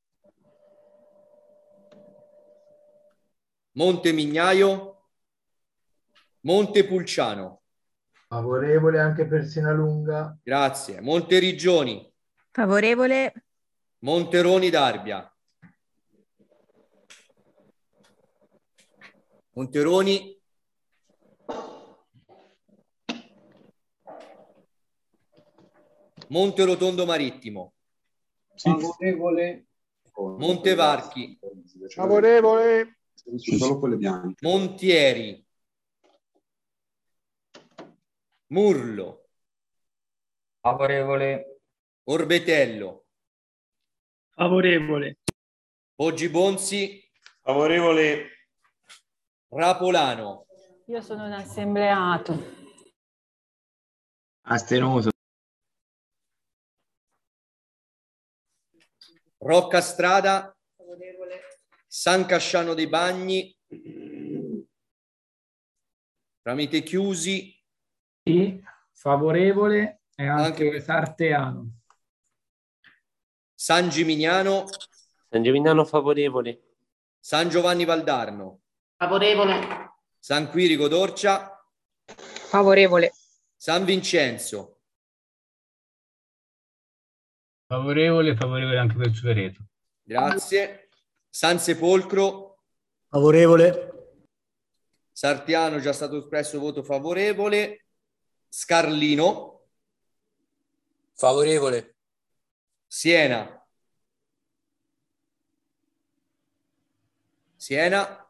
Speaker 6: Monte Mignaio. Monte Pulciano.
Speaker 19: Favorevole anche per Sinalunga.
Speaker 6: Grazie. Monte Riggioni.
Speaker 8: Favorevole.
Speaker 6: Monteroni d'Arbia. Monteroni. Monte Rotondo Marittimo.
Speaker 10: Favorevole.
Speaker 6: Montevarchi.
Speaker 22: Favorevole.
Speaker 20: Solo quelle bianche.
Speaker 6: Montieri. Murlo.
Speaker 18: Favorevole.
Speaker 6: Orbetello.
Speaker 9: Favorevole.
Speaker 6: Poggi Bonzi.
Speaker 11: Favorevole.
Speaker 6: Rapolano.
Speaker 8: Io sono un assembleato.
Speaker 18: Astenuto.
Speaker 6: Rocca Strada.
Speaker 1: Favorevole.
Speaker 6: San Casciano dei Bagni. Tramite chiusi.
Speaker 10: Sì, favorevole e anche,
Speaker 6: Anche-
Speaker 10: Sarteano.
Speaker 6: San Gimignano.
Speaker 14: San Gimignano favorevole.
Speaker 6: San Giovanni Valdarno.
Speaker 8: Favorevole.
Speaker 6: San Quirico d'Orcia.
Speaker 8: Favorevole.
Speaker 6: San Vincenzo.
Speaker 16: Favorevole, favorevole anche per Supereto.
Speaker 6: Grazie. San Sepolcro.
Speaker 9: Favorevole.
Speaker 6: Sartiano, già stato espresso voto favorevole. Scarlino.
Speaker 17: Favorevole.
Speaker 6: Siena. Siena.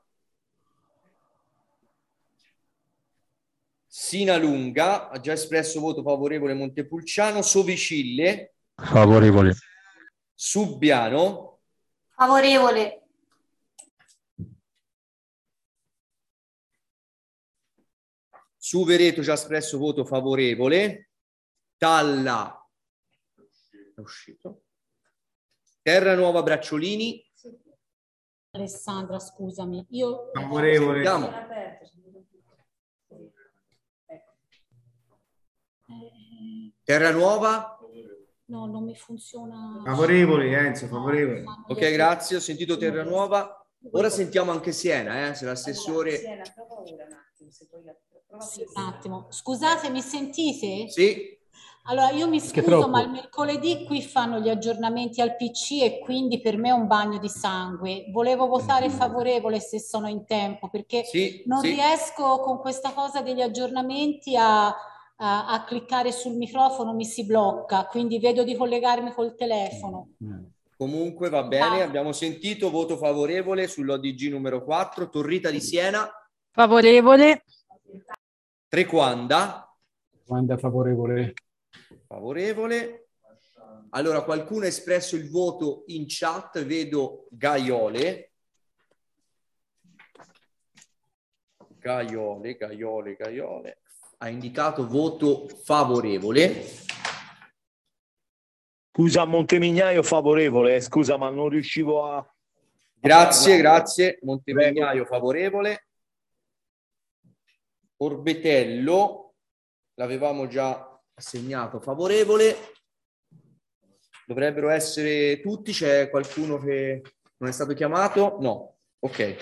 Speaker 6: Sinalunga, ha già espresso voto favorevole Montepulciano. Sovicille.
Speaker 12: Favorevole.
Speaker 6: Subbiano.
Speaker 15: Favorevole.
Speaker 6: Suvereto già espresso voto favorevole. Talla è uscito. Terranuova Bracciolini.
Speaker 20: Alessandra, scusami, io
Speaker 2: Favorevole.
Speaker 6: Sentiamo. Terranuova.
Speaker 20: no, non mi funziona.
Speaker 2: Favorevoli, Enzo, favorevoli.
Speaker 6: Ok, grazie, ho sentito Terranuova. Ora sentiamo anche Siena, eh, se l'assessore...
Speaker 1: Siena, prova ora un attimo, se poi la- prova
Speaker 20: Sì, un attimo. Scusate, mi sentite?
Speaker 6: Sì.
Speaker 20: Allora, io mi
Speaker 6: Che
Speaker 20: scuso,
Speaker 6: troppo.
Speaker 20: ma il mercoledì qui fanno gli aggiornamenti al P C e quindi per me è un bagno di sangue. Volevo votare favorevole se sono in tempo, perché
Speaker 6: Sì,
Speaker 20: non
Speaker 6: sì.
Speaker 20: riesco con questa cosa degli aggiornamenti a, a- a cliccare sul microfono, mi si blocca, quindi vedo di collegarmi col telefono.
Speaker 6: Comunque va bene, abbiamo sentito voto favorevole sull'O D G numero quattro. Torrita di Siena.
Speaker 8: Favorevole.
Speaker 6: Trequanda.
Speaker 7: Quando è favorevole?
Speaker 6: Favorevole. Allora, qualcuno ha espresso il voto in chat, vedo Gaiole. Gaiole, Gaiole, Gaiole. Ha indicato voto favorevole.
Speaker 11: Scusa, Montemignaio favorevole, eh, scusa, ma non riuscivo a...
Speaker 6: Grazie, grazie. Montemignaio favorevole. Orbetello, l'avevamo già assegnato favorevole. Dovrebbero essere tutti, c'è qualcuno che non è stato chiamato? No, ok.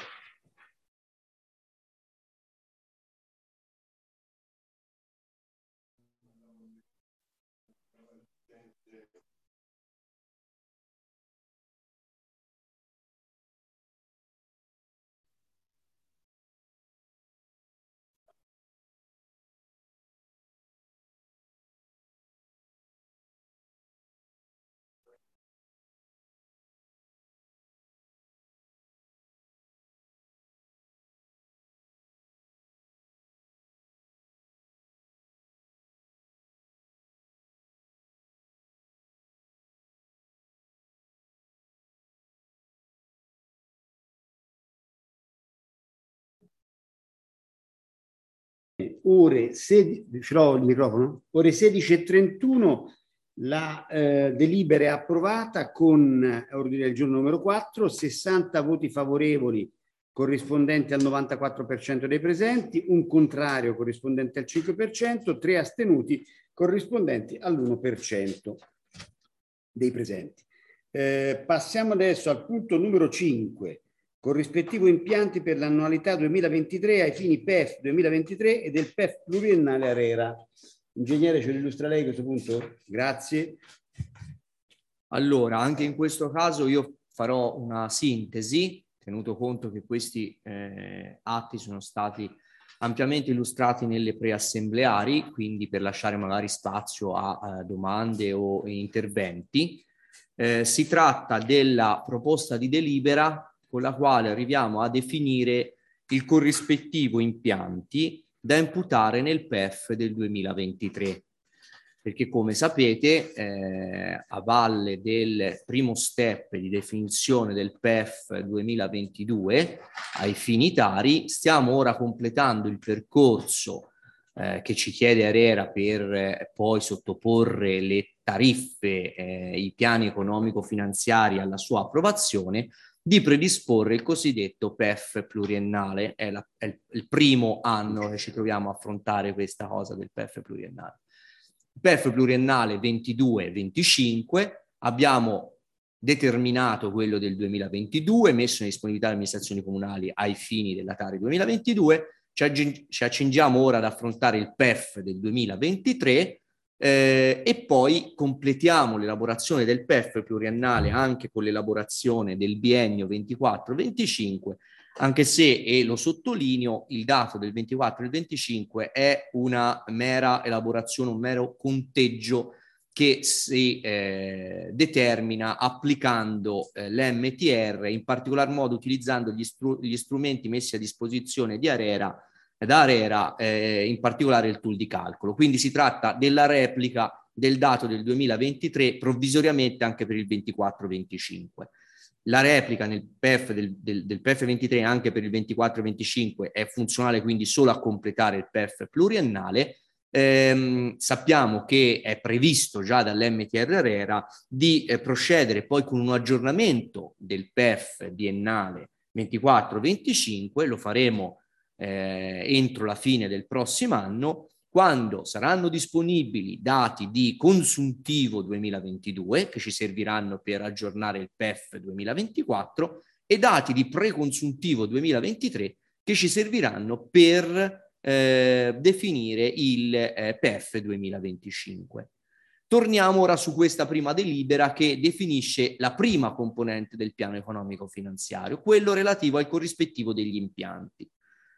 Speaker 5: Ore sedici, ce l'ho il microfono? Ore sedici e trentuno la eh, delibera è approvata con eh, ordine del giorno numero quattro, sessanta voti favorevoli corrispondenti al novantaquattro per cento dei presenti, un contrario corrispondente al cinque per cento, tre astenuti corrispondenti all'uno per cento dei presenti. Eh, passiamo adesso al punto numero cinque, corrispettivo impianti per l'annualità duemilaventitré ai fini P E F duemilaventitré e del P E F pluriennale ARERA. Ingegnere, ce lo illustra lei a questo punto? Grazie.
Speaker 6: Allora, anche in questo caso io farò una sintesi, tenuto conto che questi eh, atti sono stati ampiamente illustrati nelle preassembleari, quindi per lasciare magari spazio a, a domande o interventi. Eh, si tratta della proposta di delibera con la quale arriviamo a definire il corrispettivo impianti da imputare nel P E F del duemilaventitré. Perché come sapete, eh, a valle del primo step di definizione del P E F duemilaventidue, ai fini tari, stiamo ora completando il percorso eh, che ci chiede ARERA per eh, poi sottoporre le tariffe, eh, i piani economico-finanziari alla sua approvazione, di predisporre il cosiddetto P E F pluriennale. È, la, è il primo anno che ci troviamo a affrontare questa cosa del P E F pluriennale. P E F pluriennale ventidue venticinque, abbiamo determinato quello del duemilaventidue, messo in disponibilità delle amministrazioni comunali ai fini della Tari duemilaventidue, ci, ci accingiamo ora ad affrontare il P E F del duemilaventitré eh, e poi completiamo l'elaborazione del P E F pluriennale anche con l'elaborazione del biennio ventiquattro venticinque, anche se, e lo sottolineo, il dato del ventiquattro e del venticinque è una mera elaborazione, un mero conteggio che si eh, determina applicando eh, l'M T R, in particolar modo utilizzando gli, stru gli strumenti messi a disposizione di ARERA, da ARERA, eh, in particolare il tool di calcolo. Quindi si tratta della replica del dato del duemilaventitré provvisoriamente anche per il ventiquattro venticinque. La replica nel P E F del, del, del P E F ventitré anche per il ventiquattro venticinque è funzionale quindi solo a completare il P E F pluriennale. Ehm, sappiamo che è previsto già dall'M T R ARERA di eh, procedere poi con un aggiornamento del P E F biennale ventiquattro venticinque, lo faremo eh, entro la fine del prossimo anno, quando saranno disponibili dati di consuntivo duemilaventidue che ci serviranno per aggiornare il P E F duemilaventiquattro e dati di preconsuntivo duemilaventitré che ci serviranno per eh, definire il eh, P E F duemilaventicinque. Torniamo ora su questa prima delibera che definisce la prima componente del piano economico finanziario, quello relativo al corrispettivo degli impianti.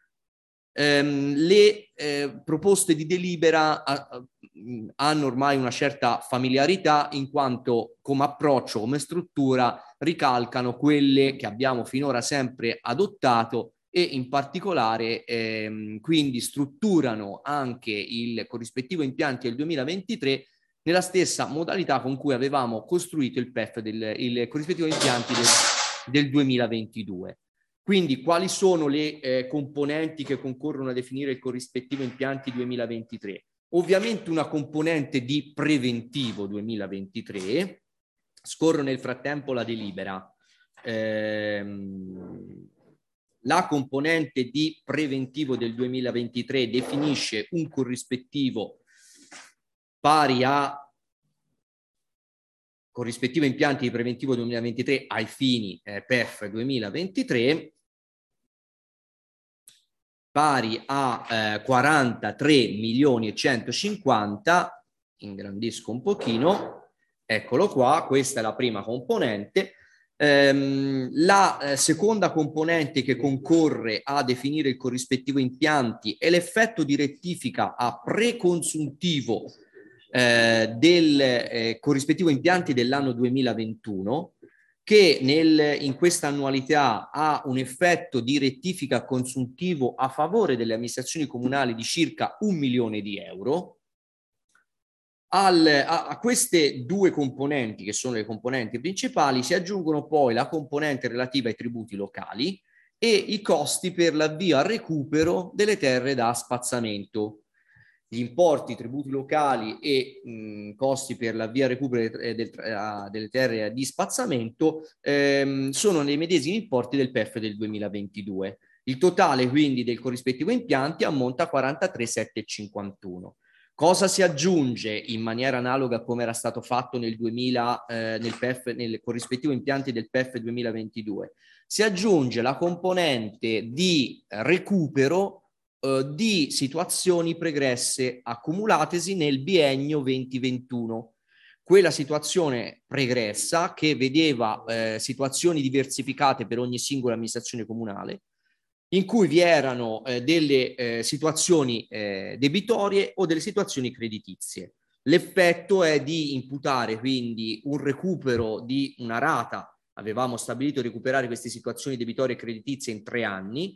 Speaker 6: Um, le eh, proposte di delibera uh, hanno ormai una certa familiarità in quanto come approccio, come struttura ricalcano quelle che abbiamo finora sempre adottato e in particolare ehm, quindi strutturano anche il corrispettivo impianti del duemilaventitré nella stessa modalità con cui avevamo costruito il P E F del il corrispettivo impianti del, del duemilaventidue. Quindi quali sono le eh, componenti che concorrono a definire il corrispettivo impianti duemilaventitré? Ovviamente una componente di preventivo duemilaventitré, scorro nel frattempo la delibera. Ehm, la componente di preventivo del duemilaventitré definisce un corrispettivo pari a corrispettivo impianti di preventivo duemilaventitré ai fini eh, P E F duemilaventitré pari a eh, quarantatré milioni e centocinquanta, ingrandisco un pochino, eccolo qua, questa è la prima componente. Ehm, la eh, seconda componente che concorre a definire il corrispettivo impianti è l'effetto di rettifica a preconsuntivo Eh, del eh, corrispettivo impianti dell'anno duemilaventuno che nel, in questa annualità ha un effetto di rettifica consuntivo a favore delle amministrazioni comunali di circa un milione di euro. Al, a, a queste due componenti, che sono le componenti principali, si aggiungono poi la componente relativa ai tributi locali e i costi per l'avvio al recupero delle terre da spazzamento. Gli importi, tributi locali e mh, costi per l'avvio al recupero del, del, uh, delle terre di spazzamento ehm, sono nei medesimi importi del P E F del duemilaventidue. Il totale quindi del corrispettivo impianti ammonta a quarantatré milioni settecentocinquantuno. Cosa si aggiunge in maniera analoga come era stato fatto nel, duemila, eh, nel, P F, nel corrispettivo impianti del P E F duemilaventidue? Si aggiunge la componente di recupero di situazioni pregresse accumulatesi nel biennio venti ventuno. Quella situazione pregressa che vedeva eh, situazioni diversificate per ogni singola amministrazione comunale, in cui vi erano eh, delle eh, situazioni eh, debitorie o delle situazioni creditizie. L'effetto è di imputare quindi un recupero di una rata. Avevamo stabilito di recuperare queste situazioni debitorie e creditizie in tre anni.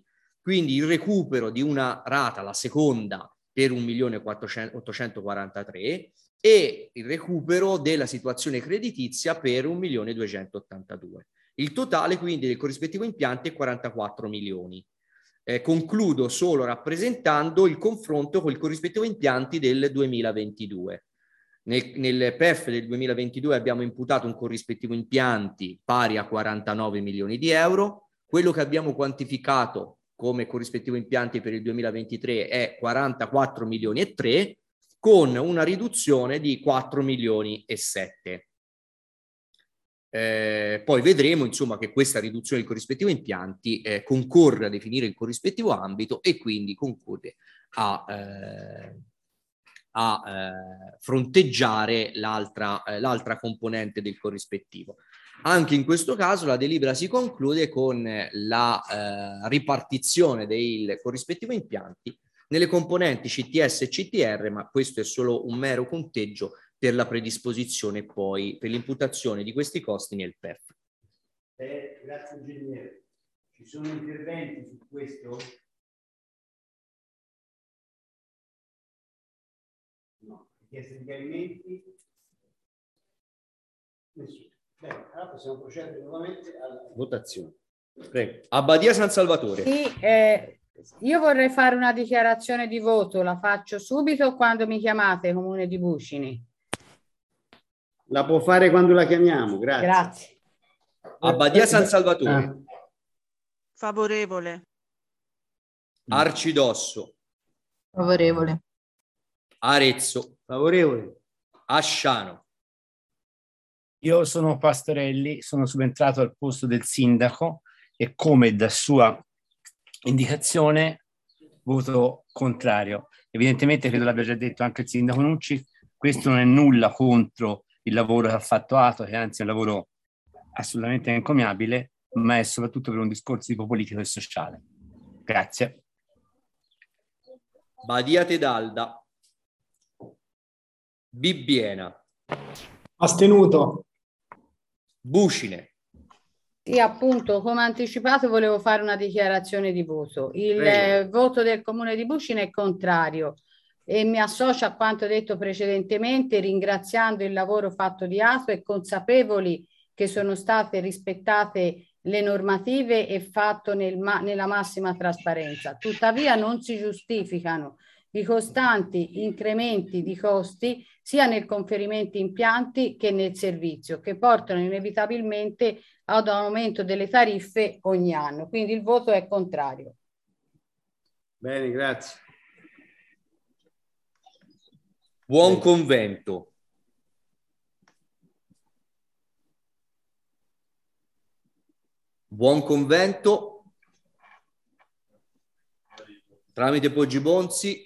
Speaker 6: quindi il recupero di una rata, la seconda, per un milione ottocentoquarantatremila e il recupero della situazione creditizia per un milione duecentottantadue. Il totale quindi del corrispettivo impianti è quarantaquattro milioni. Eh, concludo solo rappresentando il confronto con il corrispettivo impianti del duemilaventidue. Nel, nel P E F del duemilaventidue abbiamo imputato un corrispettivo impianti pari a quarantanove milioni di euro. Quello che abbiamo quantificato come corrispettivo impianti per il duemilaventitré è quarantaquattro milioni e tre, con una riduzione di quattro milioni e sette. Eh, poi vedremo insomma che questa riduzione del corrispettivo impianti eh, concorre a definire il corrispettivo ambito e quindi concorre a, eh, a eh, fronteggiare l'altra eh, l'altra componente del corrispettivo. Anche in questo caso la delibera si conclude con la eh, ripartizione del corrispettivo impianti nelle componenti C T S e C T R, ma questo è solo un mero conteggio per la predisposizione poi, per l'imputazione di questi costi nel P E F.
Speaker 5: Eh, grazie ingegnere. Ci sono interventi su questo? No. Richieste di chiarimenti? Nessuno. Bene, allora possiamo procedere nuovamente alla votazione. Prego.
Speaker 6: Abbadia San Salvatore.
Speaker 8: Sì, eh, io vorrei fare una dichiarazione di voto, la faccio subito quando mi chiamate, Comune di Buscini.
Speaker 5: La può fare quando la chiamiamo, grazie.
Speaker 8: Grazie.
Speaker 6: Abbadia San Salvatore.
Speaker 5: Ah.
Speaker 4: Favorevole.
Speaker 6: Arcidosso.
Speaker 8: Favorevole.
Speaker 6: Arezzo.
Speaker 5: Favorevole.
Speaker 6: Asciano.
Speaker 13: Io sono Pastorelli, sono subentrato al posto del sindaco e come da sua indicazione voto contrario. Evidentemente, credo l'abbia già detto anche il sindaco Nucci, questo non è nulla contro il lavoro che ha fatto Ato, che anzi è un lavoro assolutamente encomiabile, ma è soprattutto per un discorso tipo politico e sociale. Grazie.
Speaker 6: Badia Tedalda. Bibbiena.
Speaker 23: Astenuto.
Speaker 6: Buscine.
Speaker 8: Sì, appunto, come anticipato volevo fare una dichiarazione di voto. Il eh, voto del Comune di Buscine è contrario e mi associo a quanto detto precedentemente, ringraziando il lavoro fatto di Ato e consapevoli che sono state rispettate le normative e fatto nel ma nella massima trasparenza. Tuttavia non si giustificano i costanti incrementi di costi sia nel conferimento impianti che nel servizio, che portano inevitabilmente ad un aumento delle tariffe ogni anno. Quindi il voto è contrario.
Speaker 5: Bene, grazie.
Speaker 6: Buon convento. Buon convento. Tramite Poggi Bonzi.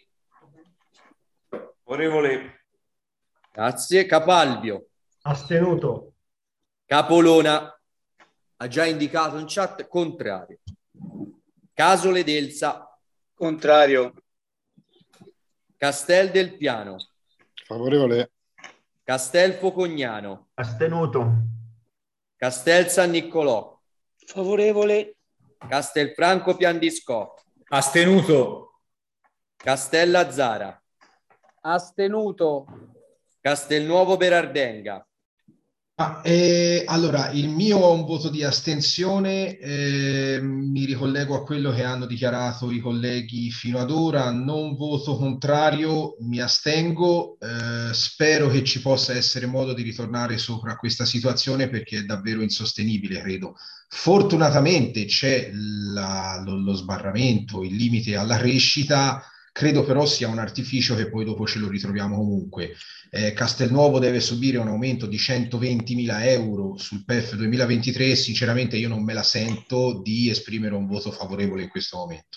Speaker 19: Favorevole.
Speaker 6: Grazie. Capalbio.
Speaker 19: Astenuto.
Speaker 6: Capolona. Ha già indicato in chat contrario. Casole Delsa.
Speaker 17: Contrario.
Speaker 6: Castel del Piano.
Speaker 22: Favorevole.
Speaker 6: Castel Focognano.
Speaker 19: Astenuto.
Speaker 6: Castel San Niccolò.
Speaker 9: Favorevole.
Speaker 6: Castelfranco Piandiscò.
Speaker 3: Astenuto.
Speaker 6: Castellazzara.
Speaker 10: Astenuto.
Speaker 6: Castelnuovo Berardenga.
Speaker 24: Ah, eh, allora, il mio è un voto di astensione, eh, mi ricollego a quello che hanno dichiarato i colleghi fino ad ora, non voto contrario, mi astengo, eh, spero che ci possa essere modo di ritornare sopra questa situazione perché è davvero insostenibile, credo. Fortunatamente c'è la- lo, lo sbarramento, il limite alla crescita, credo però sia un artificio che poi dopo ce lo ritroviamo comunque. Eh, Castelnuovo deve subire un aumento di centoventimila euro sul P E F duemilaventitré, sinceramente io non me la sento di esprimere un voto favorevole in questo momento.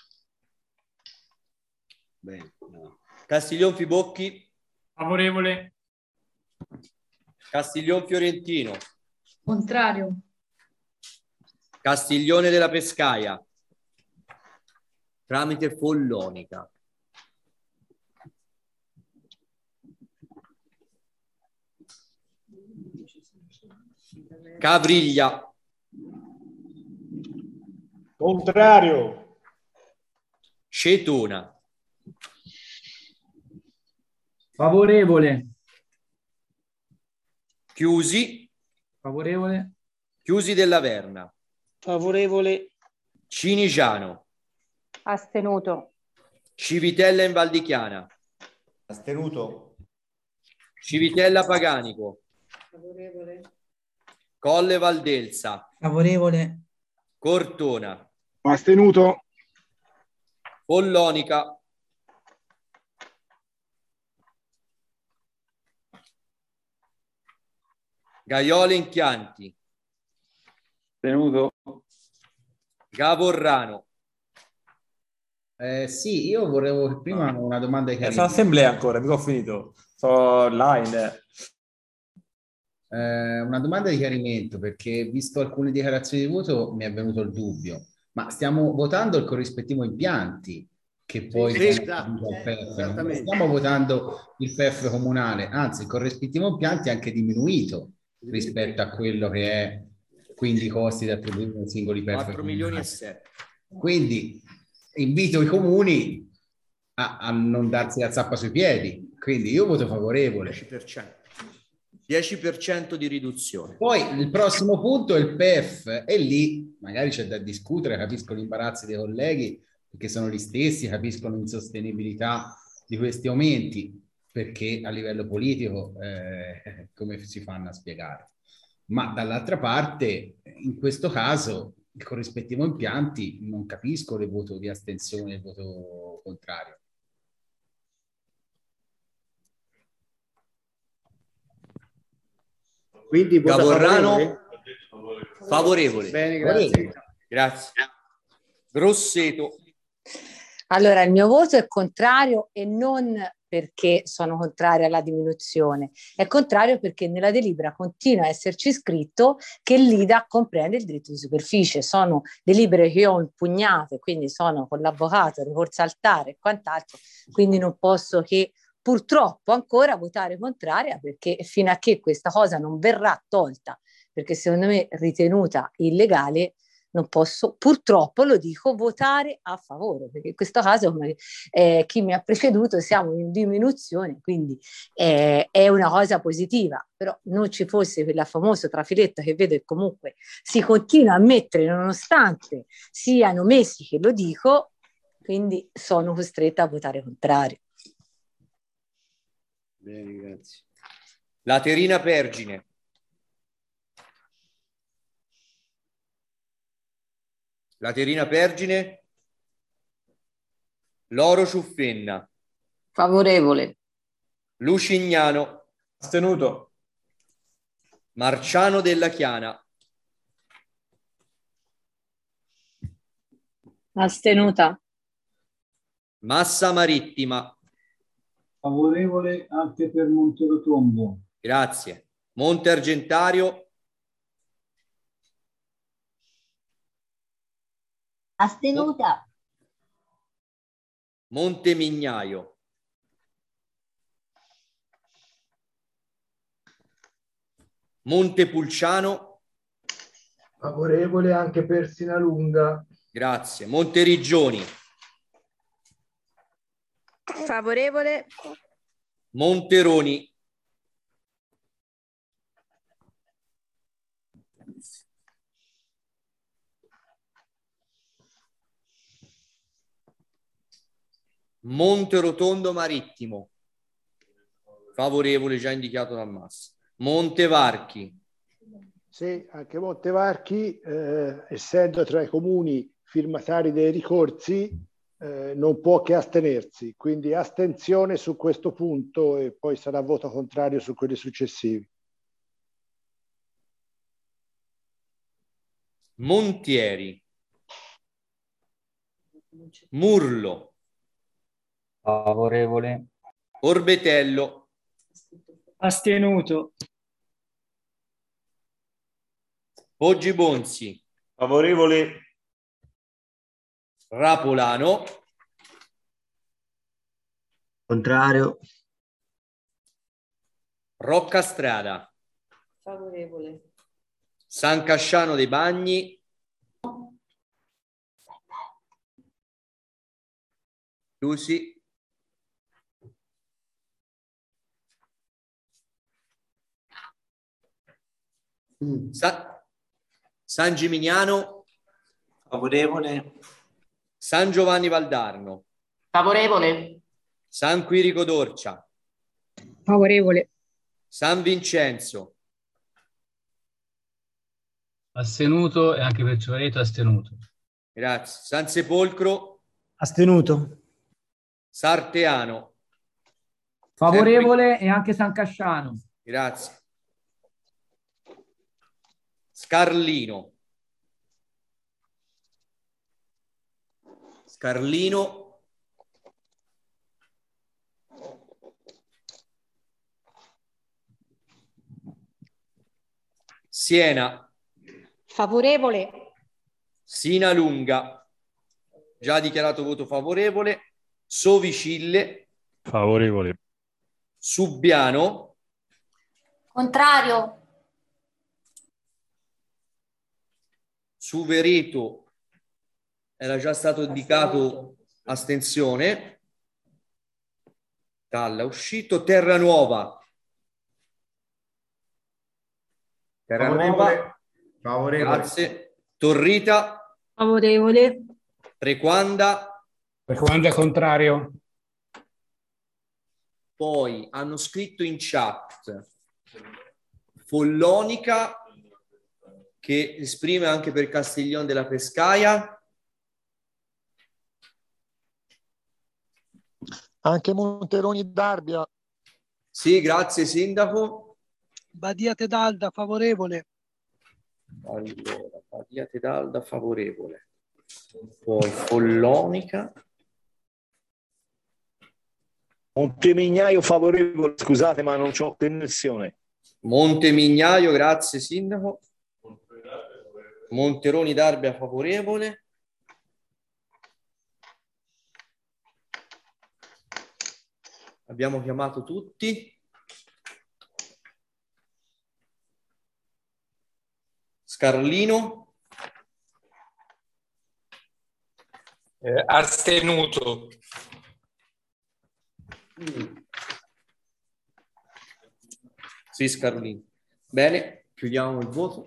Speaker 5: Bene, no.
Speaker 6: Castiglion Fibocchi.
Speaker 10: Favorevole.
Speaker 6: Castiglion Fiorentino.
Speaker 8: Contrario.
Speaker 6: Castiglione della Pescaia. Tramite Follonica. Cavriglia.
Speaker 19: Contrario.
Speaker 6: Cetona.
Speaker 10: Favorevole.
Speaker 6: Chiusi.
Speaker 10: Favorevole.
Speaker 6: Chiusi della Verna.
Speaker 9: Favorevole.
Speaker 6: Cinigiano.
Speaker 15: Astenuto.
Speaker 6: Civitella in Val di Chiana.
Speaker 3: Astenuto.
Speaker 6: Civitella Paganico.
Speaker 1: Favorevole.
Speaker 6: Colle Valdelsa.
Speaker 14: Favorevole.
Speaker 6: Cortona.
Speaker 22: Astenuto.
Speaker 6: Follonica. Gaiole in Chianti.
Speaker 17: Tenuto.
Speaker 6: Gavorrano.
Speaker 16: Eh, sì, io volevo prima una domanda di
Speaker 3: Eh, sono
Speaker 16: chiarimento.
Speaker 3: assemblea ancora, mica ho finito. Sono online.
Speaker 16: Eh, una domanda di chiarimento, perché visto alcune dichiarazioni di voto mi è venuto il dubbio, ma stiamo votando il corrispettivo impianti che poi
Speaker 5: Sì,
Speaker 16: viene
Speaker 5: esatto,
Speaker 16: adibito al P E F, non
Speaker 5: esattamente.
Speaker 16: stiamo votando il P E F comunale, anzi il corrispettivo impianti è anche diminuito rispetto a quello che è quindi i costi da attribuire ai singoli P E F
Speaker 6: quattro milioni e
Speaker 16: comunali.
Speaker 6: sette.
Speaker 16: Quindi invito i comuni a, a non darsi la zappa sui piedi, quindi io voto favorevole.
Speaker 6: dieci per cento. dieci per cento di riduzione.
Speaker 16: Poi il prossimo punto è il P E F e lì magari c'è da discutere, capisco gli imbarazzi dei colleghi perché sono gli stessi, capiscono l'insostenibilità di questi aumenti perché a livello politico eh, come si fanno a spiegare. Ma dall'altra parte in questo caso il corrispettivo impianti non capisco il voto di astensione e il voto contrario.
Speaker 5: Quindi vota
Speaker 6: Gavorrano
Speaker 5: favorevole?
Speaker 6: favorevole.
Speaker 5: Bene, grazie.
Speaker 6: Grazie. Grosseto.
Speaker 15: Allora, il mio voto è contrario e non perché sono contraria alla diminuzione, è contrario perché nella delibera continua a esserci scritto che l'I D A comprende il diritto di superficie. Sono delibere che io ho impugnato, quindi sono con l'avvocato, ricorso al T A R e quant'altro, quindi non posso che purtroppo ancora votare contraria perché fino a che questa cosa non verrà tolta, perché secondo me è ritenuta illegale, non posso, purtroppo lo dico, votare a favore, perché in questo caso come eh, chi mi ha preceduto siamo in diminuzione, quindi eh, è una cosa positiva, però non ci fosse quella famosa trafiletto che vedo che comunque si continua a mettere nonostante siano mesi che lo dico, quindi sono costretta a votare contrario.
Speaker 5: Bene, grazie.
Speaker 6: Laterina Pergine. Laterina Pergine. Loro Ciuffenna.
Speaker 15: Favorevole.
Speaker 6: Lucignano.
Speaker 3: Astenuto.
Speaker 6: Marciano della Chiana.
Speaker 15: Astenuta.
Speaker 6: Massa Marittima.
Speaker 10: Favorevole anche per Monterotondo.
Speaker 6: Grazie. Monte Argentario.
Speaker 15: Astenuta.
Speaker 6: Monte Mignaio. Monte Pulciano.
Speaker 19: Favorevole anche per Sinalunga.
Speaker 6: Grazie. Monte Riggioni.
Speaker 4: Favorevole.
Speaker 6: Monteroni. Monte Rotondo Marittimo. Favorevole già indicato dal Massa. Monte Varchi.
Speaker 22: Sì, anche Montevarchi, eh, essendo tra i comuni firmatari dei ricorsi, eh, non può che astenersi. Quindi astensione su questo punto e poi sarà voto contrario su quelli successivi.
Speaker 6: Montieri. Murlo.
Speaker 10: Favorevole.
Speaker 6: Orbetello.
Speaker 10: Astenuto.
Speaker 6: Poggi Bonzi.
Speaker 11: Favorevole.
Speaker 6: Rapolano.
Speaker 5: Contrario.
Speaker 6: Roccastrada.
Speaker 1: Favorevole.
Speaker 6: San Casciano dei Bagni. Lucy. Sa- San Gimignano.
Speaker 9: Favorevole.
Speaker 6: San Giovanni Valdarno.
Speaker 12: Favorevole.
Speaker 6: San Quirico d'Orcia.
Speaker 12: Favorevole.
Speaker 6: San Vincenzo.
Speaker 10: Astenuto e anche per Civareto astenuto.
Speaker 6: Grazie. San Sepolcro.
Speaker 9: Astenuto.
Speaker 6: Sarteano.
Speaker 10: Favorevole
Speaker 6: Sempre...
Speaker 10: e anche San Casciano.
Speaker 6: Grazie. Scarlino. Scarlino. Siena.
Speaker 20: Favorevole.
Speaker 6: Sinalunga. Già dichiarato voto favorevole. Sovicille.
Speaker 14: Favorevole.
Speaker 6: Subbiano.
Speaker 20: Contrario.
Speaker 6: Suvereto era già stato indicato astensione. Dalla uscito. Terranuova. Terranuova.
Speaker 2: Favorevole.
Speaker 6: Grazie. Torrita.
Speaker 12: Favorevole.
Speaker 6: Prequanda.
Speaker 7: Prequanda contrario.
Speaker 6: Poi hanno scritto in chat Follonica, che esprime anche per Castiglione della Pescaia.
Speaker 18: Anche Monteroni d'Arbia.
Speaker 6: Sì, grazie sindaco.
Speaker 9: Badia Tedalda, favorevole.
Speaker 6: Allora, Badia Tedalda, favorevole. Poi Follonica.
Speaker 11: Montemignaio favorevole, scusate ma non c'ho connessione.
Speaker 6: Montemignaio, grazie sindaco. Monteroni d'Arbia favorevole. Abbiamo chiamato tutti. Scarlino.
Speaker 21: Eh, astenuto.
Speaker 6: Sì, Scarlino. Bene, chiudiamo il voto.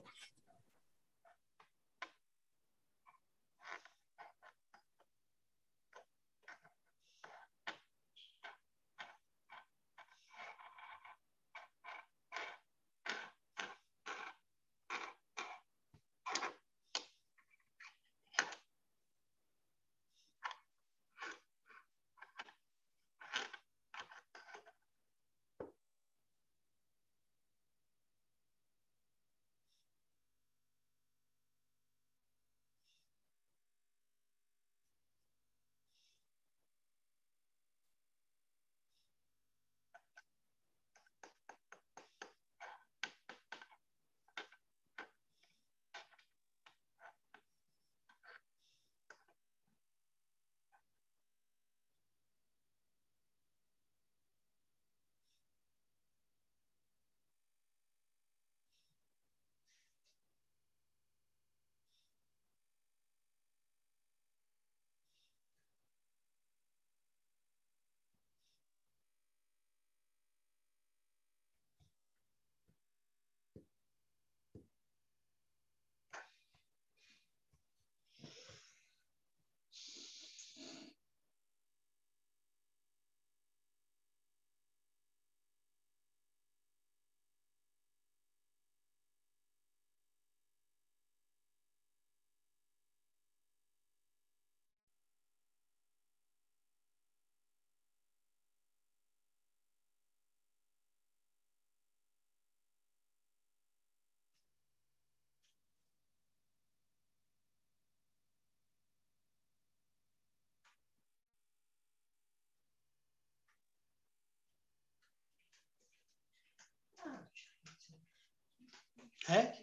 Speaker 9: Eh?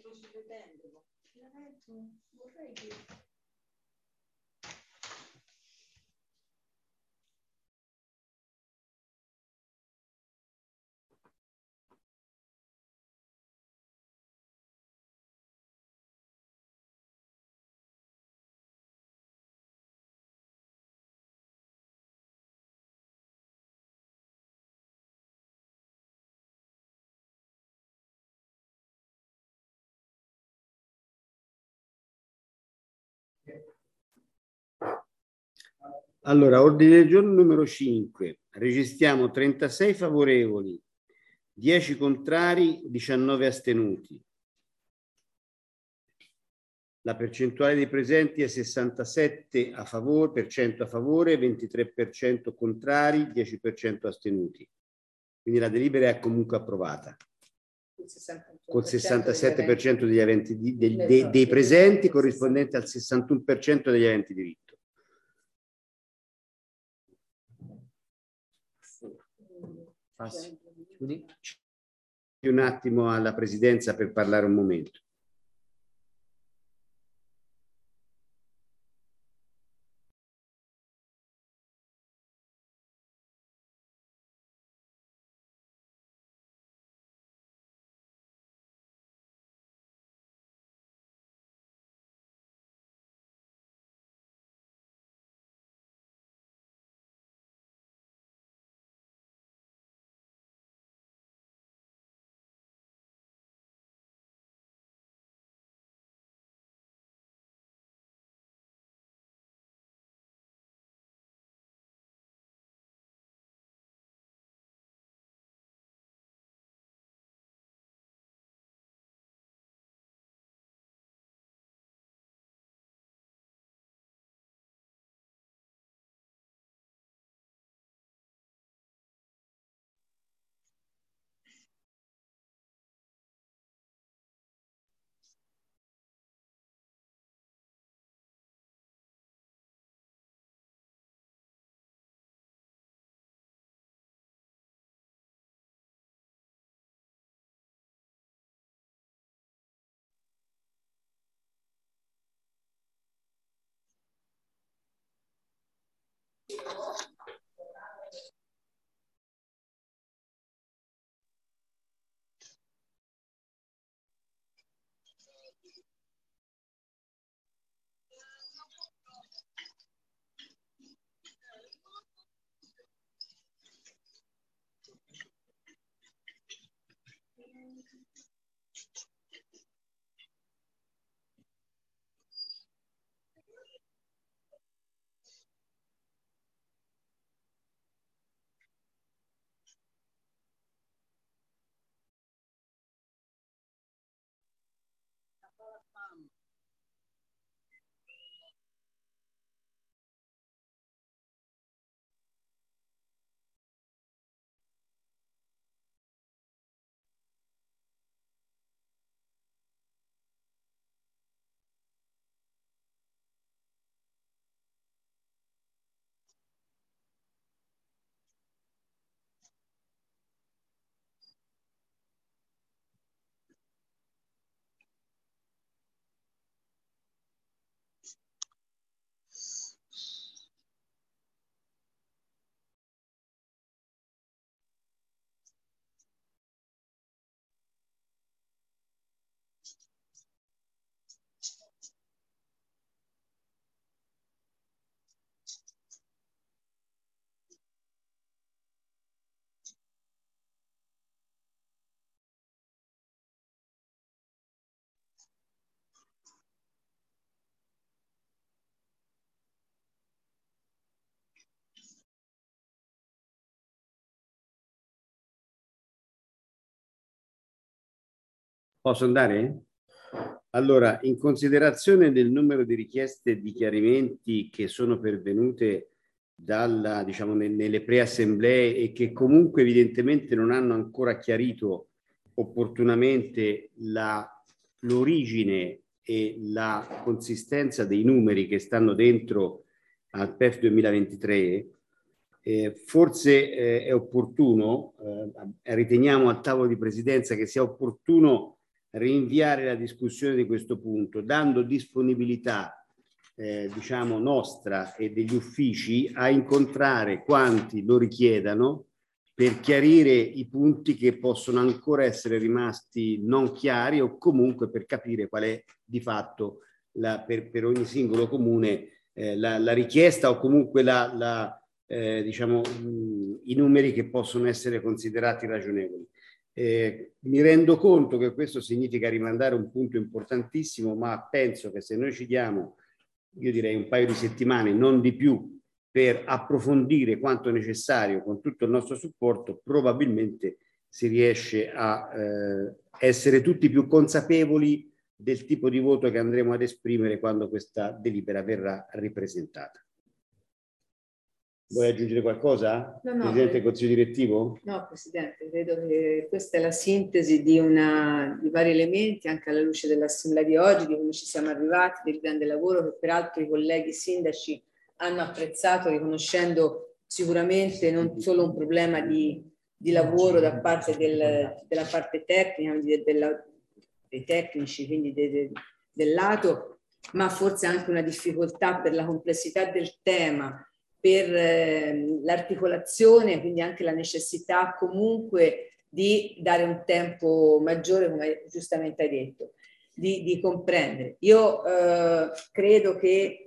Speaker 5: Allora, ordine del giorno numero cinque. Registriamo trentasei favorevoli, dieci contrari, diciannove astenuti. La percentuale dei presenti è sessantasette a favore, per cento a favore, ventitré per cento contrari, dieci per cento astenuti. Quindi la delibera è comunque approvata. Col sessantasette per cento degli aventi di, dei, dei, dei presenti, corrispondente al sessantuno per cento degli aventi diritto.
Speaker 6: Passi. Chiudi.
Speaker 5: Un attimo alla Presidenza per parlare un momento. Posso andare? Allora, in considerazione del numero di richieste di chiarimenti che sono pervenute dalla, diciamo, nelle preassemblee e che comunque evidentemente non hanno ancora chiarito opportunamente la, l'origine e la consistenza dei numeri che stanno dentro al P E F duemilaventitré, eh, forse eh, è opportuno, eh, riteniamo al tavolo di presidenza che sia opportuno rinviare la discussione di questo punto, dando disponibilità eh, diciamo nostra e degli uffici a incontrare quanti lo richiedano per chiarire i punti che possono ancora essere rimasti non chiari o comunque per capire qual è di fatto la, per, per ogni singolo comune eh, la, la richiesta o comunque la, la, eh, diciamo, mh, i numeri che possono essere considerati ragionevoli. Eh, mi rendo conto che questo significa rimandare un punto importantissimo, ma penso che se noi ci diamo, io direi un paio di settimane, non di più, per approfondire quanto necessario con tutto il nostro supporto, probabilmente si riesce a eh, essere tutti più consapevoli del tipo di voto che andremo ad esprimere quando questa delibera verrà ripresentata. Vuoi aggiungere qualcosa,
Speaker 1: No, no,
Speaker 5: Presidente del
Speaker 1: eh,
Speaker 5: Consiglio direttivo?
Speaker 1: No, Presidente, credo che questa è la sintesi di, una, di vari elementi, anche alla luce dell'assemblea di oggi, di come ci siamo arrivati, del grande lavoro che peraltro i colleghi sindaci hanno apprezzato, riconoscendo sicuramente non solo un problema di, di lavoro da parte del, della parte tecnica, di, della, dei tecnici, quindi de, de, del lato, ma forse anche una difficoltà per la complessità del tema, per eh, l'articolazione, quindi anche la necessità comunque di dare un tempo maggiore, come giustamente hai detto, di, di comprendere. Io eh, credo che,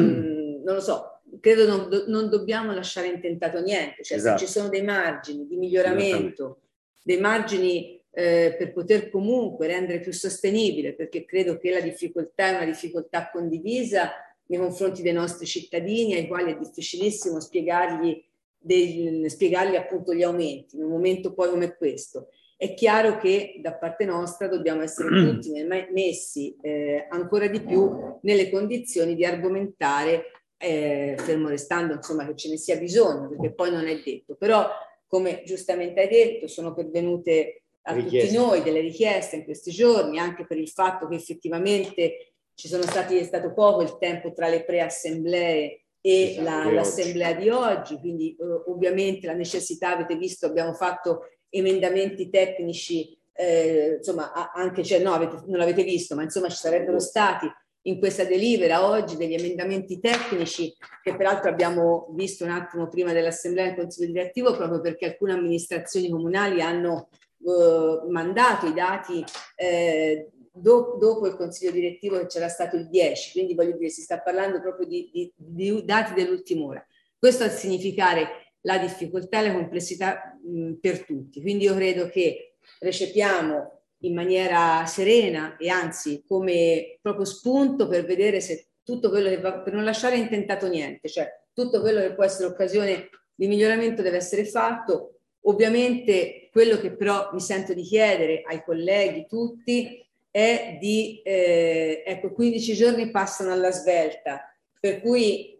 Speaker 1: mh, non lo so, credo non, do, non dobbiamo lasciare intentato niente, cioè esatto. Se ci sono dei margini di miglioramento, dei margini eh, per poter comunque rendere più sostenibile, perché credo che la difficoltà è una difficoltà condivisa nei confronti dei nostri cittadini, ai quali è difficilissimo spiegargli, dei, spiegargli appunto gli aumenti in un momento poi come questo. È chiaro che da parte nostra dobbiamo essere tutti messi eh, ancora di più nelle condizioni di argomentare, eh, fermo restando insomma che ce ne sia bisogno, perché poi non è detto. Però, come giustamente hai detto, sono pervenute a richieste. Tutti noi delle richieste in questi giorni, anche per il fatto che effettivamente ci sono stati, è stato poco il tempo tra le pre-assemblee e la, l'assemblea di oggi, quindi eh, ovviamente la necessità, avete visto, abbiamo fatto emendamenti tecnici, eh, insomma a, anche, cioè no, avete, non l'avete visto, ma insomma ci sarebbero stati in questa delibera oggi degli emendamenti tecnici che peraltro abbiamo visto un attimo prima dell'assemblea del Consiglio direttivo, proprio perché alcune amministrazioni comunali hanno eh, mandato i dati eh, Do, dopo il consiglio direttivo che c'era stato il dieci, quindi voglio dire si sta parlando proprio di, di, di dati dell'ultima ora. Questo a significare la difficoltà e la complessità mh, per tutti, quindi io credo che recepiamo in maniera serena e anzi come proprio spunto per vedere se tutto quello che va, per non lasciare intentato niente, cioè tutto quello che può essere occasione di miglioramento deve essere fatto. Ovviamente quello che però mi sento di chiedere ai colleghi tutti è di, eh, ecco, quindici giorni passano alla svelta, per cui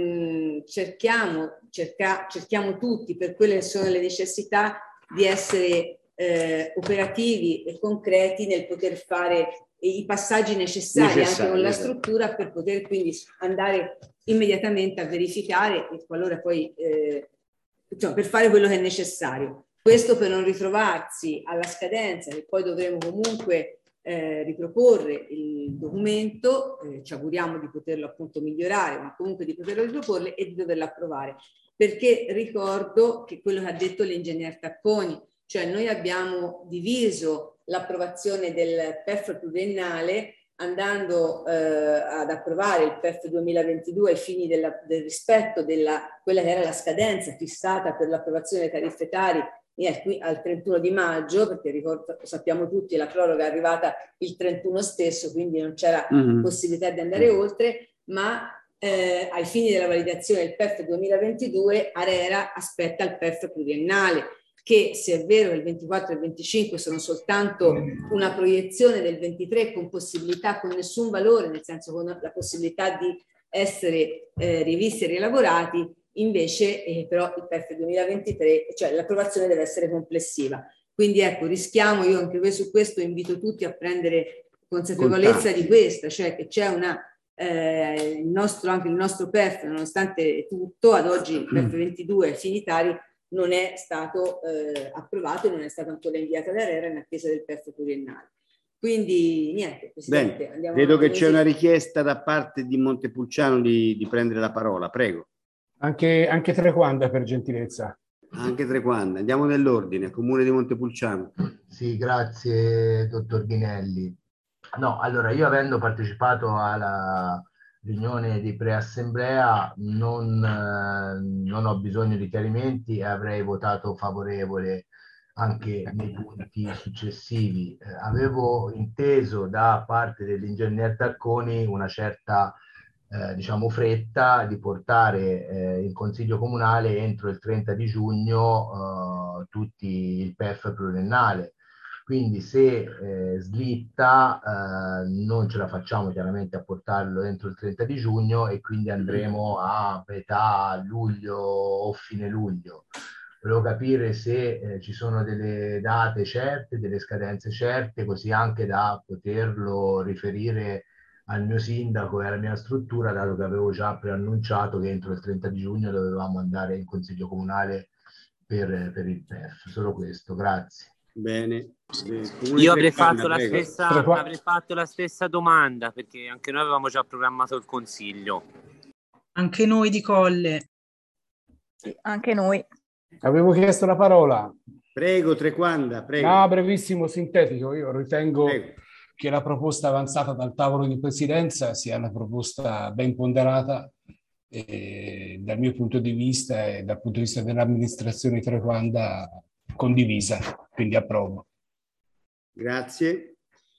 Speaker 1: mh, cerchiamo, cerca, cerchiamo tutti, per quelle che sono le necessità, di essere eh, operativi e concreti nel poter fare i passaggi necessari, necessari anche con la esatto. struttura, per poter quindi andare immediatamente a verificare e qualora poi, eh, cioè, per fare quello che è necessario. Questo per non ritrovarsi alla scadenza, che poi dovremo comunque Eh, riproporre il documento, eh, ci auguriamo di poterlo appunto migliorare, ma comunque di poterlo riproporre e di doverlo approvare, perché ricordo che quello che ha detto l'ingegner Tacconi, cioè noi abbiamo diviso l'approvazione del P E F pluriennale andando eh, ad approvare il P E F duemilaventidue ai fini della, del rispetto della quella che era la scadenza fissata per l'approvazione delle tariffe tari al trentuno di maggio, perché ricordo, sappiamo tutti la proroga è arrivata il trentuno stesso, quindi non c'era mm-hmm. possibilità di andare oltre, ma eh, ai fini della validazione del P E F duemilaventidue ARERA aspetta il P E F pluriennale, che se è vero che il ventiquattro e il venticinque sono soltanto una proiezione del ventitré con possibilità, con nessun valore, nel senso con la possibilità di essere eh, rivisti e rielaborati, invece eh, però il P E F duemilaventitré, cioè l'approvazione deve essere complessiva. Quindi ecco, rischiamo, io anche su questo invito tutti a prendere consapevolezza Contanti. di questa, cioè che c'è una, eh, il nostro, anche il nostro P E F, nonostante tutto, ad oggi il P E F ventidue finitari non è stato eh, approvato e non è stato ancora inviato all'ARERA in attesa del P E F pluriennale. Quindi niente, Presidente.
Speaker 5: Bene, andiamo vedo che c'è una richiesta da parte di Montepulciano di, di prendere la parola, prego.
Speaker 7: Anche, anche Trequanda, per gentilezza.
Speaker 5: Anche Trequanda. Andiamo nell'ordine. Comune di Montepulciano.
Speaker 19: Sì, grazie, dottor Ghinelli. No, allora, io avendo partecipato alla riunione di preassemblea non, eh, non ho bisogno di chiarimenti e avrei votato favorevole anche nei punti successivi. Eh, avevo inteso da parte dell'ingegner Tacconi una certa eh, diciamo fretta di portare eh, in Consiglio Comunale entro il trenta di giugno eh, tutti il P E F pluriennale. Quindi se eh, slitta eh, non ce la facciamo chiaramente a portarlo entro il trenta di giugno e quindi andremo a metà luglio o fine luglio. Volevo capire se eh, ci sono delle date certe, delle scadenze certe, così anche da poterlo riferire al mio sindaco e alla mia struttura, dato che avevo già preannunciato che entro il trenta di giugno dovevamo andare in Consiglio Comunale per, per il P E F. Solo questo, grazie.
Speaker 5: Bene.
Speaker 13: Io avrei fatto, la
Speaker 5: prego.
Speaker 13: stessa, avrei fatto la stessa domanda, perché anche noi avevamo già programmato il consiglio.
Speaker 14: Anche noi di Colle.
Speaker 4: Sì, anche noi.
Speaker 7: Avevo chiesto la parola.
Speaker 5: Prego, Trequanda, prego.
Speaker 7: No, brevissimo, sintetico. Io ritengo
Speaker 5: Prego.
Speaker 7: che la proposta avanzata dal tavolo di presidenza sia una proposta ben ponderata e dal mio punto di vista e dal punto di vista dell'amministrazione Trequanda condivisa, quindi approvo.
Speaker 5: Grazie.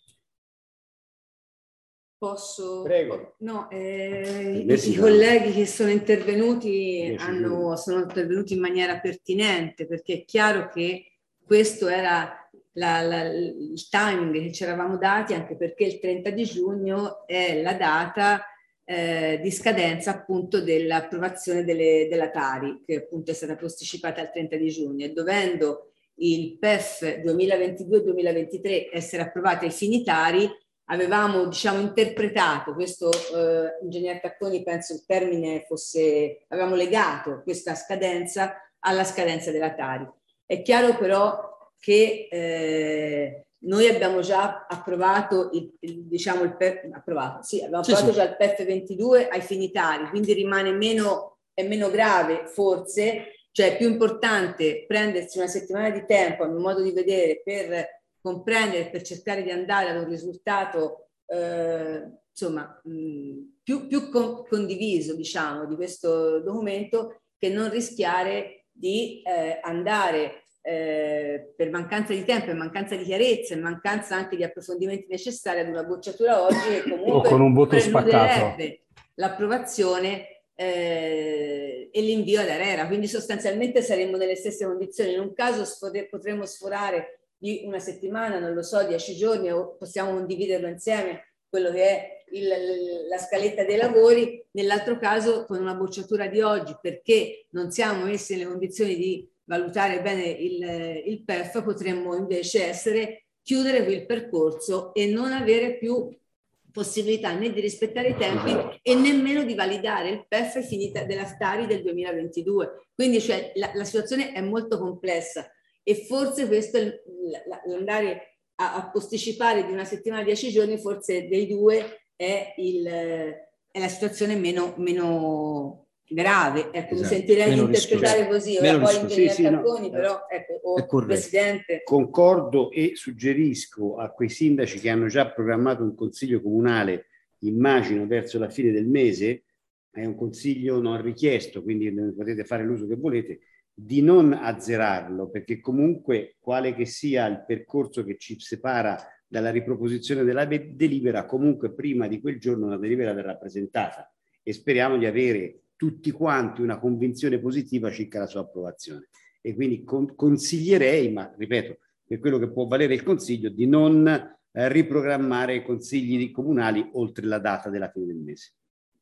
Speaker 1: Posso?
Speaker 5: Prego.
Speaker 1: No, eh,
Speaker 5: Merci,
Speaker 1: i, i colleghi che sono intervenuti hanno, sono intervenuti in maniera pertinente, perché è chiaro che questo era la, la, il timing che ci eravamo dati, anche perché il trenta di giugno è la data eh, di scadenza appunto dell'approvazione delle, della Tari, che appunto è stata posticipata al trenta di giugno, e dovendo il P E F duemilaventidue duemilaventitré essere approvato ai fini Tari, avevamo diciamo interpretato questo, eh, ingegner Tacconi penso il termine fosse, avevamo legato questa scadenza alla scadenza della Tari. È chiaro però che eh, noi abbiamo già approvato il, il diciamo il P E F, approvato, sì, abbiamo
Speaker 5: Sì,
Speaker 1: approvato
Speaker 5: sì.
Speaker 1: già il P E F ventidue ai fini Tari, quindi rimane meno, è meno grave forse, cioè è più importante prendersi una settimana di tempo, a mio modo di vedere, per comprendere, per cercare di andare ad un risultato eh, insomma mh, più, più con, condiviso, diciamo, di questo documento, che non rischiare di eh, andare eh, per mancanza di tempo, per mancanza di chiarezza e mancanza anche di approfondimenti necessari ad una bocciatura oggi che comunque
Speaker 7: O con un voto spaccato.
Speaker 1: l'approvazione Eh, e l'invio ad ARERA, quindi sostanzialmente saremmo nelle stesse condizioni. In un caso sfode, potremmo sforare di una settimana, non lo so, dieci giorni, o possiamo condividerlo insieme quello che è il, la scaletta dei lavori, nell'altro caso con una bocciatura di oggi, perché non siamo messi nelle condizioni di valutare bene il, il P E F, potremmo invece essere, chiudere il percorso e non avere più possibilità né di rispettare i tempi e nemmeno di validare il P E F finita della Tari del duemilaventidue. Quindi cioè, la, la situazione è molto complessa e forse questo l'andare a, a posticipare di una settimana, dieci giorni, forse dei due è, il, è la situazione meno, meno grave. Ecco,
Speaker 5: Esatto.
Speaker 1: Mi sentirei
Speaker 5: Meno
Speaker 1: di interpretare così, ora poi ingegner
Speaker 5: sì, sì, no.
Speaker 1: Tacconi, però ecco, o
Speaker 5: È corretto.
Speaker 1: Presidente.
Speaker 5: Concordo e suggerisco a quei sindaci che hanno già programmato un consiglio comunale, immagino verso la fine del mese, è un consiglio non richiesto, quindi potete fare l'uso che volete, di non azzerarlo, perché comunque quale che sia il percorso che ci separa dalla riproposizione della delibera, comunque prima di quel giorno la delibera verrà presentata e speriamo di avere tutti quanti una convinzione positiva circa la sua approvazione. E quindi con, consiglierei, ma ripeto, per quello che può valere il Consiglio, di non eh, riprogrammare i consigli comunali oltre la data della fine del mese.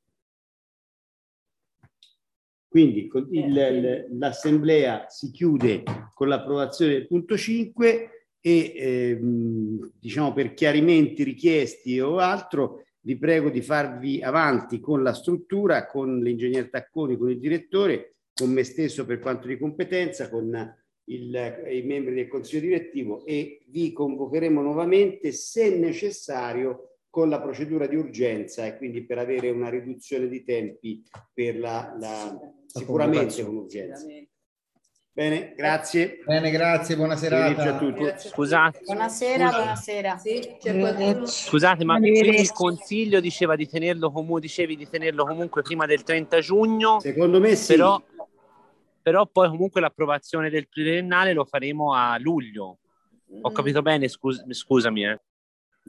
Speaker 5: Quindi l'Assemblea si chiude con l'approvazione del punto cinque e ehm, diciamo per chiarimenti richiesti o altro vi prego di farvi avanti con la struttura, con l'ingegner Tacconi, con il direttore, con me stesso per quanto di competenza, con il, i membri del Consiglio direttivo, e vi convocheremo nuovamente se necessario con la procedura di urgenza, e quindi per avere una riduzione di tempi per la, la sicuramente con urgenza. Bene, grazie.
Speaker 16: Bene, grazie, buona serata
Speaker 5: a tutti.
Speaker 13: Scusate.
Speaker 8: Buonasera, buonasera.
Speaker 1: Sì, c'è qualcuno?
Speaker 13: Scusate, ma quindi il Consiglio diceva di tenerlo, comu- dicevi di tenerlo comunque prima del trenta giugno?
Speaker 5: Secondo me sì.
Speaker 13: Però, però poi comunque l'approvazione del pluriennale lo faremo a luglio. Ho capito bene? Scus- scusami. Eh.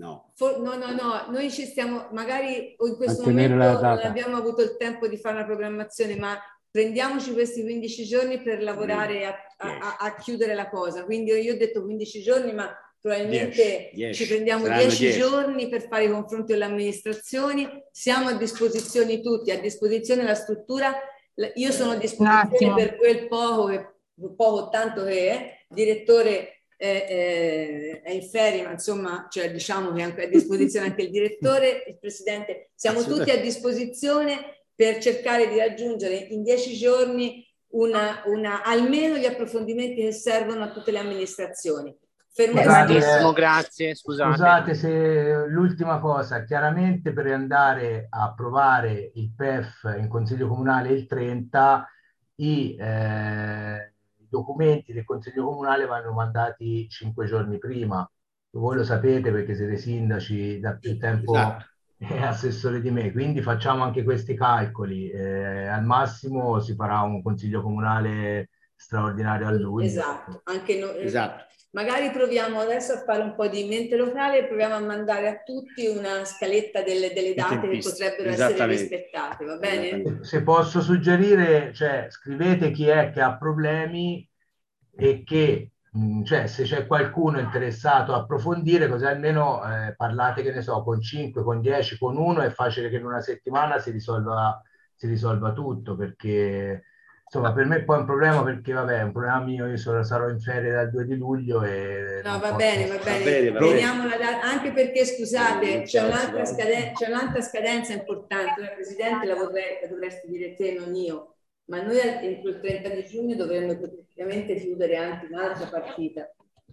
Speaker 5: No.
Speaker 1: For, no, no, no, noi ci stiamo, magari in questo
Speaker 7: Mantenere
Speaker 1: momento
Speaker 7: la
Speaker 1: non
Speaker 7: data.
Speaker 1: abbiamo avuto il tempo di fare una programmazione, ma prendiamoci questi quindici giorni per lavorare a, a, a, a chiudere la cosa. Quindi io ho detto quindici giorni, ma probabilmente
Speaker 5: dieci, dieci.
Speaker 1: ci prendiamo
Speaker 5: Saranno
Speaker 1: dieci
Speaker 5: dieci.
Speaker 1: giorni per fare i confronti con le amministrazioni. Siamo a disposizione tutti, a disposizione la struttura. Io sono a disposizione per quel poco, che, poco tanto che è, direttore è, è, è in ferie, ma insomma, cioè, diciamo che è a disposizione anche il direttore, il presidente. Siamo tutti a disposizione per cercare di raggiungere in dieci giorni una, una, almeno gli approfondimenti che servono a tutte le amministrazioni.
Speaker 13: Benissimo, grazie. Scusate.
Speaker 19: Scusate se l'ultima cosa, chiaramente per andare a approvare il P E F in Consiglio Comunale il trenta, i eh, documenti del Consiglio Comunale vanno mandati cinque giorni prima. Voi lo sapete perché siete sindaci da più tempo. Esatto. E assessore di me, quindi facciamo anche questi calcoli. Eh, al massimo si farà un Consiglio Comunale straordinario a luglio.
Speaker 1: Esatto, anche noi.
Speaker 5: Esatto.
Speaker 1: Magari proviamo adesso a fare un po' di mente locale e proviamo a mandare a tutti una scaletta delle, delle date che potrebbero essere rispettate, va bene?
Speaker 19: Se posso suggerire, cioè scrivete chi è che ha problemi e che, mh, cioè se c'è qualcuno interessato a approfondire, così almeno eh, parlate, che ne so, con cinque, con dieci, con uno, è facile che in una settimana si risolva, si risolva tutto, perché insomma, per me poi è un problema, perché vabbè, è un problema mio, io sono, sarò in ferie dal due di luglio e...
Speaker 1: No, va
Speaker 19: posso...
Speaker 1: bene, va bene, va bene, va teniamo la data, anche perché, scusate, c'è un'altra scadenza, c'è un'altra scadenza importante, la Presidente la, vorrei, la dovresti dire te, non io, ma noi entro il trenta di giugno dovremmo praticamente chiudere anche un'altra partita.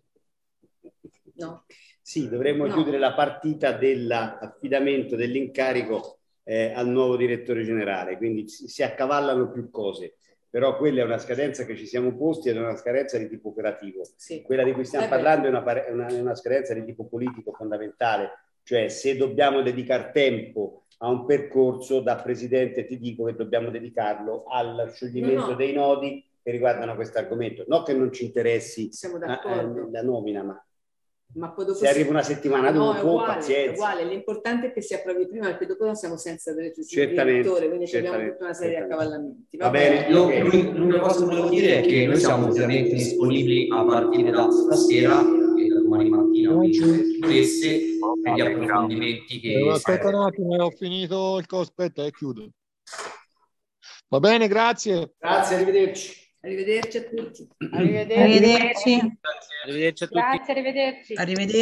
Speaker 1: No.
Speaker 5: Sì, dovremmo
Speaker 1: no.
Speaker 5: chiudere la partita dell'affidamento dell'incarico eh, al nuovo direttore generale, quindi si, si accavallano più cose. Però quella è una scadenza che ci siamo posti ed è una scadenza di tipo operativo. Sì. Quella di cui stiamo eh parlando è una, è, una, è una scadenza di tipo politico fondamentale, cioè se dobbiamo dedicare tempo a un percorso, da presidente ti dico che dobbiamo dedicarlo al scioglimento no, no. dei nodi che riguardano questo argomento. Non che non ci interessi la, la nomina, ma
Speaker 1: Ma poi dopo
Speaker 5: se arriva una settimana
Speaker 1: no,
Speaker 5: dopo,
Speaker 1: è uguale,
Speaker 5: pazienza.
Speaker 1: È uguale, l'importante è che si approvi prima, perché dopo non siamo senza direttore, quindi abbiamo tutta una serie di accavallamenti.
Speaker 6: Va, Va bene, bene. Io l'unica cosa che volevo dire è che noi siamo ovviamente disponibili a partire da stasera e da domani mattina queste per gli approfondimenti che...
Speaker 18: Eh, aspetta un attimo, ho finito il coso, aspetta e chiudo. Va bene, grazie.
Speaker 5: Grazie, arrivederci.
Speaker 1: Arrivederci a tutti.
Speaker 8: Arrivederci.
Speaker 13: Arrivederci a tutti.
Speaker 20: Grazie, arrivederci.
Speaker 14: Arrivederci.